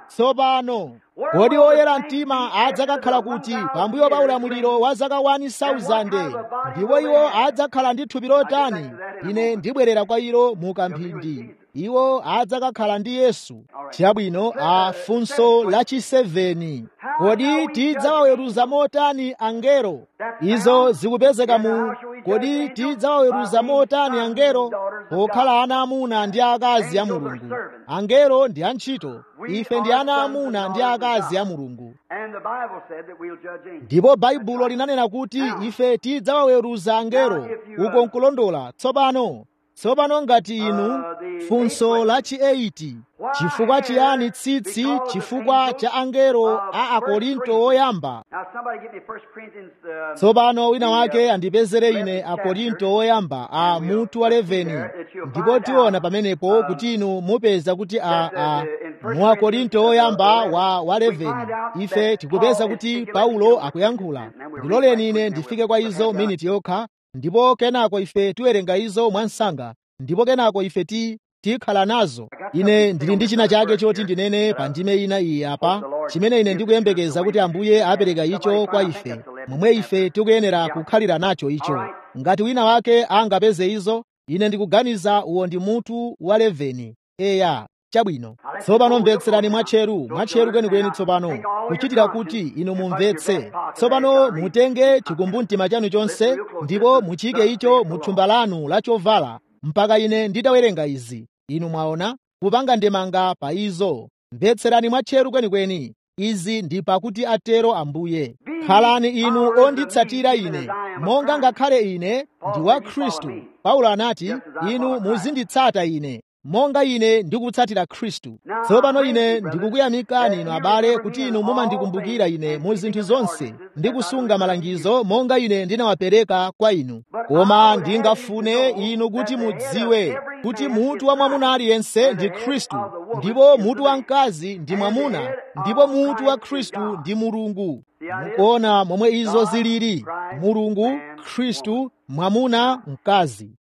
Tsopano kodi oyera mtima adzakakhala kuti pambuyo pa ulamuliro wa zaka one thousand? Ndipo iwo adzakhala ndi thupi lotani? Ine ndibwerera kwa ilo mu kamphindi. Iwo adzakakhala ndi Yesu. Chabwino, a funso lachiseveni. Kodi tidzawaweruza motani angelo? Izo zikupezeka mu kodi tidzawaweruza motani angelo? Pokhala ana amuna ndi akazi a Mulungu. Angelo ndi antchito, ife ndi ana amuna ndi akazi a Mulungu. Ndipo Baibulo linanena kuti ife tidzawaweruza angelo. Uko nkulondola. Tsopano tsopano ngati inu, funso lachi eight, chifukwa chiyani tsitsi chifukwa cha angelo a Akorinto oyamba? Tsopano wina wake andipezere ine Akorinto oyamba a mutu wa eleven, ndipo tiona pamenepo kuti inu mupeza kuti a, a mu Akorinto oyamba wa wa eleven ife tikupeza kuti Paulo akuyankhula. Ndiloleni ine ndifike kwa izo miniti yokha, ndipo kenako ife tiwerenga izo mwansanga, ndipo kenako ife ti tikhala nazo. Ine ndili ndi china chake choti ndinene pa ndime ina iyi apa, chimene ine ndikuyembekeza kuti Ambuye apereka icho kwa ife, momwe ife tikuyenera kukhalira nacho icho. Ngati wina wake angapeze izo, ine ndikuganiza uwo ndi mutu wa eleven. Eya, chabwino. Tsopano mvetserani mwatcheru, mwatcheru kwenikweni tsopano, kuchitira kuti inu mumvetse. Tsopano mutenge chikumbumtima chanu chonse, ndipo muchike icho mu thumba lanu la chovala, mpaka ine nditawerenga izi. Inu mwaona kupanga ndemanga pa izo. Mvetserani mwatcheru kwenikweni. Izi ndi pakuti atero Ambuye. Khalani inu onditsatira ine, monga ngakhale ine ndi wa Khristu. Paulo anati, inu muzinditsata ine, monga ine ndikutsatira Khristu. Tsopano ine ndikukuyamikani inu abale kuti inu mumandikumbukira ine mu zinthu zonse ndi kusunga malangizo monga ine ndinawapereka kwa inu. Koma ndingafune inu kuti mudziwe kuti mutu wa mwamuna aliyense ndi Khristu, ndipo mutu wa mkazi ndi mwamuna, ndipo mutu wa Khristu ndi Mulungu. Mukuona momwe izo zilili: Mulungu, Khristu, mwamuna, mkazi.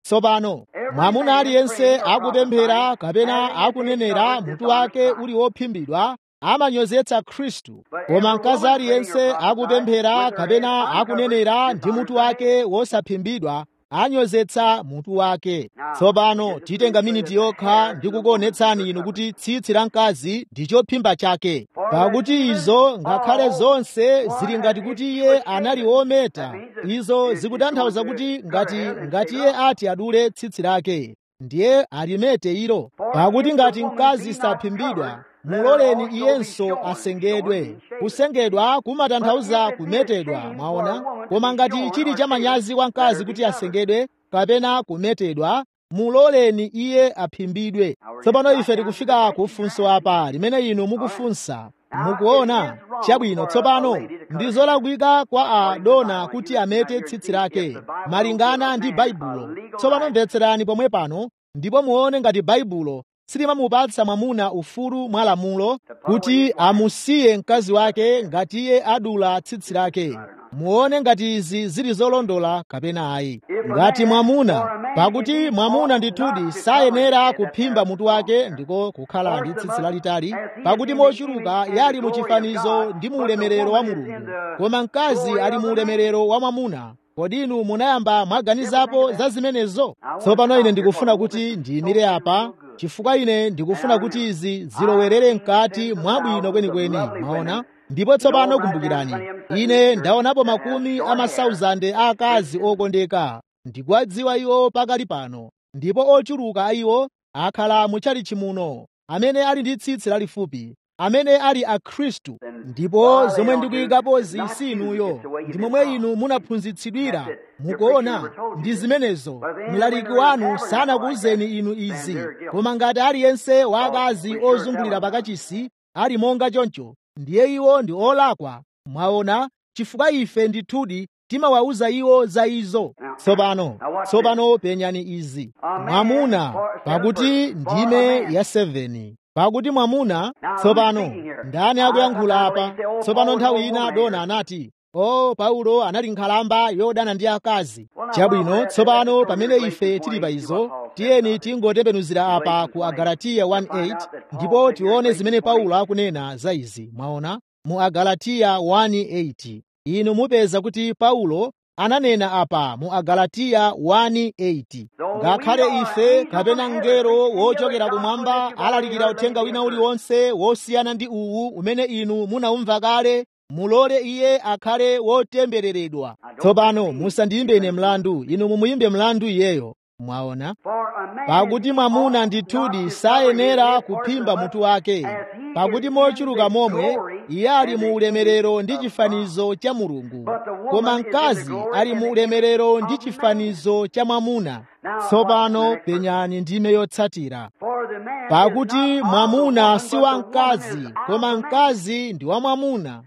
tsopano mwamuna aliyense akupemphera kapena akunenera mutu wake uli wophimbidwa amanyozetsa Khristu, koma mkazi aliyense akupemphera kapena akunenera ndi mutu wake wosaphimbidwa anyozetsa mutu wake. Tsopano titenga miniti yokha ndi kukuonetsani inu kuti tsitsi la mkazi ndi chophimba chake, pakuti izo ngakhale zonse zili ngati kuti iye anali wometa, izo zikutanthauza kuti ngati ngati iye ati adule tsitsi lake ndiye alimete ilo, pakuti ngati mkazi saphimbidwa muloleni iyenso asengedwe. Kusengedwa kumatanthauza kumetedwa, mwaona. Koma ngati chili cha manyazi kwa mkazi kuti asengedwe kapena kumetedwa, muloleni iye aphimbidwe. Tsopano ife tikufika ku funso apa limene inu mukufunsa, mukuona chabwino. Tsopano ndi zolakwika kwa adona kuti amete tsitsi lake malingana ndi Baibulo. Tsopano mvetserani pomwe pano ndipo muone ngati Baibulo silimamupatsa mwamuna ufulu mwa lamulo kuti amusiye mkazi wake ngati iye adula tsitsi lake. Muone ngati izi zili zolondola kapena ayi. Ngati mwamuna, pakuti mwamuna ndithudi sayenera kuphimba mutu wake ndiko kukhala ndi tsitsi lalitali, pakuti mochuluka yali mu chifanizo ndi mu ulemerero wa Mulungu, koma mkazi ali mu ulemerero wa mwamuna. Kodi inu munayamba mwaganizapo za zimenezo? Tsopano ine ndikufuna kuti ndiyimire apa chifukwa ine ndikufuna kuti izi zilowerere mkati mwabwino kwenikweni, maona. Ndipo tsopano kumbukirani, ine ndaonapo makumi a masauzande a akazi okondeka, ndikuwadziwa iwo pakali pano, ndipo ochuluka a iwo akhala muchalichi muno, amene ali ndi tsitsi lalifupi, amene ali a Khristu. Ndipo zomwe ndikuyikapo si inuyo, ndi momwe inu munaphunzitsidwira. Mukuona, ndi zimenezo. Mlaliki wanu sanakuwuzeni inu izi, koma ngati aliyense wa akazi ozungulira pakachisi ali monga choncho, ndiye iwo ndi olakwa. Mwaona, chifukwa ife ndithudi timawawuza iwo za izo. Tsopano, tsopano penyani izi. Mwamuna, pakuti ndime ya seveni. Pakuti mwamuna, tsopano, ndani akuyankhula apa? Tsopano nthawi ina dona anati, "Oh, Paulo anali nkhalamba yodana ndi akazi." Chabwino, tsopano pamene ife tili pa izo, tiyeni tingotembenuzira apa ku Agalatiya one eight ndipo tione zimene Paulo akunena za izi. Mwaona, mu Agalatiya one eight inu mupeza kuti Paulo ananena apa mu Agalatiya one eight, ngakhale ife kapena mngelo wochokera kumwamba alalikira uthenga wina uliwonse wosiyana ndi uwu umene inu munaumva kale, mulole iye akhale wotembereredwa. Tsopano musandiyimbe ine mlandu, inu mumuyimbe mlandu iyeyo. Mwaona, pakuti mwamuna ndithudi sayenera kuphimba mutu wake, pakuti mochuluka momwe iye ali mu ulemerero ndi chifanizo cha Mulungu, koma mkazi ali mu ulemerero ndi chifanizo cha mwamuna. Tsopano penyani ndime yotsatira. Pakuti mwamuna si wa mkazi, koma mkazi ndi wa mwamuna.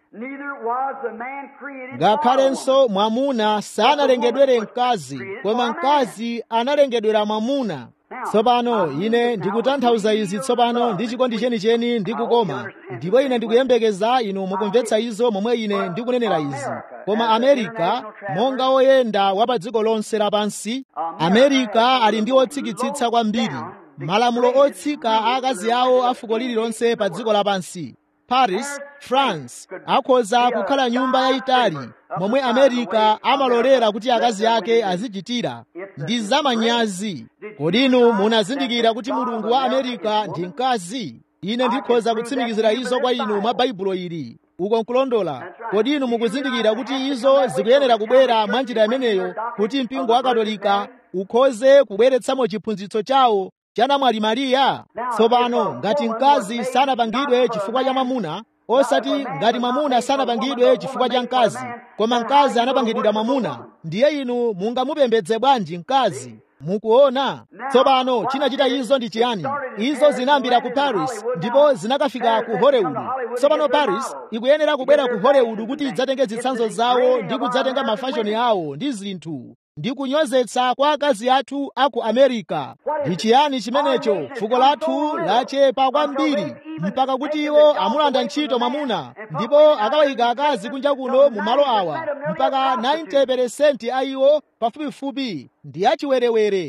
Ngakhalenso mwamuna sanalengedwere mkazi, koma mkazi analengedwera mwamuna. Tsopano ine ndikutanthauza izi tsopano ndi chikondi chenicheni ndi kukoma, ndipo ine ndikuyembekeza inu mukumvetsa izo momwe ine ndikunenera izi. Koma Amerika, monga oyenda wa pa dziko lonse lapansi, Amerika ali ndi otsikitsitsa kwambiri, malamulo otsika a akazi awo a fuko lililonse pa dziko lapansi. Paris, France, akhoza kukhala nyumba yayitali momwe Amerika amalolera kuti akazi ake azichitira. Ndi zamanyazi. Kodi inu munazindikira kuti mulungu wa Amerika ndi mkazi? Ine ndikhoza kutsimikizira izo kwa inu mwa Baibulo ili. Uko nkulondola. Kodi inu mukuzindikira kuti izo zikuyenera kubwera mwa njira imeneyo kuti mpingo wa Katolika ukhoze kubweretsamo chiphunzitso chawo cha namwali Mariya? Tsopano ngati mkazi sanapangidwe chifukwa cha mwamuna, osati ngati mwamuna sanapangidwe chifukwa cha mkazi, koma mkazi anapangidwira mwamuna, ndiye inu mungamupembedze bwanji mkazi? Mukuona? Tsopano chinachita izo ndi chiyani? Izo zinayambira ku Paris ndipo zinakafika ku Hollywood. Tsopano Paris ikuyenera kubwera ku Hollywood kuti idzatenge zitsanzo zawo ndi kudzatenga mafashoni awo ndi zinthu ndi kunyozetsa kwa akazi athu aku Amerika. Ndi chiyani chimenecho? Fuko lathu lachepa kwambiri mpaka kuti iwo amulanda ntchito mwamuna ndipo akawayika akazi kunja kuno mu malo awa, mpaka ninety percent a iwo pafupifupi ndi achiwerewere.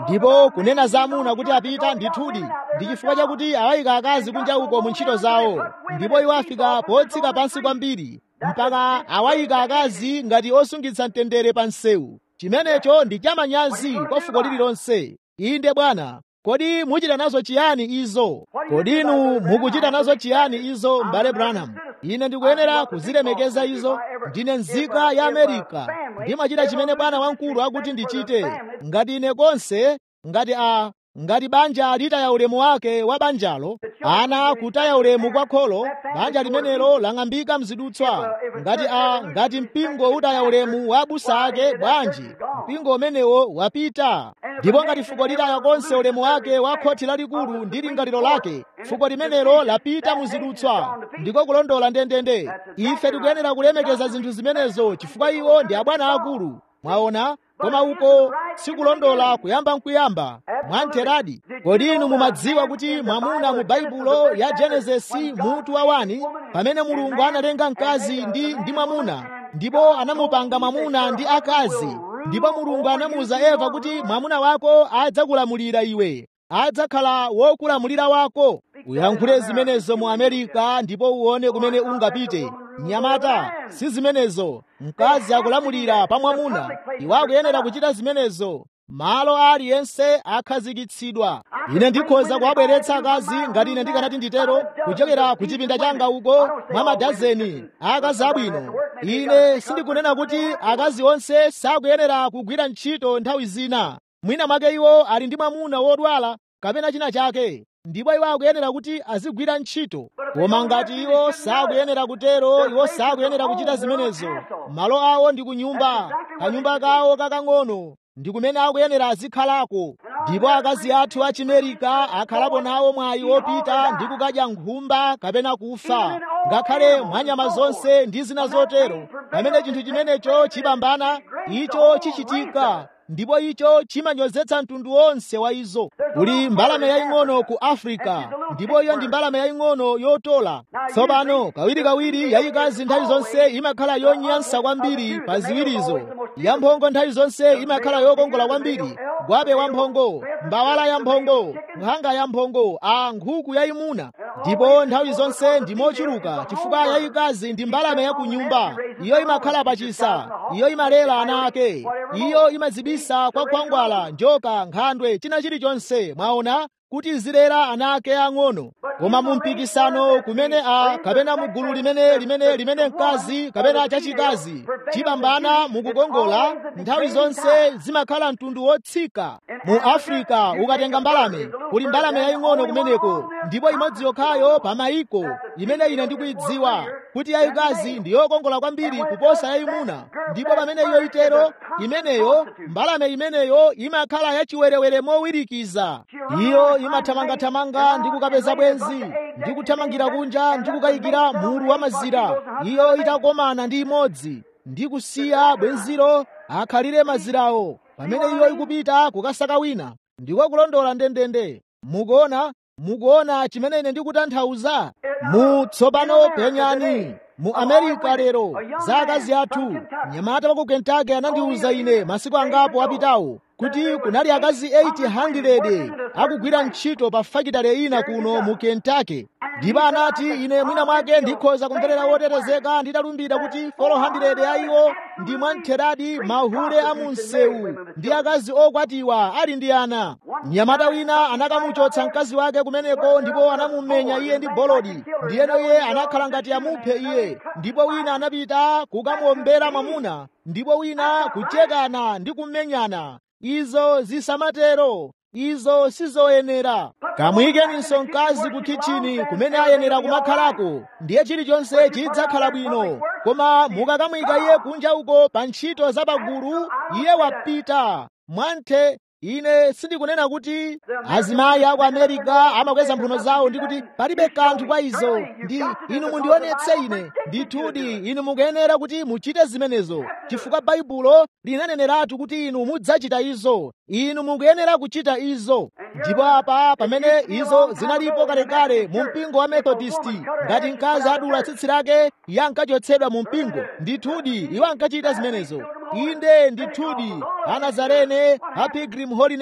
ndipo kunena za amuna kuti apita ndithudi ndi chifukwa chakuti awayika akazi kunja uko mu ntchito zawo, ndipo iwo afika potsika pansi kwambiri mpaka awayika akazi ngati osungitsa mtendere pa msewu. Chimenecho ndi chamanyazi kwa fuko lililonse. Inde Bwana. Kodi muchita nazo chiyani izo? Kodi inu mukuchita nazo chiyani izo, m'bale Branham? Ine ndikuyenera kuzilemekeza izo. Ndine nzika ya Amerika. Ndimachita chimene bwana wamkulu akuti ndichite. Ngati ine konse, ngati a ngati banja litaya ulemu wake wa banjalo, ana kutaya ulemu kwa kholo, banja limenelo lang'ambika mzidutswa. Ngati a ngati mpingo utaya ulemu wa abusa ake, bwanji mpingo umenewo wapita. Ndipo ngati fuko litaya konse ulemu wake wa khothi lalikulu ndi lingaliro lake, fuko limenelo lapita muzidutswa. Ndiko kulondola ndendende. Ife tikuyenera kulemekeza zinthu zimenezo chifukwa iwo ndi abwana akulu. Mwaona? Koma uko sikulondola kuyamba nkuyamba mwamtheradi. Kodi inu mumadziwa kuti mwamuna mu Baibulo ya Genesisi mutu wa wani, pamene Mulungu analenga mkazi ndi ndi mwamuna, ndipo anamupanga mwamuna ndi akazi, ndipo Mulungu anamuwuza Eva kuti mwamuna wako adzakulamulira iwe, adzakhala wokulamulira wako. Uyankhule zimenezo mu Amerika ndipo uone kumene ungapite. Mnyamata, si zimenezo. Mkazi akulamulira pa mwamuna. Iwo akuyenera kuchita zimenezo. Malo aliyense akhazikitsidwa. Ine ndikhoza kuwabweretsa akazi ngati ine ndikanati nditero kuchokera ku chipinda changa uko mwa madazeni akazi abwino. Ine sindikunena kuti akazi onse sakuyenera kugwira ntchito nthawi zina. Mwina mwake iwo ali ndi mwamuna wodwala kapena china chake, ndipo iwo akuyenera kuti azigwira ntchito. Koma ngati iwo sakuyenera kutero, iwo sakuyenera kuchita zimenezo. Malo awo ndi kunyumba, kanyumba kawo kakang'ono ndi kumene akuyenera azikhalako. Ndipo akazi athu a Chimerika akhalapo nawo mwayi wopita ndi kukadya nkhumba kapena kufa, ngakhale mwanyama zonse ndi zina zotero. Pamene chinthu chimenecho chipambana, icho chichitika, ndipo icho chimanyozetsa mtundu wonse wa izo. Kuli mbalame yaying'ono ku Afrika, ndipo iyo ndi mbalame yaying'ono yotola. Tsopano kawirikawiri yayikazi nthawi zonse imakhala yonyansa kwambiri pa ziwirizo. Yamphongo nthawi zonse imakhala yokongola kwambiri. Gwape wamphongo, mbawala yamphongo, nkhanga yamphongo, a nkhuku yayimuna. Ndipo nthawi zonse ndi mochuluka chifukwa yayikazi ndi mbalame ya ku nyumba. Iyo imakhala pachisa, iyo imalera ana ake, iyo imazibisa kwa kwangwala, njoka, nkhandwe, china chilichonse. Mwaona kuti izilera ana ake ang'ono. Koma mu mpikisano kumene a kapena mu gulu limene limene limene mkazi kapena chachikazi chipambana mukukongola, nthawi zonse zimakhala mtundu wotsika. Mu Afrika ukatenga mbalame, kuli mbalame yaying'ono kumeneko, ndipo imodzi yokhayo pa mayiko imene ine ndikuidziwa kuti yayikazi ndi yokongola kwambiri kuposa yayimuna. Ndipo pamene iyo itero, imeneyo mbalame imeneyo imakhala yachiwerewere mowirikiza. Iyo imathamangathamanga ndi kukapeza bwenzi, ndi kuthamangira kunja ndi kukayikira mulu wa mazira. Iyo itakomana ndi imodzi ndi kusiya bwenziro akhalire mazirawo, pamene iyo ikupita kukasaka wina. Ndiko kulondola ndendende. Mukuona? Mukuona chimene ine ndikutanthauza? Mu tsopano penyani mu Amerika lero za akazi athu. Mnyamata wa ku Kentucky anandiwuza ine masiku angapo apitawo kuti kunali akazi eight hundred akugwira ntchito pa fakitale ina kuno mu Kentucky. Ndipo anati ine mwina mwake ndikhoza kumverera wotetezeka nditalumbira kuti four hundred ya iwo ndi mwamtheradi mahule a mu msewu ndi akazi okwatiwa ali ndi ana. Mnyamata wina anakamuchotsa mkazi wake kumeneko ndipo anamumenya iye ndi bolodi, ndiyeno iye anakhala ngati amuphe iye. Ndipo wina anapita kukamuombera mwamuna, ndipo wina kuchekana ndi kumenyana. Izo zisamatero. Izo sizoyenera. Kamuyikeninso mkazi ku kitchini kumene ayenera kumakhalako, ndiye chilichonse chidzakhala bwino. Koma mukakamuyika iye kunja uko pa ntchito za pagulu, iye wapita mwanthe. Ine sindikunena kuti azimayi aku Amerika amakweza mphuno zawo ndi kuti palibe kanthu kwa izo. Ndi inu mundionetse ine. Ndithudi inu mukuyenera kuti muchite zimenezo, chifukwa Baibulo linaneneratu kuti inu mudzachita izo. Inu mukuyenera kuchita izo. Ndipo apa pamene izo zinalipo kalekale mu mpingo wa Methodisti, ngati mkazi adula tsitsi lake iye ankachotsedwa mu mpingo. Ndithudi iwo ankachita zimenezo. Inde ndithudi Anazarene, a Pilgrim Holiness,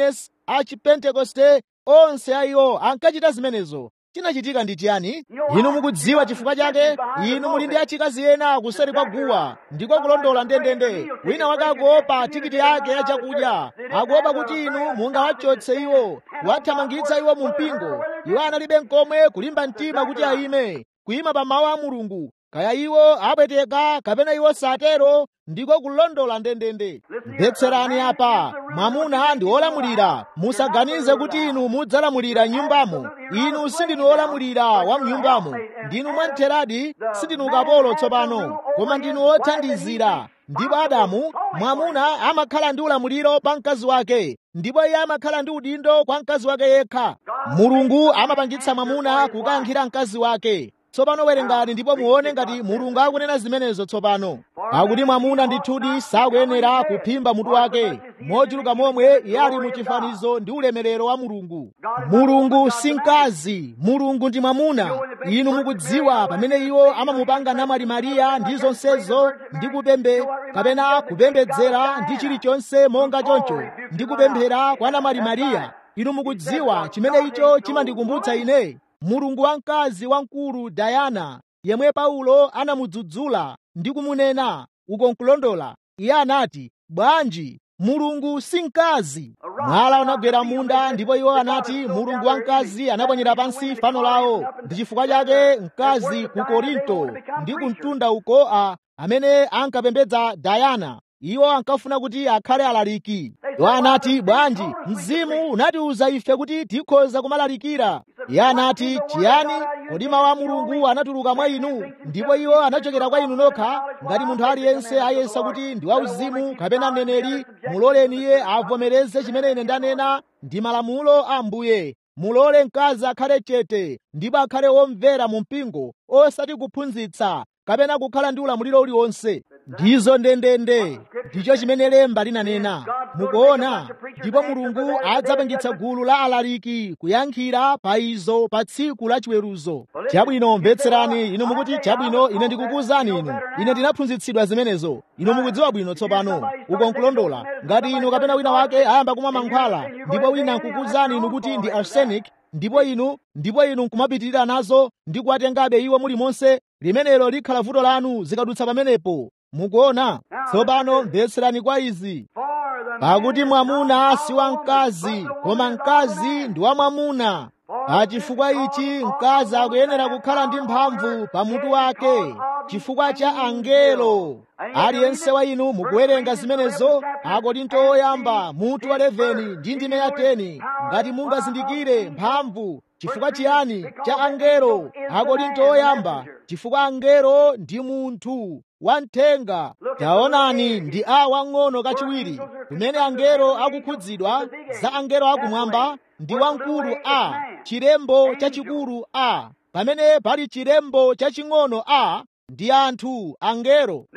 a Chipentekoste, onse a iwo ankachita zimenezo. Chinachitika ndi chiyani? Inu mukudziwa chifukwa chake? Inu muli ndi achikazi ena kuseri kwa guwa, ndiko kulondola ndendende. Wina wake akuopa tikiti yake ya chakudya, akuopa kuti inu mungawachotse iwo, wathamangitsa iwo mu mpingo. Iwo analibe n'komwe kulimba mtima kuti ayime, kuyima pa mawu a Mulungu. Kaya iwo apweteka kapena iwo satero, ndiko kulondola ndendende. Mvetserani apa, mwamuna ndi olamulira. Musaganize kuti inu mudzalamulira nyumbamo. Inu sindinu olamulira wa mnyumbamo. Ndinu mwantheradi, sindinu kapolo tsopano, koma ndinu othandizira. Ndipo Adamu, mwamuna amakhala ndi ulamuliro pa mkazi wake, ndipo iye amakhala ndi udindo kwa mkazi wake yekha. Mulungu amapangitsa mwamuna kukankhira mkazi wake. Tsopano werengani ndipo muone ngati Mulungu akunena zimenezo tsopano. Pakuti mwamuna ndithudi sakuyenera kuphimba mutu wake, mochuluka momwe iye ali mu chifanizo ndi ulemerero wa Mulungu. Mulungu si mkazi, Mulungu ndi mwamuna. Inu mukudziwa pamene iwo amamupanga namwali Mariya ndi zonsezo, ndi kupembe kapena kupembedzera ndi chilichonse monga choncho, ndi kupemphera kwa namwali Mariya. Inu mukudziwa chimene icho chimandikumbutsa ine. Mulungu wamkazi wamkulu Dayana, yemwe Paulo anamudzudzula ndi kumunena uko nkulondola. Iye anati, bwanji Mulungu si mkazi. Mwala unagwera munda, ndipo iwo anati Mulungu wamkazi anaponyera pansi fano lawo. Ndi chifukwa chake mkazi ku Korinto ndi ku mtunda uko a amene ankapembedza Dayana, iwo ankafuna kuti akhale alaliki. Iwo anati, bwanji mzimu unatiuza ife kuti tikhoza kumalalikira. Iye anati, chiyani? Kodi mawu a Mulungu anatuluka mwa inu, ndipo iwo anachokera kwa inu nokha? Ngati munthu aliyense ayesa kuti ndi wauzimu kapena mneneri, muloleni iye avomereze chimene ine ndanena ndi malamulo a Ambuye. Mulole mkazi akhale chete ndipo akhale womvera mu mpingo, osati kuphunzitsa kapena kukhala ndi ulamuliro uliwonse. Ndizo ndendende, ndicho chimene lemba linanena. Mukuona? Ndipo Mulungu adzapangitsa gulu la alaliki kuyankhira pa izo pa tsiku la chiweruzo. Chabwino, mvetserani. Inu mukuti chabwino, ine ndikukuwuzani inu, ine ndinaphunzitsidwa zimenezo. Inu mukudziwa bwino tsopano, uko nkulondola. Ngati inu kapena wina wake ayamba kumwa mankhwala, ndipo wina nkukuwuzani inu kuti ndi arsenic, ndipo inu ndipo inu nkumapitirira nazo ndi kuwatengabe iwo muli monse, limenelo likhala vuto lanu zikadutsa pamenepo. Mukuona? Tsopano mvetserani kwa izi. Pakuti mwamuna si wa mkazi, koma mkazi ndi wa mwamuna. Pa chifukwa ichi mkazi akuyenera kukhala ndi mphamvu pa mutu wake, chifukwa cha angelo. Aliyense wa inu mukuwerenga zimenezo, Akorinto oyamba mutu wa eleveni ndi ndime ya teni, ngati mungazindikire mphamvu. Chifukwa chiyani cha angelo? Akorinto oyamba, chifukwa angelo ndi munthu wamthenga. Taonani, ndi a wang'ono kachiwiri, kumene angelo akukhudzidwa za angelo akumwamba ndi wamkulu a, chirembo chachikulu a, pamene pali chirembo chaching'ono a, ndi anthu angelo.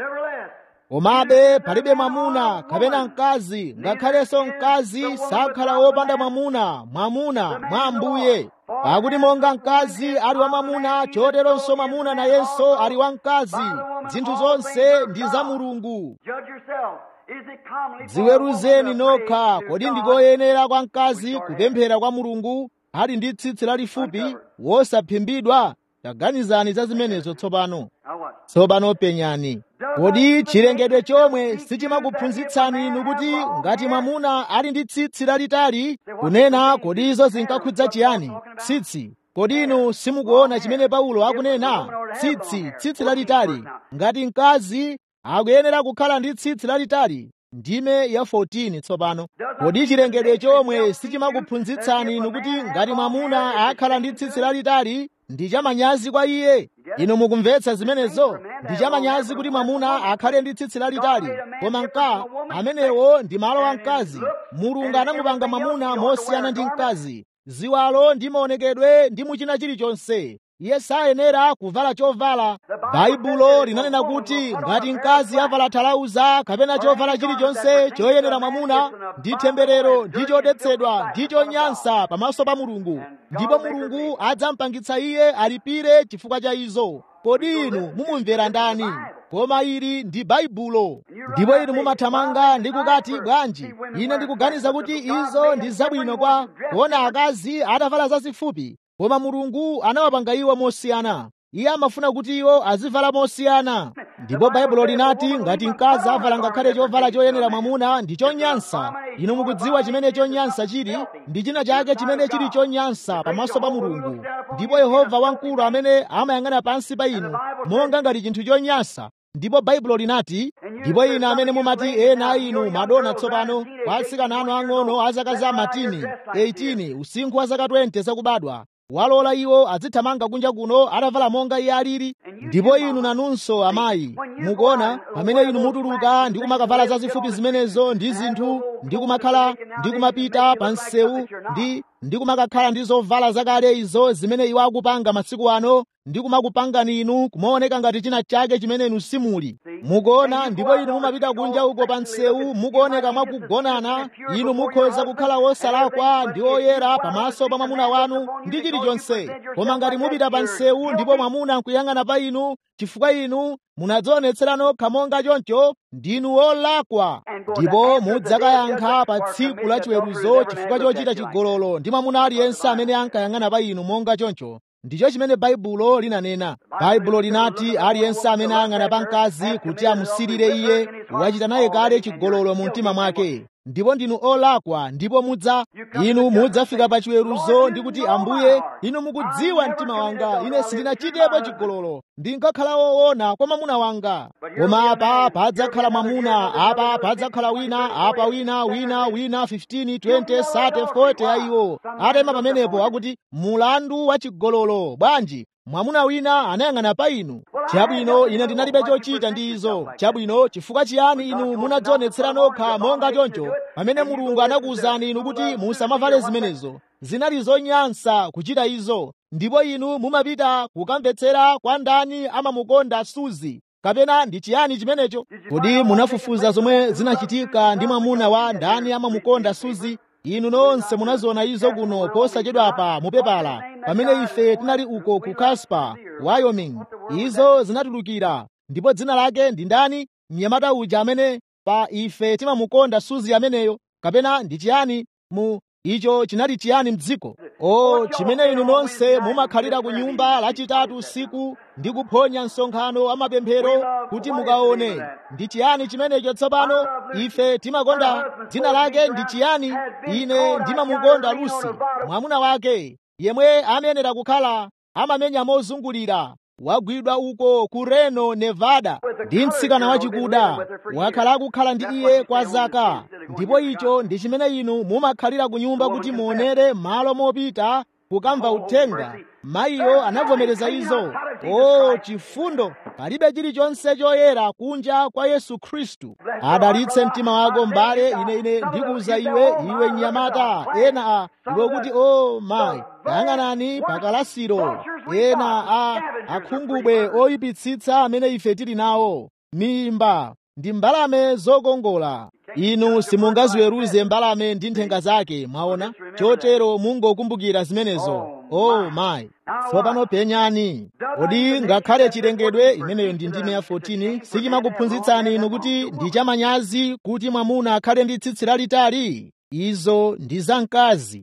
Komabe palibe mwamuna kapena mkazi, ngakhalenso mkazi sakhala wopanda mwamuna, mwamuna mwa Ambuye. Pakuti monga mkazi ali wa mwamuna, choteronso mwamuna nayenso ali wa mkazi. Zinthu zonse ndi za Mulungu. Dziweruzeni nokha, kodi ndikoyenera kwa mkazi kupemphera kwa Mulungu ali ndi tsitsi lalifupi wosaphimbidwa? Taganizani za zimenezo tsopano. Tsopano penyani, kodi chilengedwe chomwe sichimakuphunzitsani inu kuti ngati mwamuna ali ndi tsitsi lalitali, kunena kodi izo zinkakhudza chiyani? Tsitsi. Kodi inu simukuona chimene Paulo akunena? Tsitsi, tsitsi lalitali. Ngati mkazi akuyenera kukhala ndi tsitsi lalitali. Ndime ya fourteen tsopano. Kodi chilengedwe chomwe sichimakuphunzitsani inu kuti ngati mwamuna akhala ndi tsitsi lalitali, ndi chamanyazi kwa iye? Inu mukumvetsa zimenezo? Ndi chamanyazi kuti mwamuna akhale ndi tsitsi lalitali, koma mka amenewo ndi malo a mkazi. Mulungu anamupanga mwamuna mosiyana ndi mkazi, ziwalo ndi maonekedwe ndi muchina chilichonse. Iye sayenera kuvala chovala. Baibulo linanena kuti ngati mkazi avala thalauza kapena chovala chilichonse choyenera mwamuna, ndi temberero ndi chodetsedwa ndi chonyansa pamaso pa Mulungu, ndipo Mulungu adzampangitsa iye alipire chifukwa cha izo. Kodi inu mumumvera ndani? koma ili ndi baibulo. Ndipo inu mumathamanga ndi kukati bwanji, ine ndikuganiza kuti izo ndi zabwino kwa kuona akazi atavala zazifupi, koma Mulungu anawapanga iwo mosiyana. Iye amafuna kuti iwo azivala mosiyana. Ndipo baibulo linati ngati mkazi avala ngakhale chovala choyenera mwamuna ndi chonyansa. Inu mukudziwa chimene chonyansa chili, ndi china chake chimene chili chonyansa pamaso pa Mulungu. Ndipo Yehova wamkulu amene amayang'ana pansi pa inu monga ngati chinthu chonyansa. Ndipo baibulo linati, ndipo ine amene mumati ena inu madona tsopano kwa atsikana anu ang'ono a zaka za matini eighteen usinkhu wa zaka twenty zakubadwa, walola iwo azithamanga kunja kuno atavala monga iye alili. Ndipo inu nanunso amayi mukuona pamene inu mutuluka ndi kumakavala zazifupi zimenezo ndi zinthu ndi kumakhala ndi kumapita pa msewu ndi ndi kumakakhala ndi zovala zakale izo zimene iwo akupanga masiku ano, ndi kumakupangani inu kumaoneka ngati china chake chimene inu simuli. Mukuona, ndipo inu mumapita kunja uko pa msewu mukuoneka mwakugonana. Inu mukhoza kukhala wosalakwa ndi oyera pamaso pa mwamuna wanu ndi chilichonse, koma ngati mupita pa msewu ndipo mwamuna nkuyang'ana pa inu chifukwa inu munadzionetsera nokha monga choncho, ndinu olakwa. Ndipo mudzakayankha pa tsiku la chiweruzo chifukwa chochita chigololo ndi mwamuna aliyense amene ankayang'ana pa inu monga choncho. Ndicho chimene baibulo linanena. Baibulo linati aliyense amene ayang'ana pa mkazi kuti amusirire iye wachita naye kale chigololo mu mtima mwake. Ndipo ndinu olakwa, ndipo mudza inu mudzafika pa chiweruzo ndi kuti Ambuye, inu mukudziwa mtima wanga, ine sindinachitepo chigololo, ndinkakhala woona kwa mwamuna wanga. Koma apa padzakhala mwamuna, apa padzakhala wina, apa wina wina wina fifteen twenty thirty forty ayiwo atema pamenepo akuti mulandu wa chigololo. Bwanji mwamuna wina anayang'ana pa inu. Chabwino, ine ndinalibe chochita ndi izo. Chabwino, chifukwa chiyani inu munadzionetsera nokha monga choncho pamene Mulungu anakuwuzani inu kuti musamavale zimenezo? Zinali zonyansa kuchita izo. Ndipo inu mumapita kukamvetsera kwa ndani amamukonda Suzi, kapena ndi chiyani chimenecho? Kodi munafufuza zomwe zinachitika ndi mwamuna wa ndani amamukonda Suzi? Inu nonse munaziona izo kuno posachedwapa mupepala pamene ife tinali uko ku Casper, Wyoming. Izo zinatulukira. Ndipo dzina lake ndi ndani? Mnyamata uja amene pa ife timamukonda Suzi ameneyo, kapena ndi chiyani mu icho chinali chiyani mdziko? O, chimene inu nonse mumakhalira ku nyumba lachitatu usiku ndi kuphonya msonkhano wa mapemphero kuti mukaone. Ndi chiyani chimenecho tsopano? Ife timakonda. Dzina lake ndi chiyani? Ine ndimamukonda Lucy, mwamuna wake yemwe amenera kukhala amamenya mozungulira, wagwidwa uko ku Reno, Nevada, ndi mtsikana wachikuda wakhala akukhala ndi iye kwa zaka. Ndipo icho ndi chimene inu mumakhalira ku nyumba kuti muonere malo mopita kukamva uthenga. Mayiyo anavomereza izo. O, chifundo! Palibe chilichonse choyera kunja kwa Yesu Khristu. Adalitse mtima wako mbale. Ine ine ndikuwuza iwe, iwe mnyamata, ena a iwe kuti o mayi yang'anani pakalasiro, ena a akhungubwe oyipitsitsa amene ife tili nawo. Mimba ndi mbalame zokongola. Inu simungaziweruze mbalame ndi nthenga zake, mwaona? Chotero mungokumbukira zimenezo. Oh mayi, tsopano penyani. Kodi ngakhale chilengedwe, imeneyo ndi ndime ya fourteen, sichimakuphunzitsani inu kuti ndi chamanyazi kuti mwamuna akhale ndi tsitsi lalitali? Izo ndi za mkazi.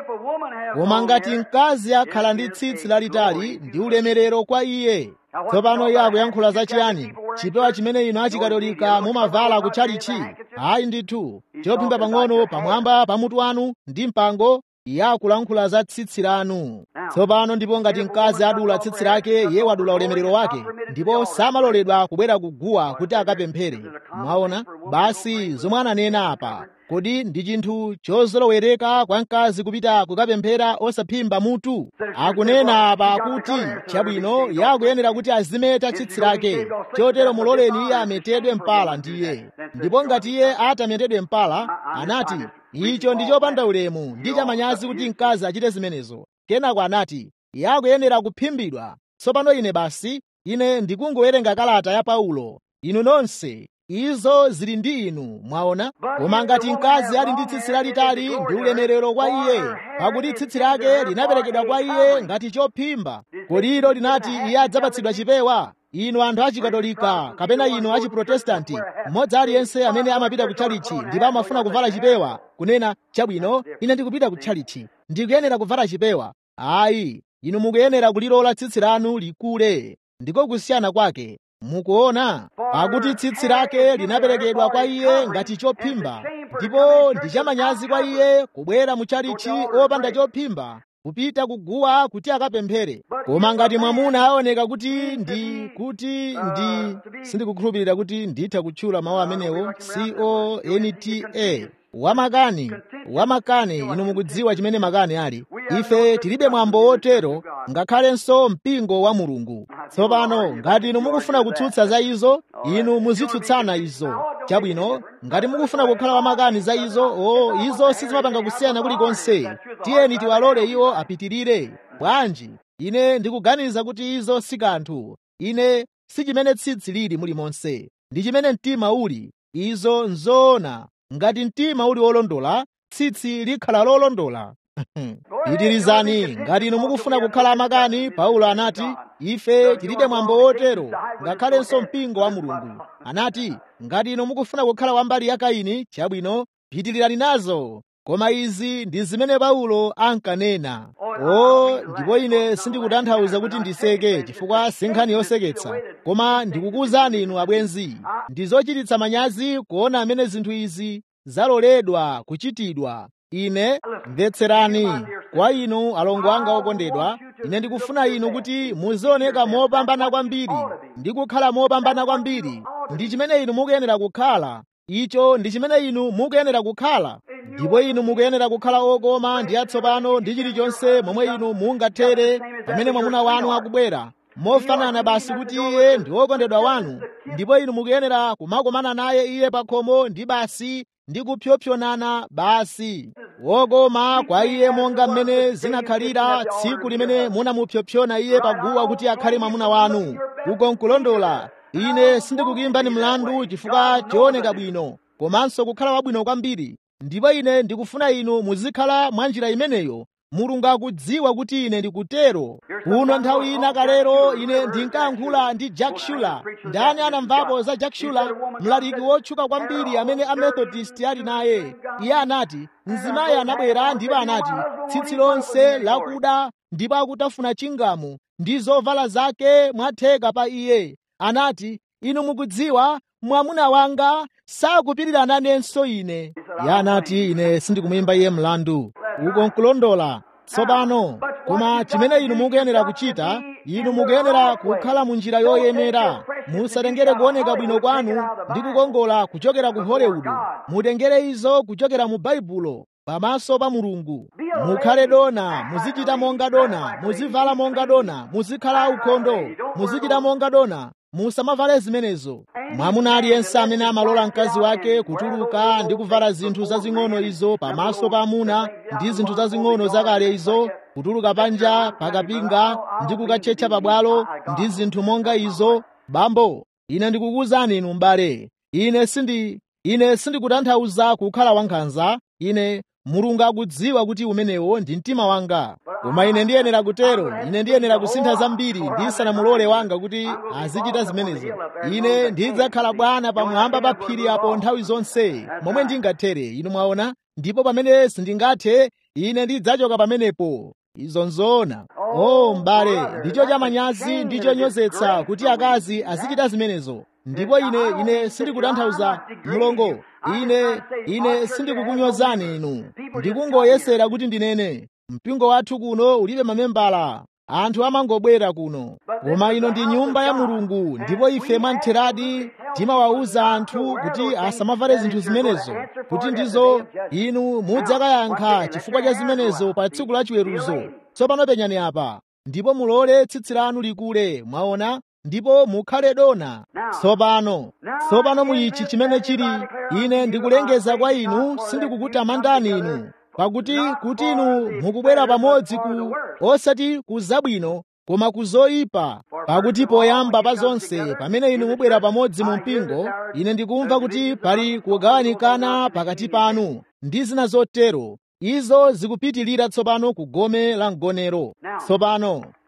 Koma ngati mkazi akhala ndi tsitsi lalitali, ndi ulemerero kwa iye. Tsopano iye akuyankhula zachiyani? Chipewa chimene inu achikatolika mumavala kutchalichi? Ayi ndithu, chophimba pang'ono pamwamba pa mutu wanu ndi mpango. Iye akulankhula za tsitsi lanu. Tsopano ndipo ngati mkazi adula tsitsi lake, iye wadula ulemerero wake, ndipo samaloledwa kubwera kuguwa kuti akapemphere. Mwaona basi zomwe ananena apa. Kodi ndi chinthu chozolowereka kwa mkazi kupita kukapemphera osaphimba mutu? Akunena apa kuti chabwino yakuyenera kuti azimeta tsitsi lake, chotero muloleni iye ametedwe mpala ndiye. Ndipo ngati iye atametedwe mpala, anati icho ndi chopanda ulemu ndi chamanyazi kuti mkazi achite zimenezo. Kenako anati yakuyenera kuphimbidwa. Tsopano ine basi, ine ndikungowerenga kalata ya Paulo. Inu nonse izo zili ndi inu, mwaona? Koma ngati mkazi ali ndi tsitsi lalitali, ndi ulemerero kwa iye, pakuti tsitsi lake linaperekedwa kwa iye ngati chophimba. Kodi ilo linati iye adzapatsidwa chipewa? inu anthu achikatolika kapena inu achiprotestanti, mmodzi aliyense amene amapita ku tchalichi ndipo amafuna kuvala chipewa kunena chabwino ine ndikupita ku tchalichi ndikuyenera kuvala chipewa. Ayi, inu mukuyenera kulilola tsitsi lanu likule. Ndiko kusiyana kwake. Mukuona, pakuti tsitsi lake linaperekedwa kwa iye ngati chophimba, ndipo ndi chamanyazi kwa iye kubwera mu tchalichi opanda chophimba, kupita kuguwa kuti akapemphere. Koma ngati mwamuna aoneka kuti ndi kuti ndi sindikukhulupirira kuti nditha kutchula mawu amenewo, C O N T A, wamakani. Wamakani, inu mukudziwa chimene makani ali. Ife tilibe mwambo wotero ngakhalenso mpingo wa Mulungu. Tsopano ngati inu mukufuna kutsutsa za izo, inu muzitsutsana izo. Chabwino, ngati mukufuna kukhala wamakani za izo, o izo sizimapanga kusiyana kulikonse. Tiyeni tiwalole iwo apitirire. Bwanji, ine ndikuganiza kuti izo si kanthu. Ine si chimene tsitsi lili mulimonse, ndi chimene mtima uli. Izo nzoona. Ngati mtima uli wolondola, tsitsi likhala lolondola. Pitirizani, ngati inu mukufuna kukhala amakani. Paulo anati, ife tilibe mwambo wotero ngakhalenso mpingo wa Mulungu. Anati, ngati inu mukufuna kukhala wambali ya Kaini, chabwino, pitirirani nazo. Koma izi ndi zimene Paulo ankanena. O, ndipo ine sindikutanthauza kuti ndiseke, chifukwa si nkhani yoseketsa. Koma ndikukuwuzani inu abwenzi, ndi zochititsa manyazi kuona amene zinthu izi zaloledwa kuchitidwa. Ine mvetserani kwa inu alongo anga okondedwa, ine ndikufuna inu kuti muzioneka mopambana kwambiri ndi kukhala mopambana kwambiri. Ndi chimene inu mukuyenera kukhala. Icho ndi chimene inu mukuyenera kukhala. Ndipo inu mukuyenera kukhala okoma ndi atsopano ndi chilichonse momwe inu mungathere pamene mwamuna wanu akubwera, mofanana basi kuti iye ndi wokondedwa wanu. Ndipo inu mukuyenera kumakomana naye iye pa khomo ndi basi ndi kupyopyonana basi, wokoma kwa iye monga mmene zinakhalira tsiku limene munamupyopyona iye paguwa kuti akhale mwamuna wanu. Uko nkulondola. Ine sindikukuyimbani mlandu chifukwa chooneka bwino, komanso kukhala wabwino kwambiri. Ndipo ine ndikufuna inu muzikhala mwa njira imeneyo. Mulungu akudziwa kuti ine ndikutero. Kuno nthawi ina kalero ine ndinkayankhula ndi Jack Shuler. Ndani anamvapo za Jack Shuler, mlaliki wotchuka kwambiri amene amethodist ali naye? Iye anati, mzimayi anabwera ndipo anati, tsitsi lonse lakuda ndipo akutafuna chingamu ndi zovala zake mwatheka pa iye. Anati, inu mukudziwa mwamuna wanga sakupirira nanenso ine. Iye anati, ine sindikumuyimba iye mlandu. Uko nkulondola. Tsopano, koma chimene inu mukuyenera kuchita, inu mukuyenera kukhala mu njira yoyenera. Musatengere kuoneka bwino kwanu ndi kukongola kuchokera ku Hollywood. Mutengere izo kuchokera mu Baibulo pamaso pa Mulungu. Mukhale dona, muzichita monga dona, muzivala monga dona, muzikhala aukhondo, muzichita monga dona. Musamavale zimenezo. Mwamuna aliyense amene amalola mkazi wake kutuluka ndi kuvala zinthu zazing'ono izo pamaso pa amuna ndi zinthu zazing'ono zakale izo, kutuluka panja pakapinga ndi kukatchetcha pabwalo ndi zinthu monga izo, bambo, ine ndikukuwuzani inu m'bale, ine sindi ine sindikutanthauza kukhala wankhanza. Ine Mulungu akudziwa kuti umenewo ndi mtima wanga. Koma ine ndiyenera kutero, ine ndiyenera kusintha zambiri ndisanamulole wanga kuti azichita zimenezo. Ine ndidzakhala bwana pamwamba pa phiri apo nthawi zonse momwe ndingathere, inu mwaona. Ndipo pamene sindingathe, ine ndidzachoka pamenepo. Izo nzoona. Oh m'bale, ndicho chamanyazi ndi chonyozetsa kuti akazi azichita zimenezo. Ndipo ine ine sindikutanthauza mlongo, ine ine sindikukunyozani inu, ndikungoyesera kuti ndinene. Mpingo wathu kuno ulibe mamembala, anthu amangobwera kuno, koma ino ndi nyumba ya Mulungu. Ndipo ife mwamtheradi timawawuza anthu kuti asamavale zinthu zimenezo, kuti ndizo inu mudzakayankha chifukwa cha zimenezo pa tsiku la chiweruzo. Tsopano penyani apa, ndipo mulole tsitsi lanu likule, mwaona, ndipo mukhale dona. Tsopano, tsopano muichi chimene chili, ine ndikulengeza kwa inu, sindikukutamandani inu, pakuti kuti inu mukubwera pamodzi ku osati ku zabwino koma ku zoyipa. Pakuti poyamba pa zonse pamene inu mubwera pamodzi mu mpingo, ine ndikumva kuti pali kugawanikana pakati panu ndi zina zotero. Izo zikupitilira tsopano ku gome la mgonero. Tsopano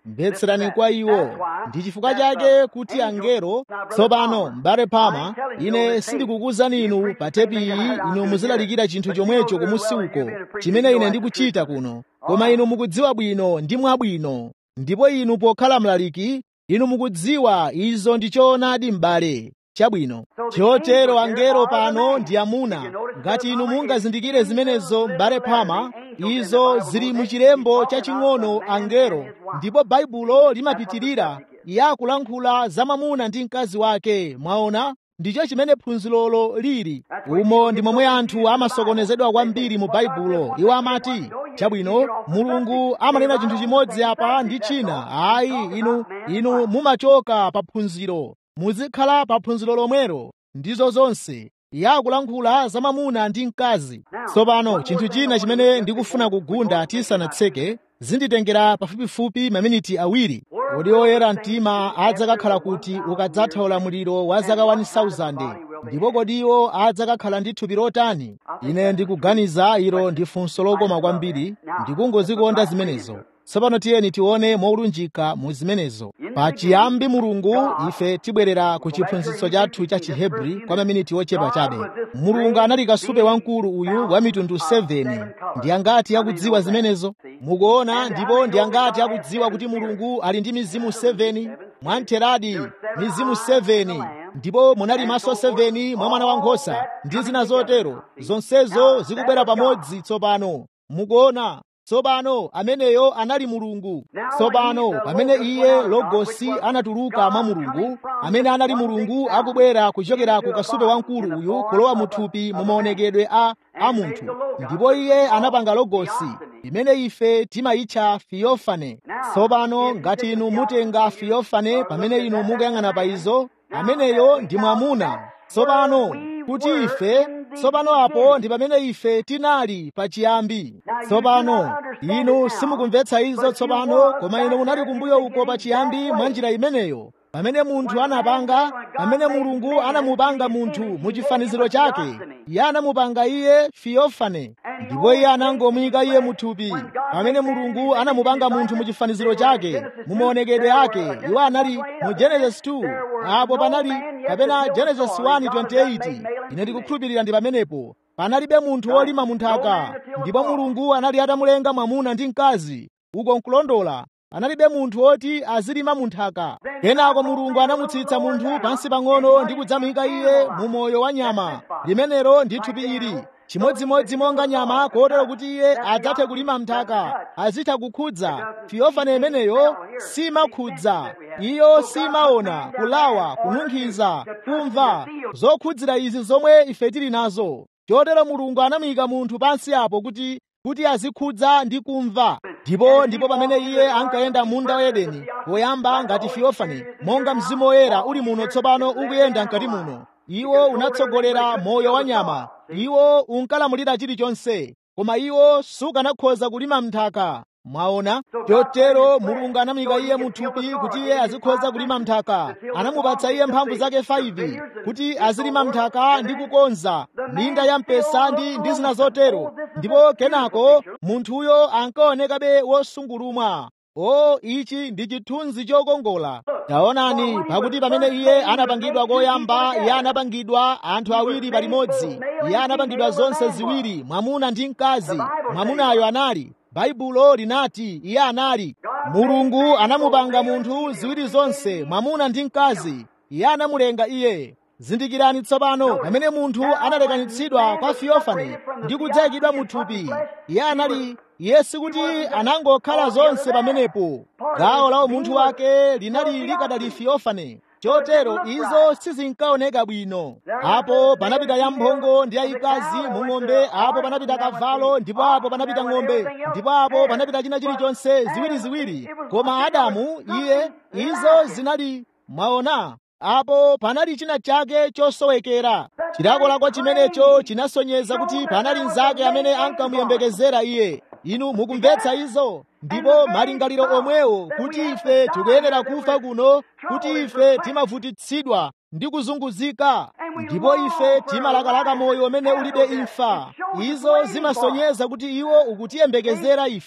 mvetserani kwa iwo. Ndi chifukwa chake kuti angelo tsopano, m'bale Palmer, ine sindikukuwuzani inu pa tepi iyi inu muzilalikira chinthu chomwecho kumusi uko chimene ine ndikuchita kuno, koma inu mukudziwa bwino ndi mwabwino, ndipo inu pokhala mlaliki inu mukudziwa izo ndi choonadi m'bale. Chabwino, chotero angelo pano ndi amuna. Ngati inu mungazindikire zimenezo, m'bale Palmer, izo zili mu chilembo chaching'ono angelo, ndipo baibulo limapitirira yakulankhula za mwamuna ndi mkazi wake. Mwaona, ndicho chimene phunzirolo lili. Umo ndi momwe anthu amasokonezedwa kwambiri mu baibulo. Iwo amati, chabwino, Mulungu amanena chinthu chimodzi apa ndi china. Ayi, inu inu mumachoka pa phunziro, muzikhala pa phunziro lomwero. Ndizo zonse yakulankhula za mwamuna ndi mkazi. Tsopano chinthu china chimene ndikufuna kugunda tisanatseke, zinditengera pafupifupi maminiti awiri. Kodi oyera mtima adzakakhala kuti ukadzatha ulamuliro wa zaka one thousand, ndipo kodi iwo adzakakhala ndi thupi lotani? Ine ndikuganiza ilo ndi funso lokoma kwambiri, ndikungozikonda zimenezo. Tsopano tiyeni tione molunjika mu zimenezo. Pachiyambi Mulungu, ife tibwerera ku chiphunzitso chathu cha Chihebri kwa maminiti ochepa chabe. Mulungu anali kasupe wamkulu uyu wa mitundu seven. Ndi angati akudziwa zimenezo? Mukuona, ndipo ndi angati akudziwa kuti Mulungu ali ndi mizimu seven? Mwantheradi mizimu seven, ndipo munali maso seven mwa mwana wankhosa ndi zina zotero. Zonsezo zikubwera pamodzi tsopano. Mukuona, tsopano ameneyo anali Mulungu. Tsopano pamene iye logosi anatuluka mwa Mulungu, amene anali Mulungu akubwera kuchokera ku kasupe wamkulu uyu kulowa muthupi mu maonekedwe a a munthu, ndipo iye anapanga logosi imene ife timayitcha Theophane. Tsopano ngati inu mutenga Theophane pamene inu mukuyang'ana pa izo, ameneyo ndi mwamuna. Tsopano kuti ife tsopano apo ndi pamene ife tinali pachiyambi. Tsopano inu simukumvetsa izo tsopano, koma inu munali kumbuyo uko pachiyambi mwa njira imeneyo. Pamene munthu anapanga, pamene Mulungu anamupanga munthu mu chifaniziro chake, iye anamupanga iye Theophane, ndipo iye anangomuyika iye muthupi. Pamene Mulungu anamupanga munthu mu chifaniziro chake, mu maonekedwe ake, iwo anali mu Genesis two, apo panali kapena Genesis one twenty-eight. Ine ndikukhulupirira ndi pamenepo panalibe munthu wolima munthaka, ndipo Mulungu anali atamulenga mwamuna ndi mkazi. Uko nkulondola, analibe munthu woti azilima munthaka. Kenako Mulungu anamutsitsa munthu pansi pang'ono ndi kudzamuyika iye mu moyo wa nyama. Limenelo ndi thupi ili chimodzimodzi monga nyama, kotero kuti iye adzathe kulima mnthaka, azitha kukhudza. Theophane imeneyo simakhudza, iyo simaona, kulawa, kununkhiza, kumva, zokhudzira izi zomwe ife tili nazo. Chotero Mulungu anamuyika munthu pansi apo kuti kuti azikhudza ndi kumva. Ndipo ndipo pamene iye ankayenda munda wa Edeni woyamba ngati Theophane, monga Mzimu Woyera uli muno tsopano ukuyenda mkati muno, iwo unatsogolera moyo wa nyama. Iwo unkalamulira chilichonse, koma iwo sukanakhoza kulima mnthaka. Mwaona? Chotero Mulungu anamuyika iye muthupi kuti iye azikhoza kulima mnthaka. Anamupatsa iye mphamvu zake five kuti azilima mnthaka ndi kukonza minda ya mpesa ndi ndi zina zotero. Ndipo kenako munthuyo ankaonekabe wosungulumwa. O, ichi ndi chithunzi chokongola. Taonani, pakuti pamene iye anapangidwa koyamba, iye anapangidwa anthu awiri palimodzi. Iye anapangidwa zonse ziwiri, mwamuna ndi mkazi. Mwamunayo anali, Baibulo linati iye anali. Mulungu anamupanga munthu ziwiri zonse, mwamuna ndi mkazi. Iye anamulenga iye. Zindikirani tsopano, pamene munthu analekanitsidwa kwa Theophane ndi kudzayikidwa muthupi, iye anali Yesu kuti anangokhala zonse pamenepo. Gawo la umunthu wake linali likadali Theophane. Chotero izo sizinkaoneka bwino. Apo panapita yamphongo ndi yayikazi mu ng'ombe, apo panapita kavalo, ndipo apo panapita ng'ombe, ndipo apo panapita china chilichonse ziwiriziwiri. Koma Adamu, iye, izo zinali, mwaona, apo panali china chake chosowekera. Chilakolako chimenecho chinasonyeza kuti panali mnzake amene ankamuyembekezera iye. Inu mukumvetsa izo? Ndipo malingaliro omwewo kuti ife tikuyenera kufa kuno, kuti ife timavutitsidwa ndi kuzunguzika, ndipo ife timalakalaka moyo umene ulibe imfa. Izo zimasonyeza kuti iwo ukutiyembekezera ife.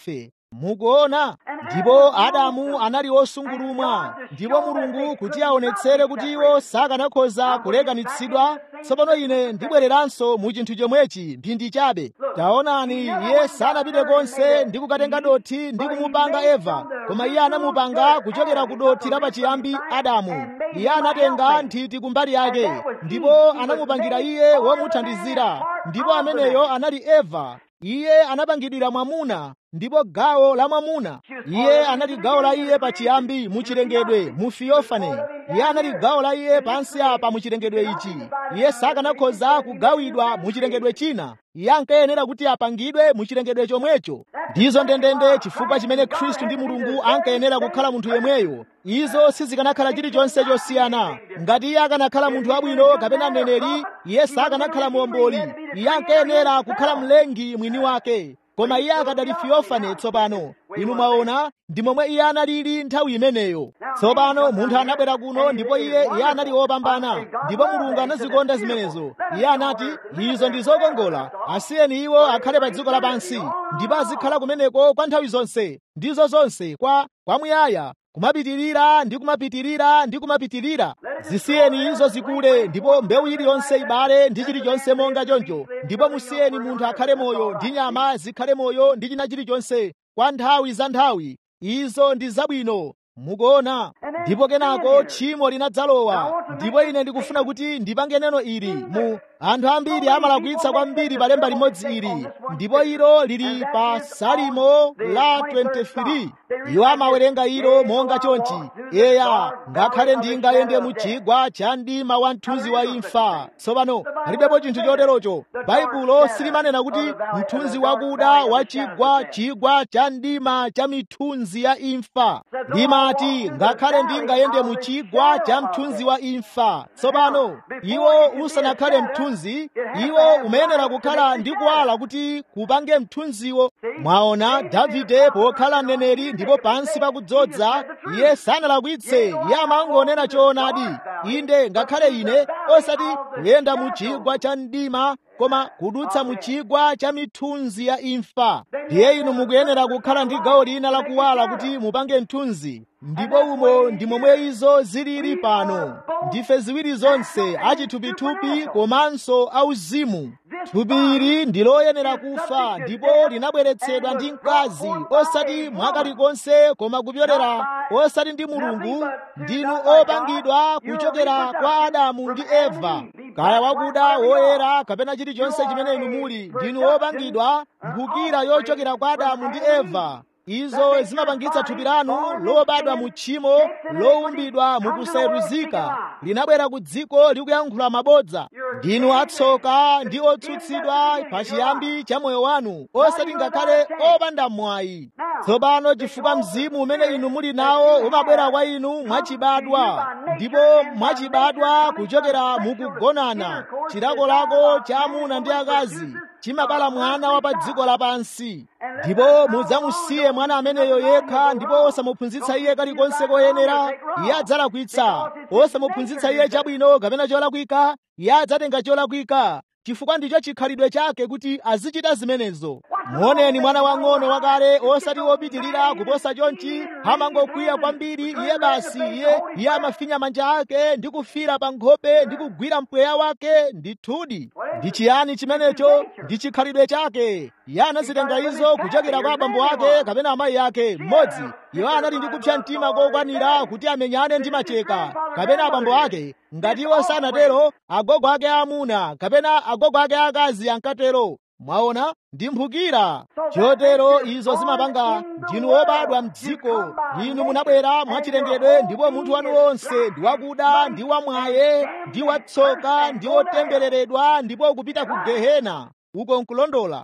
mukuona. Ndipo Adamu anali osungulumwa, ndipo Mulungu kuti aonetsere kuti iwo sakanakhoza kulekanitsidwa. Tsopano ine ndibwereranso mu chinthu chomwechi mphindi chabe. Taonani, iye sanapite konse ndi kukatenga dothi ndi kumupanga Eva, koma iye anamupanga kuchokera ku dothi lapachiyambi Adamu. Iye anatenga nthiti kumbali yake, ndipo anamupangira iye womuthandizira, ndipo ameneyo anali Eva. Iye anapangidwira mwamuna, ndipo gawo la mwamuna. Iye anali gawo la iye pachiyambi muchilengedwe mu Theophany. Iye anali gawo la iye pansi apa muchilengedwe ichi. Iye sakanakhoza kugawidwa muchilengedwe china. Iye ankayenera kuti apangidwe muchilengedwe chomwecho. Ndizo ndendende chifukwa chimene Khristu ndi Mulungu ankayenera kukhala munthu yemweyo. Izo sizikanakhala chilichonse chosiyana. Ngati iye akanakhala munthu wabwino kapena mneneri, iye sakanakhala muomboli. Iye ankayenera kukhala mlengi mwini wake. Koma iye akadali Theophany tsopano. Inu mwaona ndi momwe iye analili nthawi imeneyo. Tsopano munthu anabwera kuno, ndipo iye iye anali wopambana, ndipo Mulungu anazikonda zimenezo. Iye anati, izo ndi zokongola, asiyeni iwo akhale pa dziko lapansi, ndipo azikhala kumeneko kwa nthawi zonse, ndizo zonse kwa kwamuyaya, kumapitirira ndi kumapitirira ndi kumapitirira. Zisiyeni izo zikule, ndipo mbewu iliyonse ibale ndi chilichonse monga choncho, ndipo musiyeni munthu akhale moyo ndi nyama zikhale moyo ndi china chilichonse kwa nthawi za nthawi. Izo ndi zabwino, mukuona. Ndipo kenako tchimo linadzalowa, ndipo ine ndikufuna kuti ndipange neno ili mu anthu ambiri amalakwitsa kwambiri pa lemba limodzi ili, ndipo ilo lili pa Salimo la twenty-three. Iwo amawerenga ilo monga chonchi: eya, ngakhale ndingayende mu chigwa cha mdima wa mthunzi wa imfa. Tsopano palibepo chinthu choterocho. Baibulo silimanena kuti mthunzi wakuda wa chigwa, chigwa cha mdima cha mithunzi ya imfa. Limati ngakhale ndingayende mu chigwa cha mthunzi wa imfa. Tsopano iwo usanakhale mthunzi, iwo umayenera kukhala ndi kuwala kuti kupange mthunziwo. Mwaona, Davide pokhala mneneri ndipo pansi pakudzoza, iye sanalakwitse. Iye amangonena choonadi. Inde, ngakhale ine osati kuyenda mu chigwa cha mdima, koma kudutsa mu chigwa cha mithunzi ya imfa. Ndiye inu mukuyenera kukhala ndi gawo lina la kuwala kuti mupange mthunzi. Ndipo umo ndi momwe izo zilili pano. Ndife ziwiri zonse, achithupithupi komanso auzimu. Thupi ili ndiloyenera kufa, ndipo linabweretsedwa ndi mkazi, osati mwakalikonse koma kupyolera, osati ndi Mulungu. Ndinu opangidwa kuchokera kwa Adamu ndi Eva. Kaya wakuda, woyera, kapena chilichonse chimene inu muli, ndinu opangidwa mphukira yochokera kwa Adamu ndi Eva. Izo zimapangitsa thupi lanu lobadwa mu tchimo, lowumbidwa mukusayeruzika, linabwera ku dziko likuyankhula mabodza. Ndinu atsoka ndi otsutsidwa pachiyambi cha moyo wanu, osati ngakhale opanda mwayi. Tsopano chifukwa mzimu umene inu muli nawo umabwera kwa inu mwachibadwa, ndipo mwachibadwa kuchokera mukugonana, chilakolako cha amuna ndi akazi chimabala mwana wa pa dziko lapansi. Ndipo mudzamusiye mwana ameneyo yekha, ndipo osamuphunzitsa iye kalikonse koyenera, iye adzalakwitsa. Osamuphunzitsa iye chabwino kapena cholakwika, iye adzatenga cholakwika, chifukwa ndicho chikhalidwe chake kuti azichita zimenezo. Muoneni mwana wang'ono wakale, osati wopitirira kuposa chonchi, amangokwiya kwambiri. Iye basi iye iye amafinya manja ake ndi kufira pa nkhope ndi kugwira mpweya wake. Ndithudi, ndi chiyani chimenecho? Ndi chikhalidwe chake. Iye anazitenga izo kuchokera kwa abambo ake kapena amayi ake mmodzi. Iwo anali ndi kupsa mtima kokwanira kuti amenyane ndi macheka kapena abambo ake. Ngati iwo sanatero, agogo ake aamuna kapena agogo ake akazi ankatero. Mwaona, ndi mphukira. Chotero izo zimapanga ndinu obadwa m'dziko. Inu munabwera mwachilengedwe, ndipo munthu wanu wonse ndi wakuda, ndi wamwaye, ndi watsoka, ndi otembereredwa, ndipo kupita ku gehena. Uko nkulondola.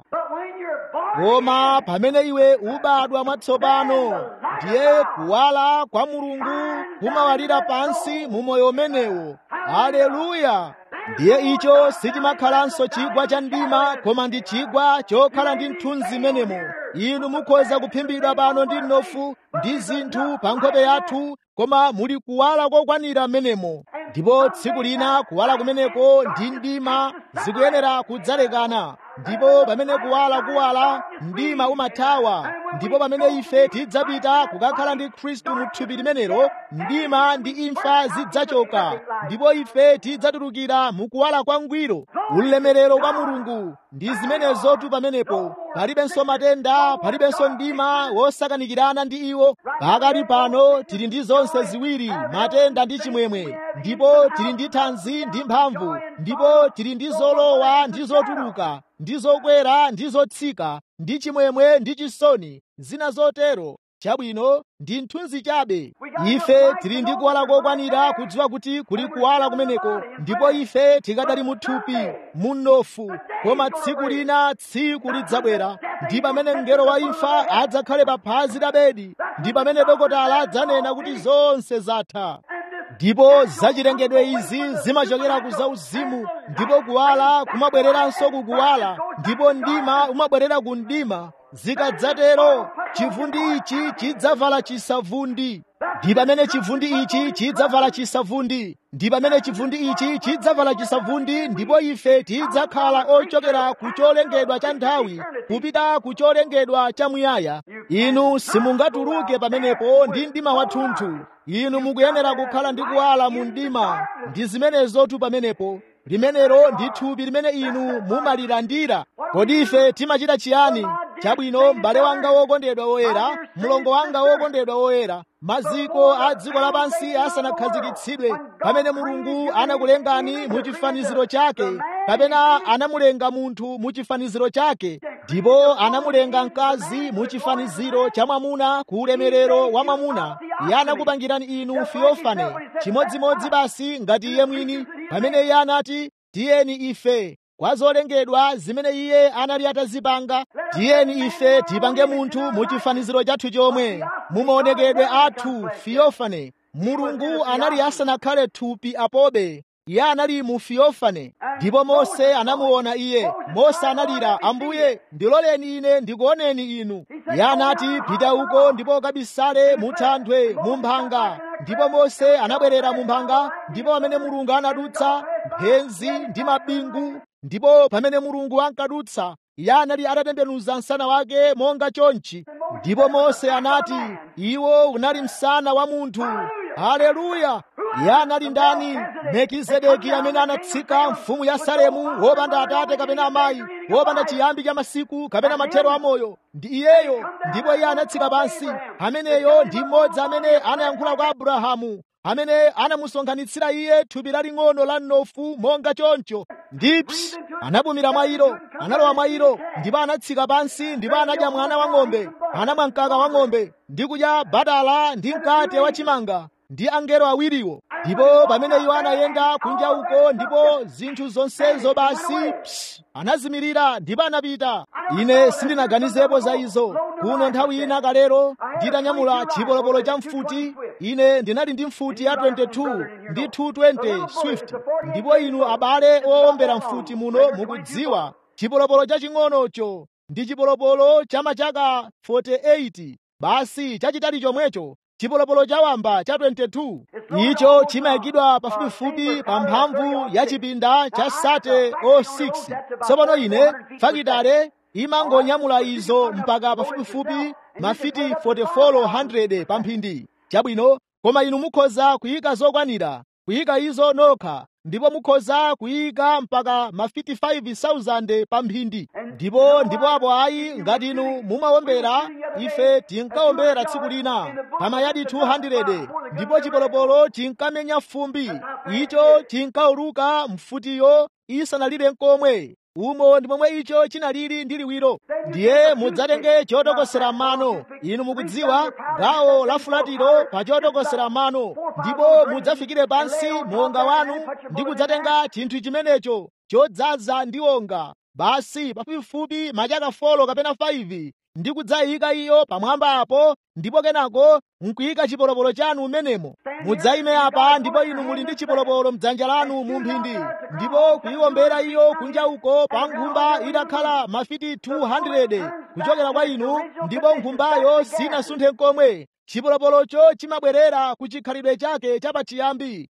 Koma pamene iwe ubadwa mwatsopano, ndiye kuwala kwa Mulungu kumawalira pansi mu moyo umenewo. Haleluya! Ndiye icho sichimakhalanso chigwa cha mdima, koma ndi chigwa chokhala ndi mthunzi menemo. Inu mukhoza kuphimbidwa pano ndi mnofu ndi zinthu pa nkhope yathu, koma muli kuwala kokwanira menemo. Ndipo tsiku lina kuwala kumeneko ndi mdima zikuyenera kudzalekana. ndipo pamene kuwala kuwala mdima umathawa, ndipo pamene ife tidzapita kukakhala ndi Khristu mu thupi limenelo, mdima ndi imfa zidzachoka, ndipo ife tidzatulukira mu kuwala kwangwiro. Ulemerero kwa Mulungu ndi zimenezotu pamenepo. Palibenso matenda, palibenso mdima wosakanikirana ndi iwo. Pakali pano tili ndi zonse ziwiri, matenda ndi chimwemwe, ndipo tili ndi thanzi ndi mphamvu, ndipo tili ndi zolowa ndi zotuluka, ndi zokwera ndi zotsika, ndi chimwemwe ndi chisoni, zina zotero. Chabwino ndi mthunzi chabe. Ife tili ndi kuwala kokwanira kudziwa kuti kuli kuwala kumeneko, ndipo ife tikadali mu thupi munofu. Koma tsiku lina, tsiku lidzabwera, ndi pamene mngelo wa imfa adzakhale pa phazi la bedi, ndi pamene dokotala adzanena kuti zonse zatha. Ndipo zachilengedwe izi zimachokera ku zauzimu, ndipo kuwala kumabwereranso ku kuwala, ndipo mdima umabwerera ku mdima. Zikadzatero chivundi ichi chidzavala chisavundi, ndi pamene chivundi ichi chidzavala chisavundi, ndi pamene chivundi ichi chidzavala chisavundi, ndipo ife tidzakhala ochokera ku cholengedwa cha nthawi kupita ku cholengedwa cha muyaya. Inu simungatuluke pamenepo ndi mdima wathunthu. Inu mukuyenera kukhala ndi kuwala mu mdima. Ndi zimenezotu pamenepo. Limenelo ndi thupi limene inu mumalilandira. Kodi ife timachita chiyani? Chabwino, m'bale wanga wokondedwa woyera, mlongo wanga wokondedwa woyera, maziko a dziko lapansi asanakhazikitsidwe, pamene Mulungu anakulengani mu chifaniziro chake, kapena anamulenga munthu mu chifaniziro chake, ndipo anamulenga mkazi mu chifaniziro cha mwamuna ku ulemerero wa mwamuna. Iye anakupangirani inu Theofane, chimodzimodzi basi ngati iye mwini, pamene iye anati, tiyeni ife kwa zolengedwa zimene iye anali atazipanga, tiyeni ife tipange munthu mu chifaniziro chathu chomwe, mu maonekedwe athu Theofane. Mulungu anali asanakhale thupi apobe, iye anali mu Theofane. Ndipo Mose anamuona iye. Mose analira, Ambuye, ndiloleni ine ndikuoneni inu. Iye anati, pita uko ndipo kabisale mu thanthwe mu mphanga. Ndipo Mose anabwerera mu mphanga, ndipo pamene Mulungu anadutsa mphenzi ndi mabingu, ndipo pamene Mulungu ankadutsa, iye anali atatembenuza msana wake monga chonchi. Ndipo Mose anati, iwo unali msana wa munthu. Haleluya! Iye anali ndani? Melkizedeki, amene anatsika, mfumu ya Salemu, wopanda atate kapena amayi, wopanda chiyambi cha masiku kapena mathero a moyo. Ndi iyeyo. Ndipo iye anatsika pansi. Ameneyo ndi mmodzi amene anayankhula kwa Abrahamu, amene anamusonkhanitsira iye thupi laling'ono la mnofu monga choncho. Ndipo anapumira mwa ilo, analowa mwa ilo, ndipo anatsika pansi, ndipo anadya mwana wa ng'ombe, anamwa mkaka wa ng'ombe, ndi kudya badala ndi mkate wa chimanga ndi angelo awiriwo. Ndipo pamene iwo anayenda kunja uko, ndipo zinthu zonsezo basi psh, anazimirira ndipo anapita. Ine sindinaganizepo za izo. Kuno nthawi ina kalero nditanyamula chipolopolo cha mfuti, ine ndinali ndi mfuti ya twenty-two ndi two twenty Swift. Ndipo inu abale owombera mfuti muno mukudziwa chipolopolo chaching'onocho ndi chipolopolo cha machaka forty-eight, basi chachitali chomwecho. Chipolopolo cha wamba cha twenty-two icho chimayikidwa pafupifupi pa mphamvu ya chipinda cha sate oh six. Tsopano ine fakitale imangonyamula izo mpaka pafupifupi mafiti forty-four hundred pa mphindi. Chabwino, koma inu mukhoza kuyika zokwanira, kuyika izo nokha, ndipo mukhoza kuyika mpaka mafiti five thousand pa mphindi. Ndipo ndipo apo ayi, ngati inu mumawombera, ife tinkawombera tsiku lina pamayadi two hundred, ndipo chipolopolo chinkamenya fumbi, icho chinkauluka mfutiyo isanalire nkomwe. Umo ndi momwe icho chinalili ndi liwiro. Ndiye mudzatenge chotokosera mano, inu mukudziwa gawo la fulatiro pa chotokosera mano, ndipo mudzafikire pansi muonga wanu ndi kudzatenga chinthu chimenecho chodzaza ndi onga, basi pafupifupi machaka folo kapena five, ndi kudzayika iyo pamwamba apo, ndipo kenako nkuyika chipolopolo chanu umenemo. Mudzayime apa, ndipo inu muli ndi chipolopolo mdzanja lanu mu mphindi, ndipo kuyiwombera iyo kunja uko pa nkhumba itakhala mafiti two hundred kuchokera kwa inu, ndipo nkhumbayo sinasunthe nkomwe. Chipolopolocho chimabwerera ku chikhalidwe chake chapachiyambi.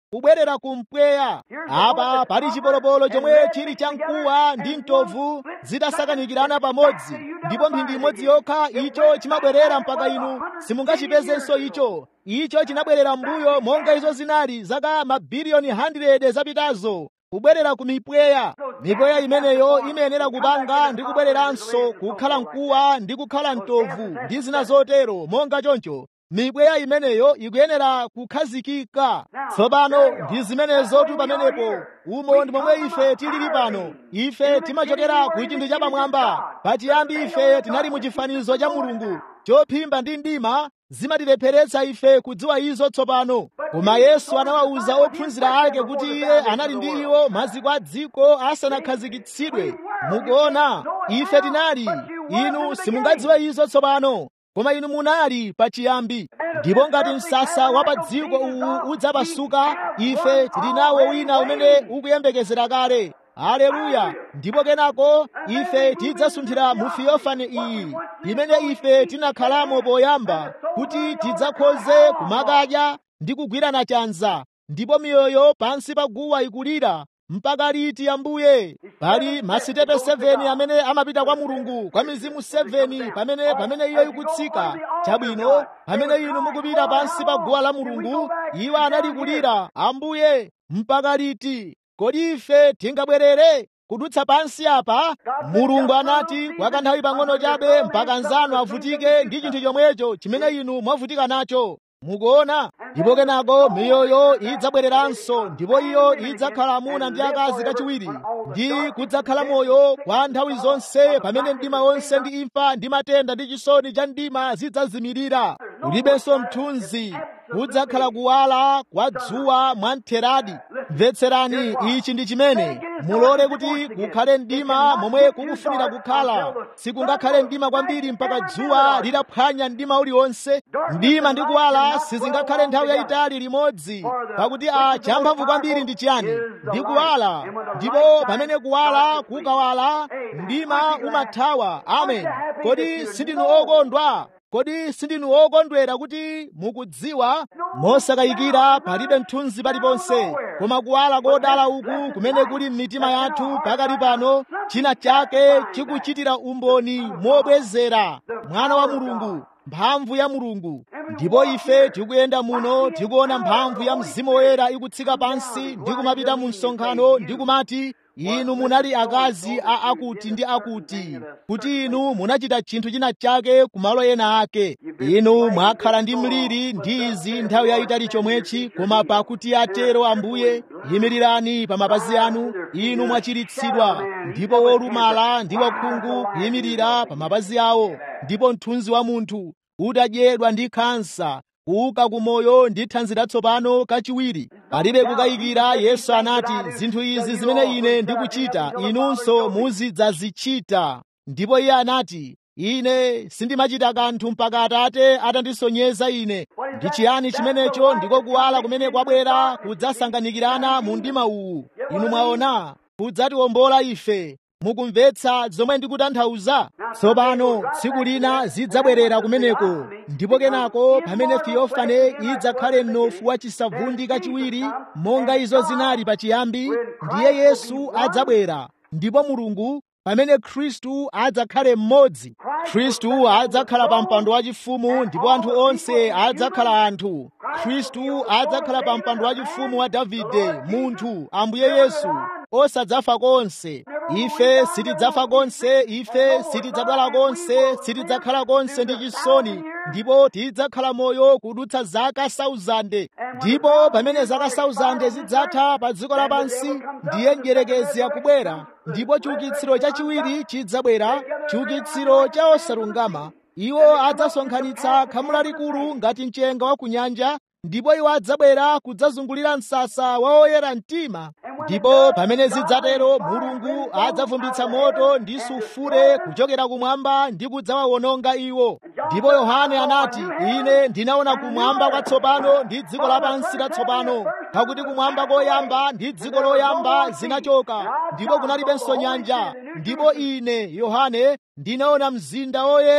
kubwerera kumpweya. Apa pali chipolopolo chomwe chili chamkuwa ndi mtovu zitasakanikirana pamodzi, ndipo mphindi imodzi yokha icho chimabwerera mpaka inu simungachipezenso icho. Icho chinabwerera mbuyo monga izo zinali zaka mabiliyoni hundred zapitazo, kubwerera ku mipweya. Mipweya imeneyo imayenera kupanga ndi kubwereranso kukhala mkuwa ndi kukhala mtovu ndi zina zotero monga choncho. Mipweya imeneyo ikuyenera kukhazikika. Tsopano ndi zimenezotu pamenepo. Umo ndi momwe ife tilili pano. Ife timachokera ku chinthu chapamwamba. Pachiyambi ife tinali mu chifanizo cha Mulungu. Chophimba ndi mdima zimatilepheretsa ife kudziwa izo tsopano. Koma Yesu anawawuza ophunzira ake kuti iye anali ndi iwo maziko a dziko asanakhazikitsidwe. Mukuona, ife tinali, inu simungadziwe izo tsopano, koma inu munali pachiyambi. Ndipo ngati msasa wa pa dziko uwu udzapasuka, ife tili nawo wina umene ukuyembekezera kale. Haleluya! Ndipo kenako ife tidzasunthira mu Theophany iyi imene ife tinakhalamo poyamba, kuti tidzakhoze kumakadya ndi kugwirana chanza, ndipo miyoyo pansi pa guwa ikulira. Mpaka liti Ambuye? Pali masitepe seven amene amapita kwa Mulungu, kwa mizimu seven pamene pamene iyo ikutsika. Chabwino, pamene inu mukupita pansi pa guwa la Mulungu, iwo anali kulira, Ambuye, mpaka liti? Kodi ife tingabwerere kudutsa pansi apa? Mulungu anati kwa kanthawi pang'ono chabe mpaka nzanu avutike ndi chinthu chomwecho chimene inu mwavutika nacho. Mukuona? Ndipo kenako miyoyo idzabwereranso, ndipo iyo idzakhala amuna ndi akazi kachiwiri, ndi kudzakhala moyo kwa nthawi zonse, pamene mdima wonse ndi imfa ndi matenda ndi chisoni cha mdima zidzazimirira. Kulibenso mthunzi, kudzakhala kuwala kwa dzuwa mwamtheradi. Mvetserani, ichi ndi chimene mulole kuti kukhale mdima momwe kukufunira kukhala. Sikungakhale mdima kwambiri mpaka dzuwa litaphwanya mdima uliwonse. Mdima ndi kuwala sizingakhale nthawi yayitali limodzi, pakuti a champhamvu kwambiri ndi chiyani? Ndi kuwala. Ndipo pamene kuwala kukawala, mdima umathawa. Amen. Kodi sindinu okondwa? Kodi sindinu okondwera kuti mukudziwa mosakayikira palibe mthunzi paliponse, koma kuwala kodala uku kumene kuli m'mitima yathu pakali pano, china chake chikuchitira umboni mobwezera Mwana wa Mulungu, mphamvu ya Mulungu. Ndipo ife tikuyenda muno tikuona mphamvu ya Mzimu Woyera ikutsika pansi ndi kumapita mu msonkhano ndi kumati, inu munali akazi a akuti ndi akuti, kuti inu munachita chinthu china chake kumalo ena ake. Inu mwakhala ndi mliri ndi izi nthawi yayitali chomwechi, koma pakuti atero Ambuye, yimirirani pa mapazi anu, inu mwachiritsidwa. Ndipo wolumala ndi wakhungu kuyimirira pa mapazi awo, ndipo mthunzi wa munthu utadyedwa ndi khansa kuuka kumoyo ndi thanzi latsopano kachiwiri. Palibe kukayikira. Yesu anati, zinthu izi zimene ine ndikuchita inunso muzidzazichita. Ndipo iye anati, ine sindimachita kanthu mpaka Atate atandisonyeza ine. Ndi chiyani chimenecho? Ndiko kuwala kumene kwabwera kudzasanganikirana mu mdima uwu. Inu mwaona, kudzatiwombola ife. Mukumvetsa zomwe ndikutanthauza? Tsopano tsiku lina zidzabwerera kumeneko, ndipo kenako pamene Theophany idzakhale mnofu wachisavundi kachiwiri monga izo zinali pachiyambi, ndiye Yesu adzabwera, ndipo Mulungu pamene Khristu adzakhale mmodzi. Khristu adzakhala pa mpando wachifumu, ndipo anthu onse adzakhala anthu. Khristu adzakhala pa mpando wachifumu wa Davide, munthu, Ambuye Yesu, osadzafa konse. Ife sitidzafa konse, ife sitidzadwala konse, sitidzakhala konse ndi chisoni, ndipo tidzakhala moyo kudutsa zaka sauzande. Ndipo pamene zaka sauzande zidzatha pa dziko lapansi, ndiye mdierekezi akubwera, ndipo chiukitsiro chachiwiri chidzabwera, chiukitsiro cha osalungama. Iwo adzasonkhanitsa khamu lalikulu ngati mchenga wa ku nyanja, ndipo iwo adzabwera kudzazungulira msasa wa oyera mtima. Ndipo pamene zidzatero, Mulungu adzavumbitsa moto ndi sufure kuchokera kumwamba ndi kudzawawononga iwo. Ndipo Yohane anati, ine ndinaona kumwamba kwatsopano ndi dziko lapansi latsopano, pakuti kumwamba koyamba ndi dziko loyamba zinachoka, ndipo kunalibenso nyanja. Ndipo ine Yohane ndinaona mzinda woyera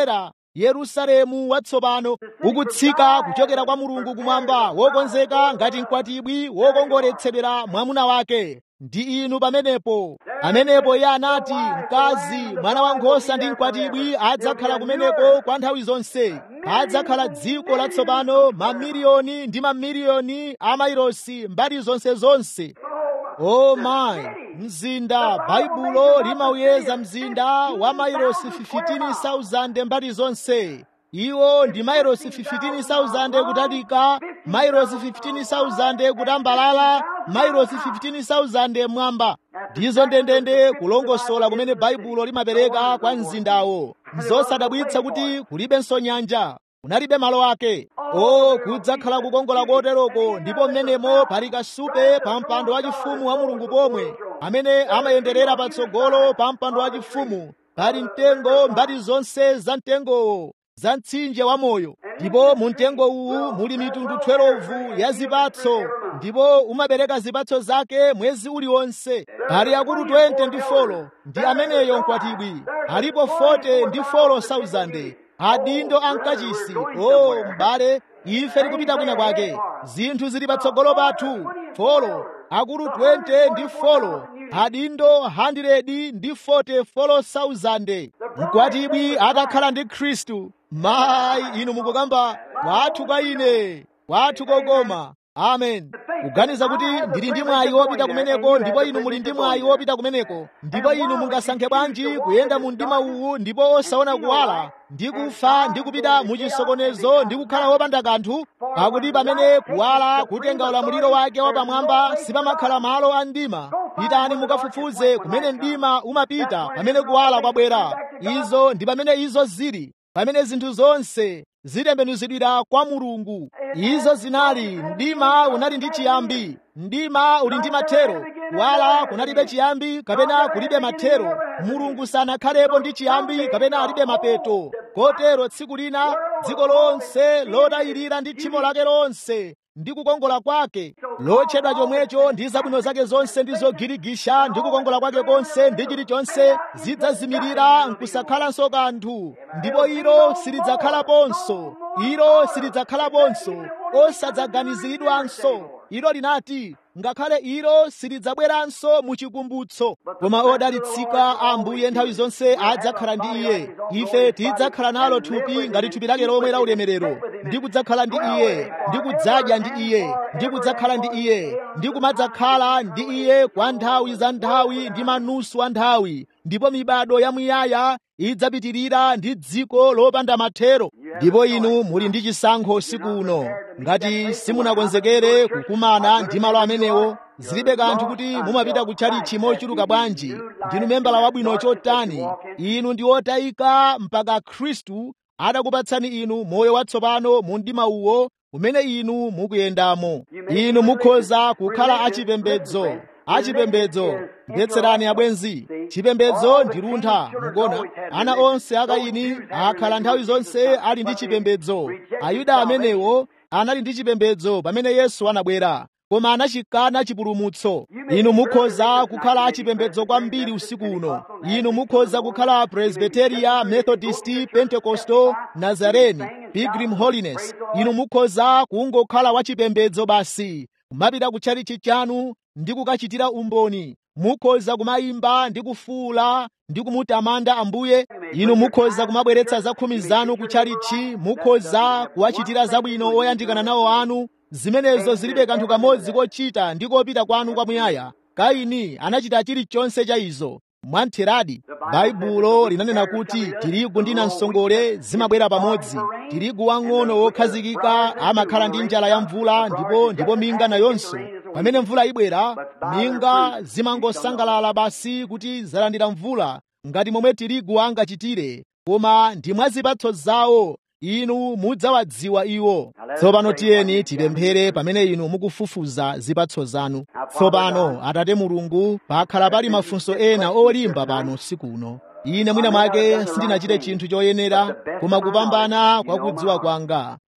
Yerusalemu watsopano ukutsika kuchokera kwa Mulungu kumwamba, wokonzeka ngati mkwatibwi wokongoletsedwera mwamuna wake. Ndi inu pamenepo. Amenepo Iye anati, mkazi, mwana wankhosa ndi mkwatibwi adzakhala kumeneko kwa nthawi zonse. Adzakhala dziko latsopano, mamiliyoni ndi mamiliyoni a mailosi mbali zonse zonse. Oh my, mzinda, Baibulo limauyeza mzinda wa mailosi fifteen thousand mbali zonse. Iwo ndi mailosi fifteen thousand kutalika, mailosi fifteen thousand kutambalala, mailosi fifteen thousand mwamba. Ndizo ndendende kulongosola kumene Baibulo limapereka kwa mzindawo. Nzosadabwitsa kuti kulibenso nyanja, kunalibe malo ake. O, kudzakhala kukongola koteroko, ndipo mmenemo pali kasupe pa mpando wachifumu wa Mulungu pomwe, amene amayenderera patsogolo pa mpando wachifumu. Pali mtengo mbali zonse za mtengowo, za mtsinje wa moyo, ndipo mu mtengo uwu muli mitundu twelve ya zipatso, ndipo umabereka zipatso zake mwezi uliwonse. Pali akulu twenty ndi folo, ndi ameneyo mkwatibwi. Alipo forty ndi folo thousand adindo ankachisi. O m'bale, ife tikupita kwina kwake, zinthu zili patsogolo pathu. Folo akulu twenty ndi folo, adindo one hundred ndi forty folo thousand. Mkwatibwi atakhala ndi Khristu. Mayi, inu mukukamba kwathu kwa ine, kwathu kokoma. Amen. Kuganiza kuti ndili ndi mwayi wopita kumeneko, ndipo inu muli ndi mwayi wopita kumeneko, ndipo inu mungasankhe bwanji kuyenda mu mdima uwu ndipo osaona kuwala, ndi kufa ndi kupita mu chisokonezo ndi kukhala wopanda kanthu? Pakuti pamene kuwala kutenga ulamuliro wake wapamwamba sipamakhala malo a mdima. Pitani mukafufuze kumene mdima umapita pamene kuwala kwabwera. Izo ndi pamene izo zili, pamene zinthu zonse zitembenuzidwira kwa Mulungu. Izo zinali, mdima unali ndi chiyambi, mdima uli ndi mathero, kuwala kunalibe chiyambi kapena kulibe mathero. Mulungu sanakhalepo ndi chiyambi kapena alibe mapeto. Kotero tsiku lina dziko lonse lotayirira ndi tchimo lake lonse ndi kukongola kwake, lotchedwa chomwecho ndi zabwino zake zonse ndi zogirigisha ndi kukongola kwake konse ndi chilichonse, zidzazimirira nkusakhalanso kanthu, ndipo ilo silidzakhalaponso, ilo silidzakhalaponso, osadzaganiziridwanso. Ilo linati, ngakhale ilo silidzabweranso mu chikumbutso. Koma odalitsika a Ambuye nthawi zonse adzakhala ndi Iye. Ife tidzakhala nalo thupi ngati thupi lake lomwe la ulemerero, ndi kudzakhala ndi Iye, ndi kudzadya ndi Iye, ndi kudzakhala ndi Iye, ndi kumadzakhala ndi Iye kwa nthawi za nthawi ndi manusu a nthawi, ndipo mibado yamuyaya idzapitirira ndi dziko lopanda mathero. Ndipo inu muli ndi chisankho usiku uno. Ngati simunakonzekere kukumana ndi malo amenewo, zilibe kanthu kuti mumapita kutchalichi mochuluka bwanji, ndinu membala wabwino chotani, inu ndi otayika mpaka Khristu adakupatsani inu moyo watsopano mu mdima uwo umene inu mukuyendamo. Inu mukhoza kukhala achipembedzo. Achipembedzo, mvetserani abwenzi, chipembedzo ndi luntha. Mukona ana onse a Kaini akhala nthawi zonse ali ndi chipembedzo. Ayuda amenewo anali ndi chipembedzo pamene Yesu anabwera, koma anachikana chipulumutso. Inu mukhoza kukhala achipembedzo kwambiri usiku uno. Inu mukhoza kukhala Presbyteria, Methodist, Pentecostal, Nazarene, Pilgrim Holiness. Inu mukhoza kungokhala wachipembedzo basi, kumapita kutchalichi chanu ndi kukachitira umboni. Mukhoza kumayimba ndi kufuula ndi kumutamanda Ambuye. Inu mukhoza kumabweretsa zakhumi zanu kutchalichi, mukhoza kuwachitira zabwino oyandikana nawo anu. Zimenezo zilibe kanthu kamodzi kochita ndi kopita kwanu kwamuyaya. Kaini anachita chilichonse cha izo mwantheradi. Baibulo linanena kuti tirigu ndi namsongole zimabwera pamodzi. Tirigu wang'ono wokhazikika amakhala ndi njala ya mvula, ndipo ndipo minga nayonso pamene mvula ibwera, minga zimangosangalala basi kuti zalandira mvula, ngati momwe tirigu angachitire, koma ndi mwa zipatso zawo inu mudzawadziwa iwo. Tsopano tiyeni tipemphere pamene inu mukufufuza zipatso zanu. Tsopano Atate Mulungu, pakhala pali mafunso ena olimba pano usiku uno. Ine mwina mwake sindinachite chinthu choyenera, koma kupambana kwa kudziwa kwanga.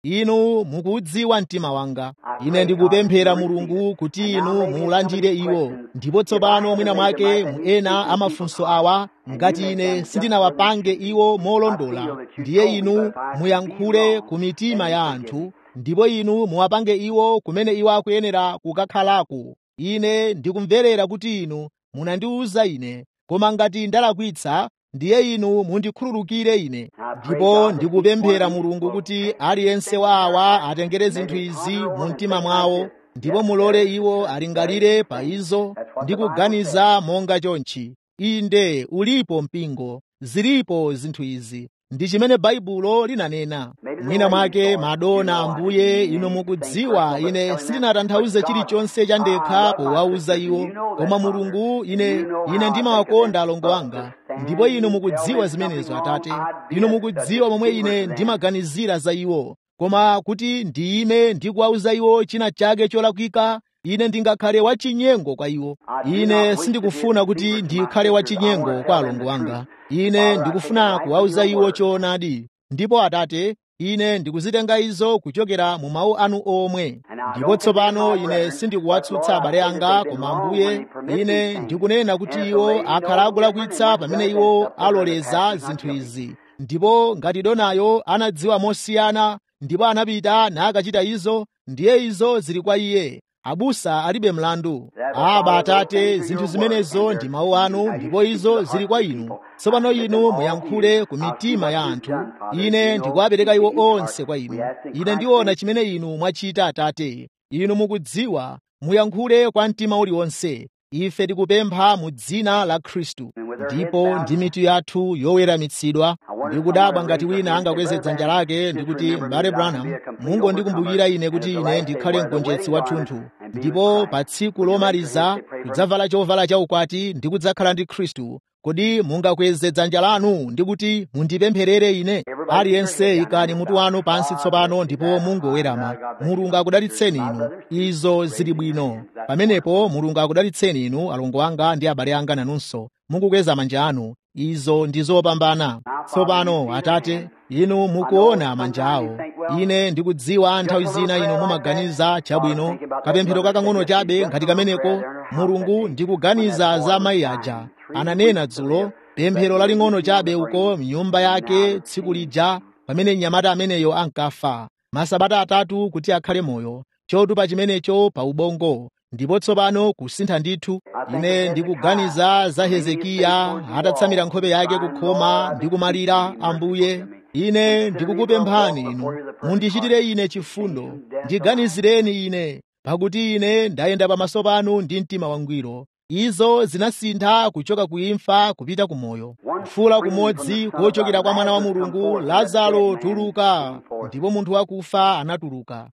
inu mukudziwa mtima wanga. Ine ndikupemphera Mulungu kuti inu muulandire iwo. Ndipo tsopano mwina mwake mu ena amafunso awa, ngati ine sindinawapange iwo molondola, ndiye inu muyankhule ku mitima ya anthu, ndipo inu muwapange iwo kumene iwo akuyenera kukakhalako. Ine ndikumverera kuti inu munandiwuza ine, koma ngati ndalakwitsa, ndiye inu mundikhululukire ine. Ndipo ndikupemphera Mulungu kuti aliyense wa awa atengere zinthu izi mu mtima mwawo, ndipo mulole iwo alingalire pa izo ndi kuganiza monga chonchi. Inde ulipo mpingo, zilipo zinthu izi, ndi chimene Baibulo linanena. Mwina mwake madona Ambuye, inu mukudziwa ine sindinatanthauze chilichonse cha ndekha powauza iwo, koma Mulungu, ine ine ndimawakonda alongo anga, ndipo inu mukudziwa zimenezo Atate. Inu mukudziwa momwe ine ndimaganizira za iwo, koma kuti ndiyime ndi kuwauza iwo china chake cholakwika, ine ndingakhale wachinyengo kwa iwo. Ine sindikufuna kuti ndikhale wachinyengo kwa alongo anga. Ine ndikufuna kuwauza iwo choonadi. Ndipo Atate, ine ndikuzitenga izo kuchokera mu mawu anu omwe. Ndipo tsopano ine sindikuwatsutsa abale anga, koma Ambuye, ine ndikunena kuti iwo akhala akulakwitsa pamene iwo aloleza zinthu izi. Ndipo ngati donayo anadziwa mosiyana ndipo anapita nakachita izo, ndiye izo zili kwa iye. Abusa alibe mlandu. Aba Atate, zinthu zimenezo ndi mawu anu, ndipo izo zili kwa inu. Tsopano inu muyankhule ku mitima ya anthu. Ine ndikuwapereka iwo onse kwa inu. Ine ndiona chimene inu mwachita Atate. Inu mukudziwa, muyankhule kwa mtima uliwonse. Ife tikupempha mu dzina la Khristu. Ndipo ndi mitu yathu yoweramitsidwa, ndikudabwa ngati wina angakweze dzanja lake ndikuti, m'bale Branham, mungondikumbukira ine kuti ine ndikhale mgonjetsi wathunthu, ndipo pa tsiku lomaliza kudzavala chovala chaukwati ndi kudzakhala ndi Khristu. Kodi mungakweze dzanja lanu ndikuti mundipempherere ine? Aliyense ikani mutu wanu pansi tsopano ndipo mungowerama. Mulungu akudalitseni inu. Izo zili bwino. Pamenepo Mulungu akudalitseni inu, alongo anga ndi abale anga nanunso. Mungukweza manja anu. Izo ndi zopambana. Tsopano Atate, inu mukuona manja awo. Ine ndikudziwa nthawi zina inu mumaganiza chabwino, kapemphero kakang'ono chabe ngati kameneko. Mulungu, ndikuganiza za mayi aja ananena dzulo, pemphero laling'ono chabe uko mnyumba yake tsiku lija pamene mnyamata ameneyo ankafa, masabata atatu kuti akhale moyo, chotupa chimenecho pa ubongo. Ndipo tsopano kusintha ndithu. Ine ndikuganiza za Hezekiya atatsamira nkhope yake kukhoma ndi kumalira, Ambuye, ine ndikukupemphani inu, mundichitire ine chifundo, ndiganizireni ine, pakuti ine ndayenda pamaso panu ndi mtima wangwiro. Izo zinasintha kuchoka ku imfa kupita ku moyo. Kufuula kumodzi kochokera kwa Mwana wa Mulungu, Lazaro tuluka, ndipo munthu wakufa anatuluka.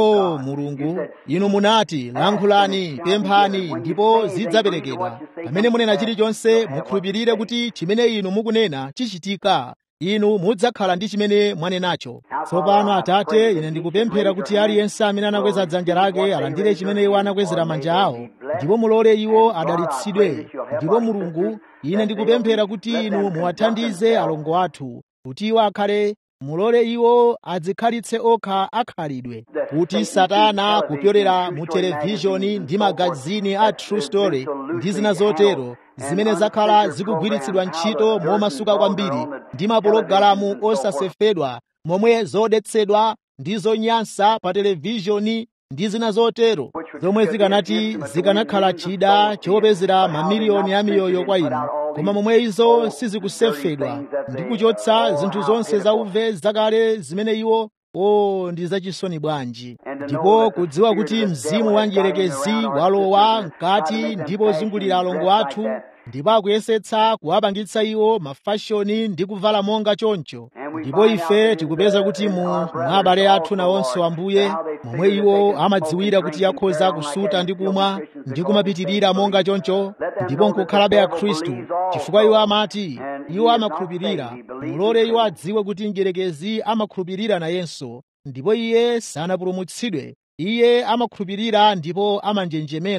O Mulungu, inu munati, lankhulani, pemphani, ndipo zidzaperekedwa. Pamene munena chilichonse, mukhulupirire kuti chimene inu mukunena chichitika. Inu mudzakhala ndi chimene mwanenacho. Tsopano Atate, ine ndikupemphera kuti aliyense amene anakweza dzanja lake alandire chimene iwo anakwezera manja awo, ndipo mulole iwo adalitsidwe. Ndipo Mulungu, ine ndikupemphera kuti inu muwathandize alongo athu, kuti iwo akhale, mulole iwo adzikhalitse okha akhalidwe, kuti Satana kupyolera mu televishoni ndi magazini a True Story ndi zina zotero, zimene zakhala zikugwiritsidwa ntchito momasuka kwambiri, ndi mapulogalamu osasefedwa, momwe zodetsedwa ndi zonyansa pa televishoni ndi zina zotero, zomwe zikanati zikanakhala chida chopezera mamiliyoni a miyoyo kwa inu, koma momwe izo sizikusefedwa ndi kuchotsa zinthu zonse zauve zakale zimene iwo o ndi zachisoni bwanji. Ndipo kudziwa kuti mzimu wa mdierekezi walowa mkati ndipo zungulira alongo athu, ndipo akuyesetsa kuwapangitsa iwo mafashoni ndi kuvala monga choncho. Ndipo ife tikupeza kuti mu mwa abale athu nawonso, Ambuye, momwe iwo amadziwira kuti akhoza kusuta ndi kumwa ndi kumapitirira monga choncho, ndipo nkukhalabe a Khristu, chifukwa iwo amati iwo amakhulupirira. Mulole iwo adziwe kuti mdierekezi amakhulupirira nayenso, ndipo iye sanapulumutsidwe. Iye amakhulupirira ndipo amanjenjemera.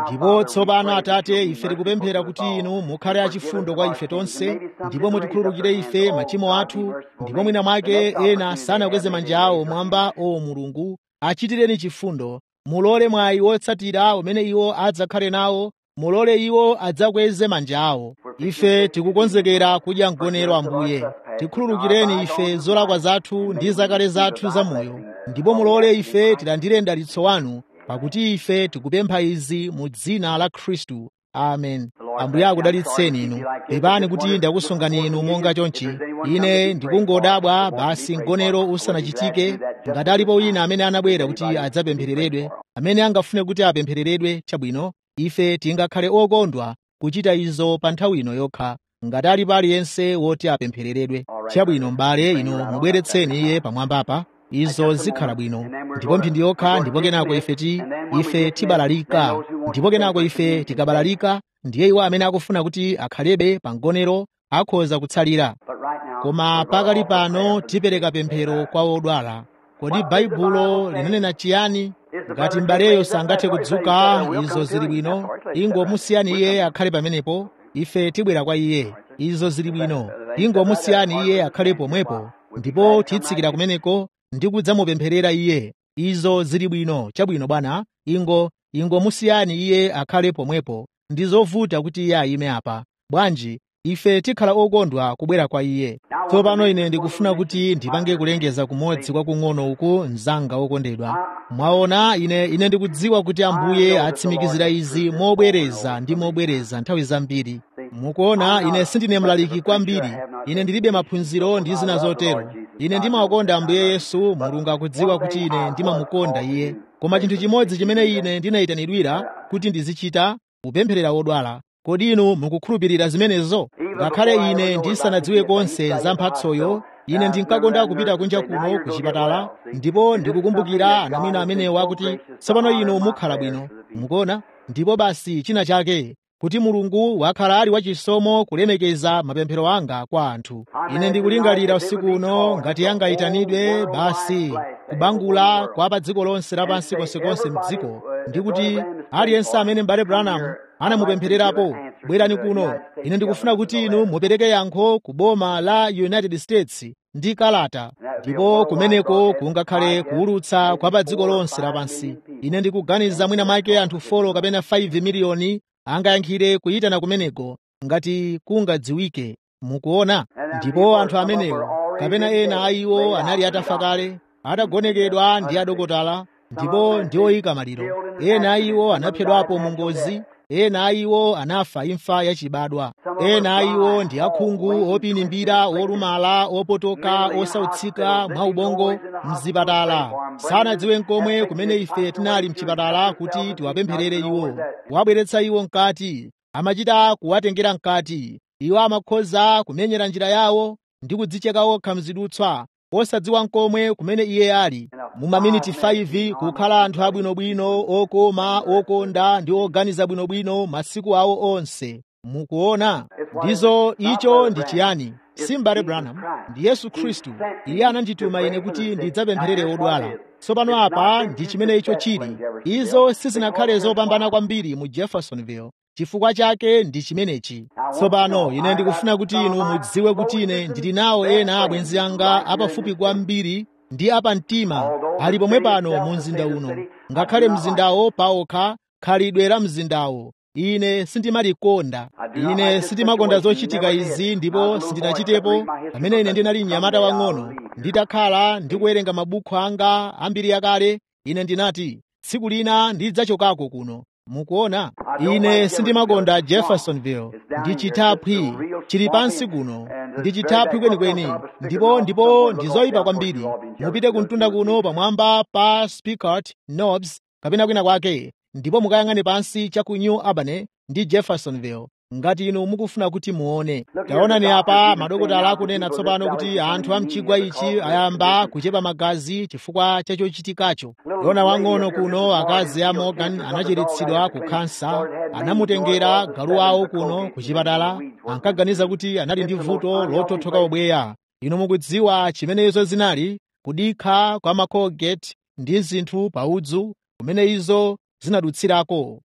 ndipo tsopano Atate, ife tikupemphera kuti inu mukhale achifundo kwa ife tonse, ndipo mutikhululukire ife machimo athu, ndipo mwina mwake ena sanakweze manja awo mwamba. O Mulungu, achitireni chifundo, mulole mwayi wotsatira umene iwo adzakhale nawo, mulole iwo adzakweze manja awo. Ife tikukonzekera kudya mgonero Ambuye, tikhululukireni ife zolakwa zathu ndi zakale zathu zamoyo, ndipo mulole ife tilandire mdalitso wanu, pakuti ife tikupempha izi mu dzina la Khristu. Amen. Ambuye akudalitseni inu. Pepani kuti ndakusungani inu monga chonchi. Ine ndikungodabwa basi mgonero usanachitike, ngati alipo wina amene anabwera kuti adzapemphereredwe, amene angafune kuti apemphereredwe, chabwino, ife tingakhale okondwa kuchita izo pa nthawi ino yokha, ngati alipo aliyense woti apemphereredwe. Chabwino m'bale, inu mubweretseni iye pamwambapa, izo zikhala bwino. Ndipo mphindi yokha, ndipo kenako ife ti ife tibalalika, ndipo kenako ife tikabalalika, ndiye iwo amene akufuna kuti akhalebe pa mgonero akhoza kutsalira. Koma pakali pano tipereka pemphero kwa odwala. Kodi Baibulo linanena chiyani? Ngati m'baleyo sangathe kudzuka, izo zili bwino, ingomusiyani iye akhale pamenepo, ife tibwera kwa iye. Izo zili bwino, ingomusiyani iye akhale pomwepo, ndipo titsikira kumeneko ndi kudzamupempherera iye. Izo zili bwino. Chabwino bwana, ingo ingomusiyani iye akhale pomwepo. Ndi zovuta kuti iye ayime apa. Bwanji, ife tikhala okondwa kubwera kwa iye. Tsopano ine ndikufuna kuti ndipange kulengeza kumodzi kwa kung'ono uku, mzanga okondedwa. Mwaona, ine ine ndikudziwa kuti Ambuye atsimikizira izi mobwereza ndi mobwereza nthawi zambiri. Mukuona, ine sindine mlaliki kwambiri, ine ndilibe maphunziro ndi zina zotero. Ine ndimakonda Ambuye Yesu, Mulungu akudziwa kuti ine ndimamukonda iye. Koma chinthu chimodzi chimene ine ndinayitanidwira kuti ndizichita, kupempherera odwala. Kodi inu mukukhulupirira zimenezo? Ngakhale ine ndisanadziwe konse za mphatsoyo, ine ndinkakonda kupita kunja kuno ku chipatala, ndipo ndikukumbukira anamwino amenewa kuti tsopano inu mukhala bwino. Mukuona? Ndipo basi china chake, kuti Mulungu wakhala ali wachisomo kulemekeza mapemphero anga kwa anthu. Ine ndikulingalira usiku uno ngati angayitanidwe basi kubangula kwa pa dziko lonse lapansi konsekonse m'dziko, ndi kuti aliyense amene m'bale Branham anamupemphererapo, bwerani kuno. Ine ndikufuna kuti inu mupereke yankho ku boma la United States ndi kalata, ndipo kumeneko kungakhale kuwulutsa kwa pa dziko lonse lapansi. Ine ndikuganiza mwina mwake anthu folo kapena five miliyoni angayankhire kuyitana kumeneko ngati kungadziwike. Mukuona? Ndipo anthu amenewo kapena ena a iwo anali atafa kale, atagonekedwa ndi adokotala, ndipo ndi oyika maliro. Ena a iwo anaphedwapo mu ngozi, ena a iwo anafa imfa yachibadwa. Ena a iwo ndi akhungu, opinimbira, olumala, opotoka, osautsika mwa ubongo mzipatala. Sanadziwe nkomwe kumene ife tinali mchipatala kuti tiwapempherere iwo. Wabweretsa iwo mkati, amachita kuwatengera mkati. Iwo amakhoza kumenyera njira yawo ndi kudzicheka okha mzidutswa, osadziwa nkomwe kumene iye ali. Mu maminiti five kukhala anthu abwinobwino, okoma, okonda ndi oganiza bwinobwino masiku awo onse. Mukuona? Ndizo icho ndi chiyani? Si m'bale Branham, ndi Yesu Khristu. Iye anandituma ine kuti ndidzapempherere odwala. Tsopano apa ndi chimene icho chili. Izo sizinakhale zopambana kwambiri mu Jeffersonville. Chifukwa chake ndi chimenechi. Tsopano ine ndikufuna kuti inu mudziwe kuti ine ndili nawo ena abwenzi anga apafupi kwambiri ndi apamtima ali pomwe pano mu mzinda uno. Ngakhale mzindawo paokha, khalidwe la mzindawo ine sindimalikonda. Ine sindimakonda zochitika izi, ndipo sindinachitepo pamene ine ndinali mnyamata wang'ono nditakhala ndikuwerenga mabuku anga ambiri yakale. Ine ndinati tsiku lina ndidzachokako kuno. Mukuona? Ine sindimakonda Jeffersonville. Ndi chithaphwi chili pansi kuno, ndi chithaphwi kwenikweni, ndipo ndipo ndizoyipa kwambiri. Mupite kumtunda kuno pamwamba pa Spicat Knobs kapena kwina kwake, ndipo mukayang'ane pansi cha ku New Albany ndi Jeffersonville ngati inu mukufuna kuti muone. Taonani apa madokotala akunena tsopano kuti anthu a mchigwa ichi ayamba kuchepa magazi chifukwa cha chochitikacho. Yona wang'ono kuno, akazi a Morgan anachiritsidwa ku kansa, anamutengera galu wawo kuno ku chipatala, ankaganiza kuti anali ndi vuto lothothoka obweya. Inu mukudziwa chimene izo zinali, kudikha kwa ma Colgate ndi zinthu paudzu kumene izo zinadutsirako.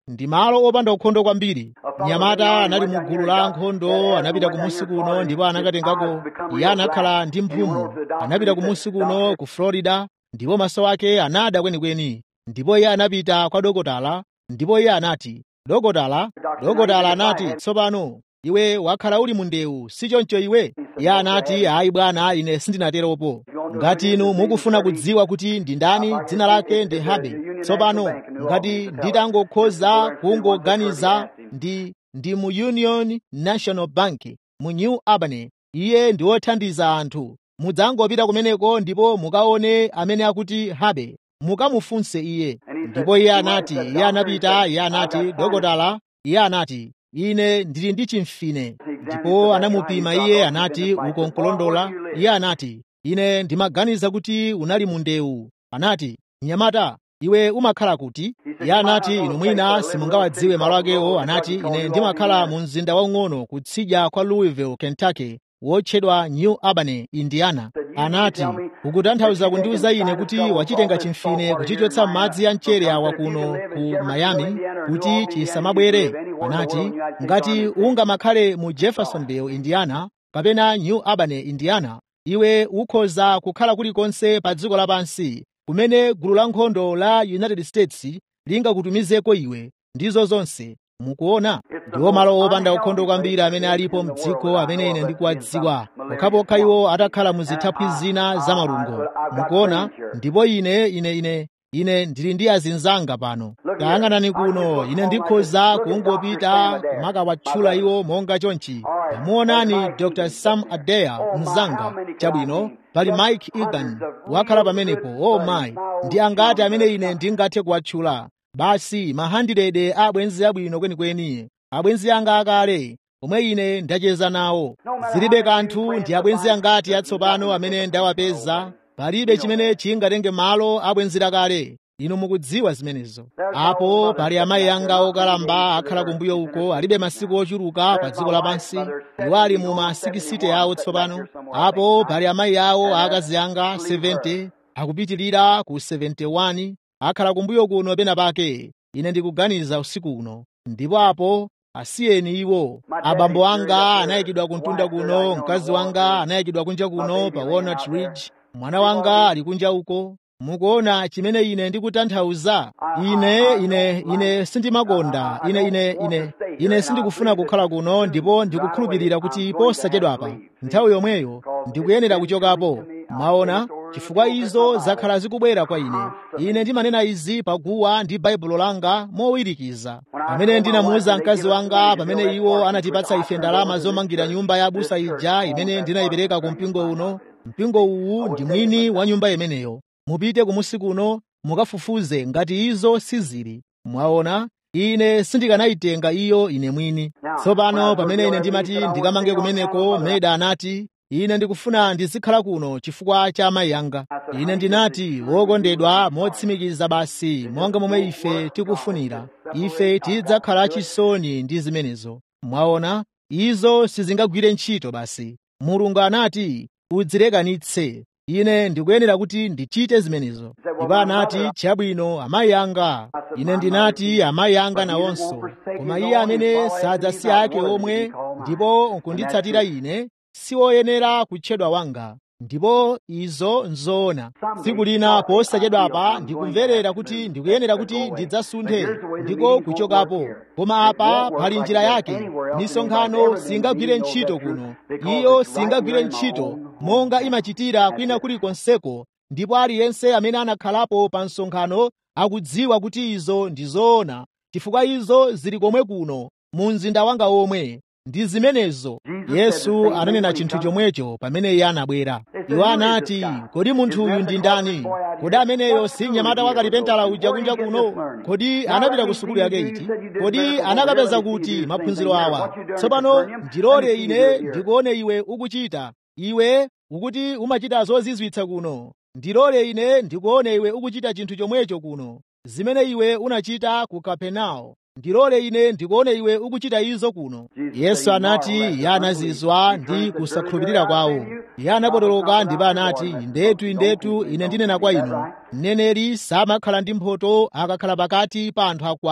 ndi malo opanda ukhondo kwambiri. Mnyamata anali mu gulu la ankhondo, anapita kumusi kuno ndipo anakatengako. Iye anakhala ndi mphumu, anapita kumusi kuno ku Florida, ndipo maso ake anada kwenikweni. Ndipo iye anapita kwa dokotala, ndipo iye anati, dokotala, dokotala anati, tsopano iwe wakhala uli mu ndewu, si choncho iwe? Iye anati, ayi bwana, ine sindinateropo. Ngati inu mukufuna kudziwa kuti ndi ndani, dzina lake ndi Habe. Tsopano ngati nditangokhoza kungoganiza ndi ndi mu Union National Bank mu New Albany, iye ndi wothandiza anthu. Mudzangopita kumeneko ndipo mukaone amene akuti Habe, mukamufunse iye. Ndipo iye anati, iye anapita, iye anati, dokotala, iye anati, ine ndili ndi chimfine. Ndipo anamupima iye, anati, uko nkulondola. Iye anati, ine ndimaganiza kuti unali mu ndewu. Anati, mnyamata, iwe umakhala kuti? Iye anati, inu mwina simungawadziwe malo akewo. Anati, ine ndimakhala mu mzinda waung'ono kutsidya kwa Louisville, Kentucky, wotchedwa New Albany, Indiana. Anati, ukutanthauza kundiuza ine kuti wachitenga chimfine kuchichotsa m'madzi ya mchere awa kuno ku Miami kuti chisamabwere? Anati, ngati ungamakhale mu Jeffersonville, Indiana, kapena New Albany, Indiana, iwe ukhoza kukhala kulikonse pa dziko lapansi kumene gulu la nkhondo la United States lingakutumizeko iwe. Ndizo zonse mukuona, ndiwo malo opanda ukhondo kwambiri amene alipo mdziko amene ine ndikuwadziwa, pokhapokha iwo atakhala mu zithaphwi zina za malungo. Mukuona, ndipo ine ine ine ine ndili ndi azinzanga pano. Tayang'anani kuno, ine ndikhoza kungopita kumakawatchula iwo monga chonchi. Tamuonani Doctor Sam Adair mzanga. Chabwino, pali Mike Egan wakhala pamenepo. Oh my, ndi angati amene ine ndingathe kuwatchula? Basi mahandirede a abwenzi abwino kwenikweni, abwenzi anga akale omwe ine ndacheza nawo. Zilibe kanthu ndi abwenzi angati atsopano amene ndawapeza, palibe chimene chingatenge malo abwenzi akale. Inu mukudziwa zimenezo. Apo pali amayi anga okalamba akhala kumbuyo uko, alibe masiku ochuluka pa dziko lapansi, iwo ali mu masikisite awo tsopano. Apo pali amayi awo akazi anga seventy, akupitirira ku seventy-one, akhala kumbuyo kuno pena pake. Ine ndikuganiza usiku uno. Ndipo apo asiyeni iwo. Abambo anga anayikidwa kuntunda kuno, mkazi wanga anayikidwa kunja kuno pa Walnut Ridge, mwana wanga ali kunja uko. Mukuona chimene ine ndikutanthauza? Ine ine ine sindimakonda, ine ine ine ine sindikufuna kukhala kuno, ndipo ndikukhulupirira kuti posachedwapa nthawi yomweyo ndikuyenera kuchokapo. Mwaona, chifukwa izo zakhala zikubwera kwa ine. Ine ndimanena izi paguwa ndi baibulo langa mowirikiza. Pamene ndinamuwuza mkazi wanga, pamene iwo anatipatsa ife ndalama zomangira nyumba ya abusa ija imene ndinayipereka ku mpingo uno, mpingo uwu ndi mwini wa nyumba imeneyo. Mupite kumusi kuno mukafufuze ngati izo sizili. Mwaona, ine sindikanayitenga iyo ine mwini. Tsopano pamene ine ndimati ndikamange kumeneko, Meda anati, ine ndikufuna ndizikhala kuno chifukwa cha amayi anga. Ine ndinati, wokondedwa, motsimikiza basi monga momwe ife tikufunira, ife tidzakhala chisoni ndi zimenezo. Mwaona, izo sizingagwire ntchito basi. Mulungu anati, udzilekanitse. Ine ndikuyenera kuti ndichite zimenezo. Ndipo anati, chabwino amayi anga. Ine ndinati, amayi anga nawonso. Koma iye amene sadzasiya ake omwe ndipo nkunditsatira ine, siwoyenera kutchedwa wanga. Ndipo izo nzoona. Tsiku lina posachedwapa ndikumverera kuti ndikuyenera kuti ndidzasunthe ndiko kuchokapo. Koma apa pali njira yake. Misonkhano singagwire ntchito kuno. Iyo singagwire ntchito monga imachitira kwina kulikonseko, ndipo aliyense amene anakhalapo pa msonkhano akudziwa kuti izo ndi zoona, chifukwa izo zili komwe kuno mu mzinda wanga omwe. Ndi zimenezo. Yesu ananena chinthu chomwecho pamene iye anabwera. Iwo anati, kodi munthu uyu ndi ndani? Kodi ameneyo si mnyamata wakalipentala uja kunja kuno? Kodi anapita ku sukulu yake iti? Kodi anakapeza kuti maphunziro awa? Tsopano ndilole ine ndikuone iwe ukuchita. Iwe ukuti umachita zozizwitsa kuno. Ndilole ine ndikuone iwe ukuchita chinthu chomwecho kuno, zimene iwe unachita ku Kapenao. Ndilole ine ndikuone iwe ukuchita izo kuno. Yesu anati iye anazizwa ndi kusakhulupirira kwawo. Iye anapotoloka ndipo anati, indetu indetu ine ndinena kwa inu, mneneri samakhala ndi mphotho akakhala pakati pa anthu akwawo.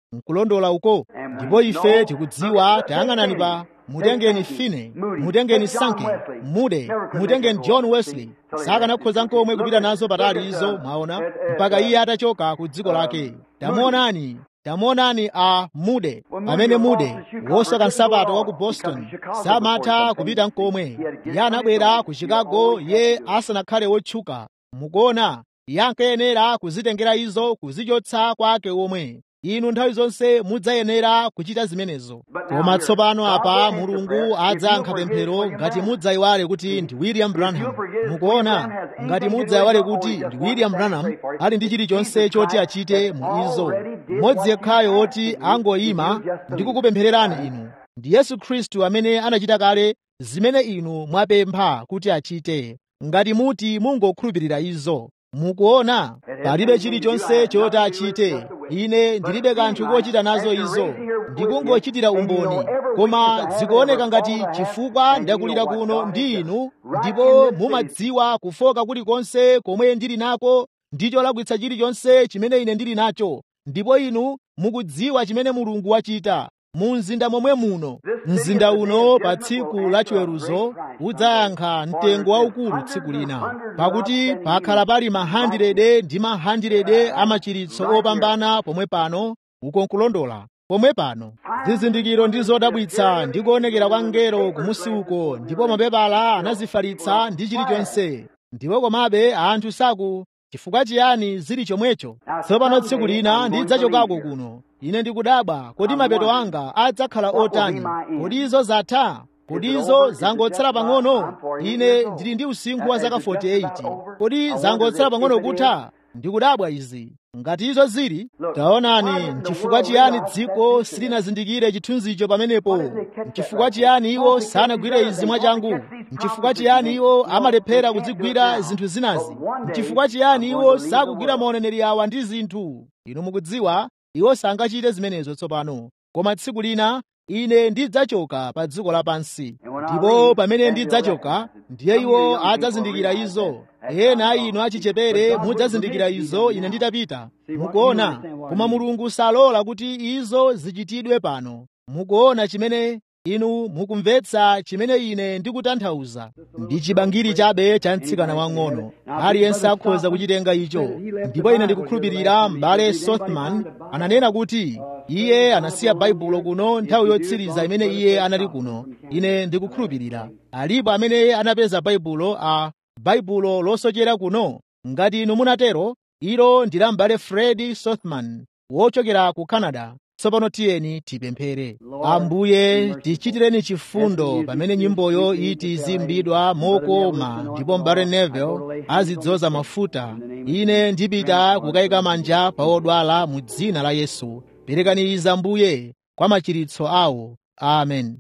nkulondola uko. Ndipo ife tikudziwa, tayang'anani pa mutengeni Finney, mutengeni Sankey, Moody, mutengeni John Wesley, sakanakhoza nkomwe kupita nazo patali izo, mwaona, mpaka iye atachoka ku dziko lake. Tamuonani, tamuonani a Moody, amene Moody wosaka nsapato wa ku Boston samatha kupita nkomwe. Iye anabwera ku Chicago ye asanakhale wotchuka. Mukuona, iye ankayenera kuzitengera izo kuzichotsa kwake omwe. Inu nthawi zonse mudzayenera kuchita zimenezo. Koma tsopano apa Mulungu adzayankha pemphero ngati mudzayiwale kuti ndi William Branham. Mukuona, ngati mudzayiwale kuti ndi William Branham ali ndi chilichonse choti achite mu izo. Mmodzi yekhayo woti angoyima ndi kukupemphererani inu ndi Yesu Khristu amene anachita kale zimene inu mwapempha kuti achite, ngati muti mungokhulupirira izo. Mukuona, palibe chilichonse choti achite. Ine ndilibe kanthu kochita nazo izo, ndikungochitira umboni, koma zikuoneka ngati chifukwa ndakulira kuno ndi inu, ndipo mumadziwa kufoka kulikonse komwe ndili nako ndi cholakwitsa chilichonse chimene ine ndili nacho, ndipo inu mukudziwa chimene Mulungu wachita mu mzinda momwe muno. Mzinda uno pa tsiku la chiweruzo udzayankha mtengo waukulu tsiku lina, pakuti pakhala pali mahandirede ndi mahandirede amachiritso opambana pomwe pano, uko nkulondola, pomwe pano. Zizindikiro ndi zodabwitsa ndi kuonekera kwa mngelo kumusi uko, ndipo mapepala anazifalitsa ndi chilichonse. Ndipo komabe anthu saku chifukwa chiyani zili chomwecho. Tsopano tsiku lina ndidzachokako kuno. Ine ndikudabwa, kodi mapeto anga adzakhala otani? Kodi izo zatha? Kodi izo zangotsala pang'ono? Ine ndili ndi usinkhu wa zaka forty-eight. Kodi zangotsala pang'ono kutha? Ndikudabwa izi. Ngati izo zili, taonani, n'chifukwa chiyani dziko silinazindikire chithunzicho pamenepo? N'chifukwa chiyani iwo sanagwire izi mwachangu? N'chifukwa chiyani iwo amalephera kuzigwira zinthu zinazi? N'chifukwa chiyani iwo sakugwira maoneneri awa ndi zinthu? Inu mukudziwa, iwo sangachite zimenezo tsopano. Koma tsiku lina ine ndidzachoka pa dziko lapansi, ndipo pamene ndidzachoka ndiye iwo adzazindikira izo. Ena inu achichepere mudzazindikira izo ine nditapita. Mukuona, koma Mulungu salola kuti izo zichitidwe pano. Mukuona chimene inu mukumvetsa chimene ine ndikutanthauza. Ndi chibangiri chabe cha mtsikana wang'ono, aliyense akhoza kuchitenga icho. Ndipo ine ndikukhulupirira m'bale Sothman ananena kuti iye anasiya baibulo kuno nthawi yotsiriza imene iye anali kuno. Ine ndikukhulupirira alipo amene anapeza baibulo a baibulo losochera kuno. Ngati inu munatero, ilo ndi la m'bale Fred Sothman wochokera ku Canada. Tsopano tiyeni tipemphere. Ambuye, tichitireni chifundo pamene nyimboyo iti izimbidwa mokoma ndipo m'bale Neville azidzoza mafuta. Ine ndipita kukayika manja pa odwala mu dzina la Yesu. Perekani izi Ambuye kwa machiritso awo. Amen.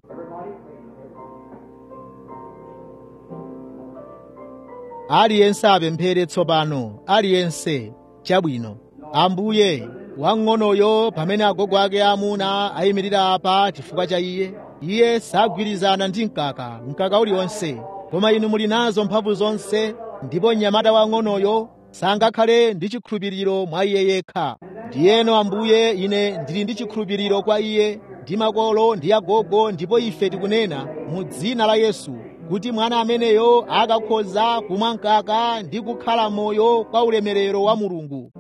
Aliyense apemphere tsopano, aliyense. Chabwino. Ambuye, wang'onoyo pamene agogo ake amuna ayimirira apa chifukwa cha iye, iye sagwirizana ndi mkaka, mkaka uliwonse, koma inu muli nazo mphamvu zonse, ndipo mnyamata wang'onoyo sangakhale ndi chikhulupiriro mwa iye yekha. Ndiyeno Ambuye, ine ndili ndi chikhulupiriro kwa iye, ndi makolo ndi agogo, ndipo ife tikunena mu dzina la Yesu kuti mwana ameneyo akakhoza kumwa mkaka ndi kukhala moyo kwa ulemerero wa Mulungu.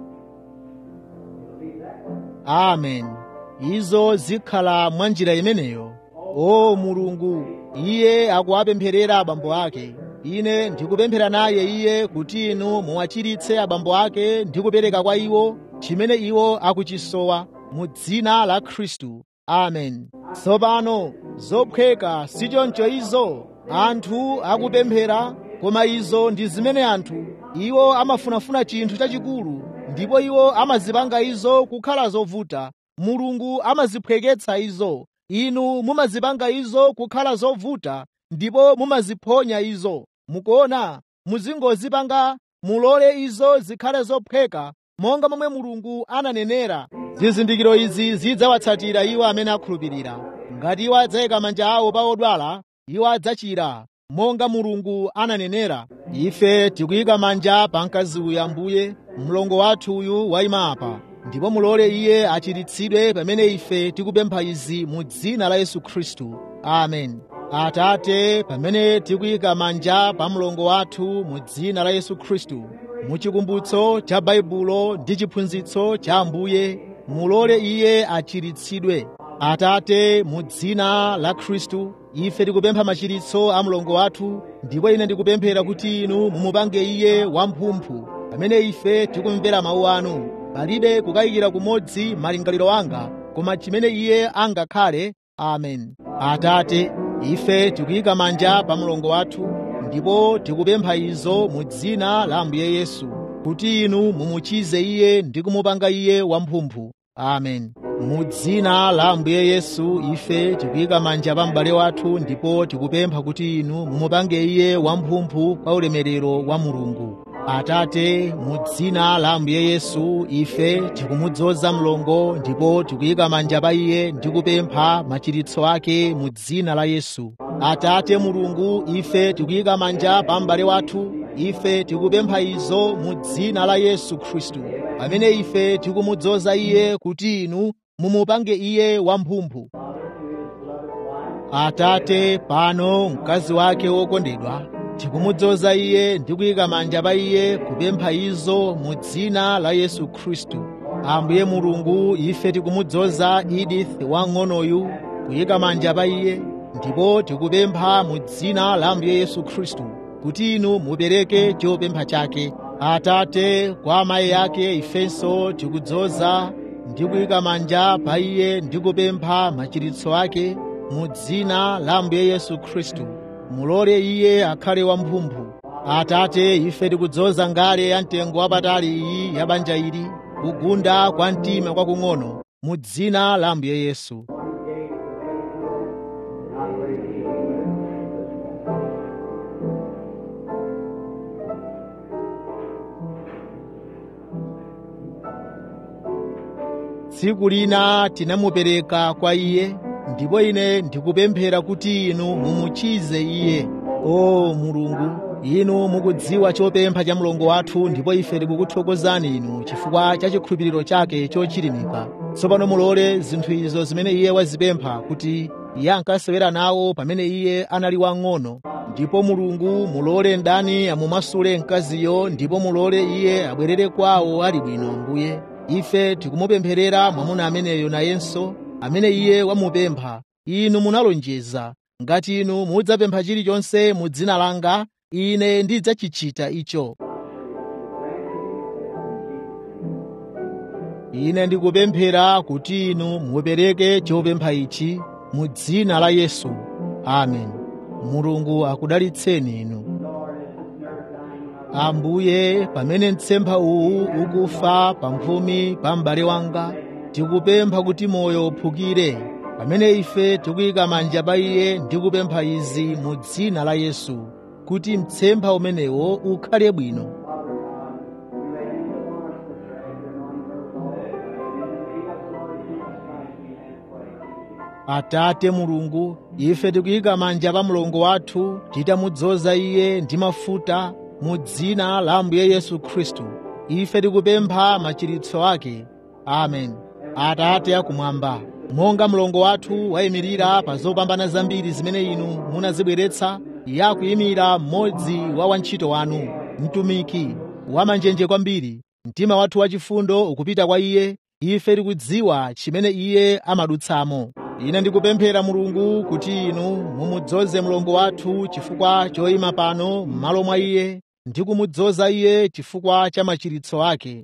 Amen. Izo zikhala mwa njira imeneyo. O Mulungu, iye akuwapempherera abambo ake. Ine ndikupemphera naye iye kuti inu muwachiritse abambo ake ndi kupereka kwa iwo chimene iwo akuchisowa mu dzina la Khristu. Amen. Tsopano zophweka sichoncho izo. Anthu akupemphera, koma izo ndi zimene anthu iwo amafunafuna chinthu chachikulu, ndipo iwo amazipanga izo kukhala zovuta. Mulungu amaziphweketsa izo. Inu mumazipanga izo kukhala zovuta, ndipo mumaziphonya izo. Mukuona, muzingozipanga mulole izo zikhale zophweka, monga momwe Mulungu ananenera. Zizindikiro izi zidzawatsatira iwo amene akhulupirira. Ngati iwo adzayika manja awo pa odwala, iwo adzachira, monga Mulungu ananenera. Ife tikuyika manja pa mkazi uyu Ambuye, mlongo wathu uyu wayima apa. ndipo mulole iye achiritsidwe pamene ife tikupempha izi mu dzina la Yesu Khristu. Amen. Atate, pamene tikuyika manja pa mlongo wathu mu dzina la Yesu Khristu, mu chikumbutso cha Baibulo ndi chiphunzitso cha Ambuye, mulole iye achiritsidwe. Atate, mu dzina la Khristu, ife tikupempha machiritso a mlongo wathu, ndipo ine ndikupemphera kuti inu mumupange iye wamphumphu pamene ife tikumvera mawu anu. Palibe kukayikira kumodzi malingaliro anga, koma chimene iye angakhale. Amen. Atate, ife tikuyika manja pa mlongo wathu, ndipo tikupempha izo mu dzina la Ambuye Yesu, kuti inu mumuchize iye ndi kumupanga iye wamphumphu. Amen. Mu dzina la Ambuye Yesu, ife tikuyika manja pa m'bale wathu, ndipo tikupempha kuti inu mumupange iye wamphumphu kwa ulemerero wa Mulungu. Atate, mu dzina la Ambuye Yesu, ife tikumudzoza mlongo, ndipo tikuyika manja pa iye ndi kupempha machiritso ake mu dzina la Yesu. Atate Mulungu, ife tikuyika manja pa m'bale wathu, ife tikupempha izo mu dzina la Yesu Khristu, pamene ife tikumudzoza iye kuti inu mumupange iye wamphumphu. Atate, pano mkazi wake wokondedwa, tikumudzoza iye ndi kuyika manja pa iye kupempha izo mu dzina la Yesu Khristu. Ambuye Mulungu, ife tikumudzoza Edith wang'onoyu, kuyika manja pa iye, ndipo tikupempha mu dzina la Ambuye Yesu Khristu kuti inu mupereke chopempha chake. Atate, kwa amayi ake ifenso tikudzoza ndi kuyika manja pa iye ndi kupempha machiritso ake mu dzina la Ambuye Yesu Khristu. Mulole iye akhale wamphumphu. Atate, ife tikudzoza ngale ya mtengo wapatali iyi ya banja ili, kugunda kwa mtima kwakung'ono, mu dzina la Ambuye Yesu. Tsiku lina tinamupereka kwa iye, ndipo ine ndikupemphera kuti inu mumuchize iye. O Mulungu, inu mukudziwa chopempha cha mlongo wathu, ndipo ife tikukuthokozani inu chifukwa cha chikhulupiriro chake chochirimika. Tsopano mulole zinthu izo zimene iye wazipempha kuti iye ankasewera nawo pamene iye anali wang'ono, ndipo Mulungu mulole ndani amumasule mkaziyo, ndipo mulole iye abwerere kwawo ali bwino. Ambuye, ife tikumupempherera mwamuna ameneyo nayenso amene iye wamupempha. Inu munalonjeza, ngati inu mudzapempha chilichonse mu dzina langa, ine ndidzachichita icho. Ine ndikupemphera kuti inu mupereke chopempha ichi mu dzina la Yesu. Amen. Mulungu akudalitseni inu. Ambuye, pamene mtsempha uwu ukufa pamphumi pa m'bale wanga, tikupempha kuti moyo uphukire pamene ife tikuyika manja pa iye ndi kupempha izi mu dzina la Yesu, kuti mtsempha umenewo ukhale bwino. Atate Mulungu, ife tikuyika manja pa mlongo wathu, titamudzoza iye ndi mafuta mu dzina la Ambuye Yesu Khristu. Ife tikupempha machiritso ake. Amen. Atate akumwamba, monga mlongo wathu wayimirira pa zopambana zambiri zimene inu munazibweretsa, iye akuyimira mmodzi wa wantchito wanu, mtumiki wamanjenje kwambiri. Mtima wathu wachifundo ukupita kwa iye, ife tikudziwa chimene iye amadutsamo. Ine ndikupemphera Mulungu kuti inu mumudzoze mlongo wathu chifukwa choyima pano m'malo mwa iye, ndi kumudzoza iye chifukwa cha machiritso ake.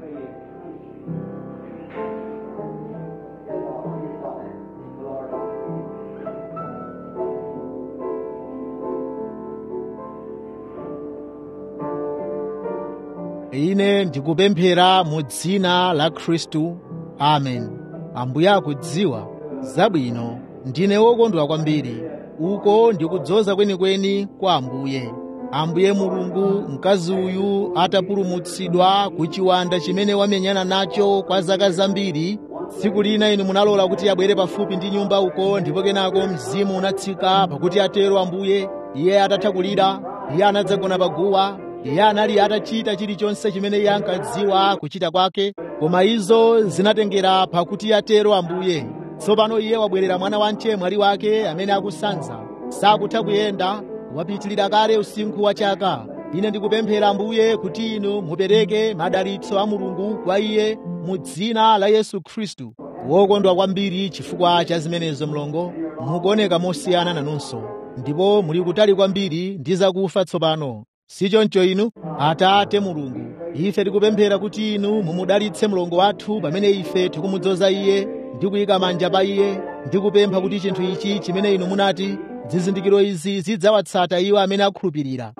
Ine ndikupemphera mu dzina la Khristu. Amen. Ambuye akudziwa zabwino, ndine wokondwa kwambiri. Uko ndikudzoza kwenikweni kwa Ambuye. Ambuye Mulungu, mkazi uyu atapulumutsidwa ku chiwanda chimene wamenyana nacho kwa zaka zambiri, tsiku lina inu munalola kuti abwere pafupi ndi nyumba uko, ndipo kenako mzimu unatsika pakuti atero Ambuye. Iye atatha kulira, iye anadzagona paguwa, iye anali atachita chilichonse chimene iye ankadziwa kuchita kwake, koma izo zinatengera pakuti atero Ambuye. Tsopano iye wabwerera mwana wantche mwali wake amene akusanza, sakutha kuyenda, wapitilira kale usinkhu wa chaka. Ine ndikupemphera Ambuye kuti inu mupereke madalitso a Mulungu kwa iye mu dzina la Yesu Khristu. Wokondwa kwambiri chifukwa cha zimenezo mlongo, mukuoneka mosiyana nanunso, ndipo muli kutali kwambiri ndi zakufa tsopano. Sichoncho inu? Atate Mulungu, ife tikupemphera kuti inu mumudalitse mlongo wathu pamene ife tikumudzoza iye ndi kuyika manja pa iye, ndi kupempha kuti chinthu ichi chimene inu munati zizindikiro izi zidzawatsata iwo amene akhulupirira.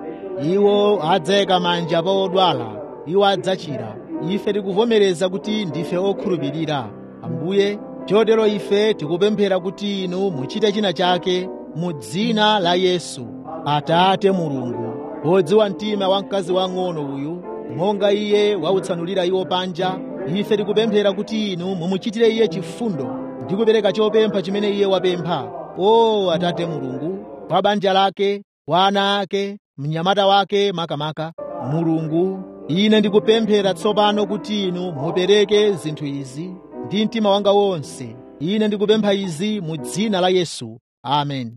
Iwo adzayika manja pa odwala, iwo adzachira. Ife tikuvomereza kuti ndife okhulupirira Ambuye. Chotero ife tikupemphera kuti inu muchite china chake mu dzina la Yesu. Atate Mulungu, podziwa mtima wa mkazi wang'ono uyu, monga iye wautsanulira iwo panja, ife tikupemphera kuti inu mumuchitire iye chifundo ndi kupereka chopempha chimene iye wapempha. O Atate Mulungu, kwa banja lake, kwa ana ake, mnyamata wake makamaka. Mulungu, ine ndikupemphera tsopano kuti inu mupereke zinthu izi ndi mtima wanga wonse. Ine ndikupempha izi mu dzina la Yesu. Amen.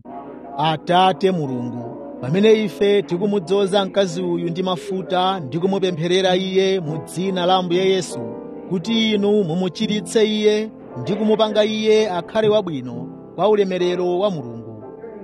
Atate Mulungu, pamene ife tikumudzoza mkazi uyu ndi mafuta ndi kumupempherera iye mu dzina la Ambuye Yesu, kuti inu mumuchiritse iye ndi kumupanga iye akhale wabwino kwa ulemerero wa Mulungu.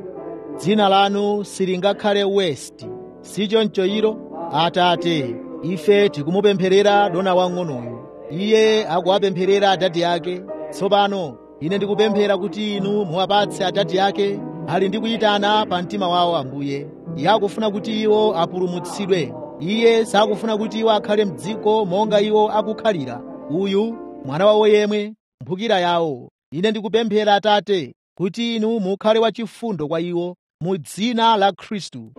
Dzina lanu silingakhale west, sichoncho ilo. Atate, ife tikumupempherera dona wang'onoyu, iye akuwapempherera adadi ake. Tsopano ine ndikupemphera kuti inu muwapatse adadi ake ali ndi kuyitana pa mtima wawo Ambuye. Iye akufuna kuti iwo apulumutsidwe. Iye sakufuna kuti iwo akhale m'dziko monga iwo akukhalira. Uyu mwana wawo yemwe, mphukira yawo. Ine ndikupemphera Atate kuti inu mukhale wachifundo kwa iwo mu dzina la Khristu.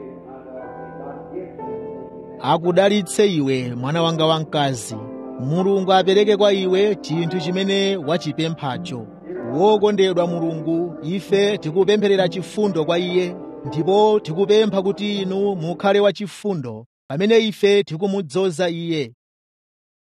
Akudalitse iwe mwana wanga wamkazi. Mulungu apereke kwa iwe chinthu chimene wachipemphacho. Wokondedwa Mulungu, ife tikupempherera chifundo kwa iye, ndipo tikupempha kuti inu mukhale wachifundo pamene ife tikumudzoza iye.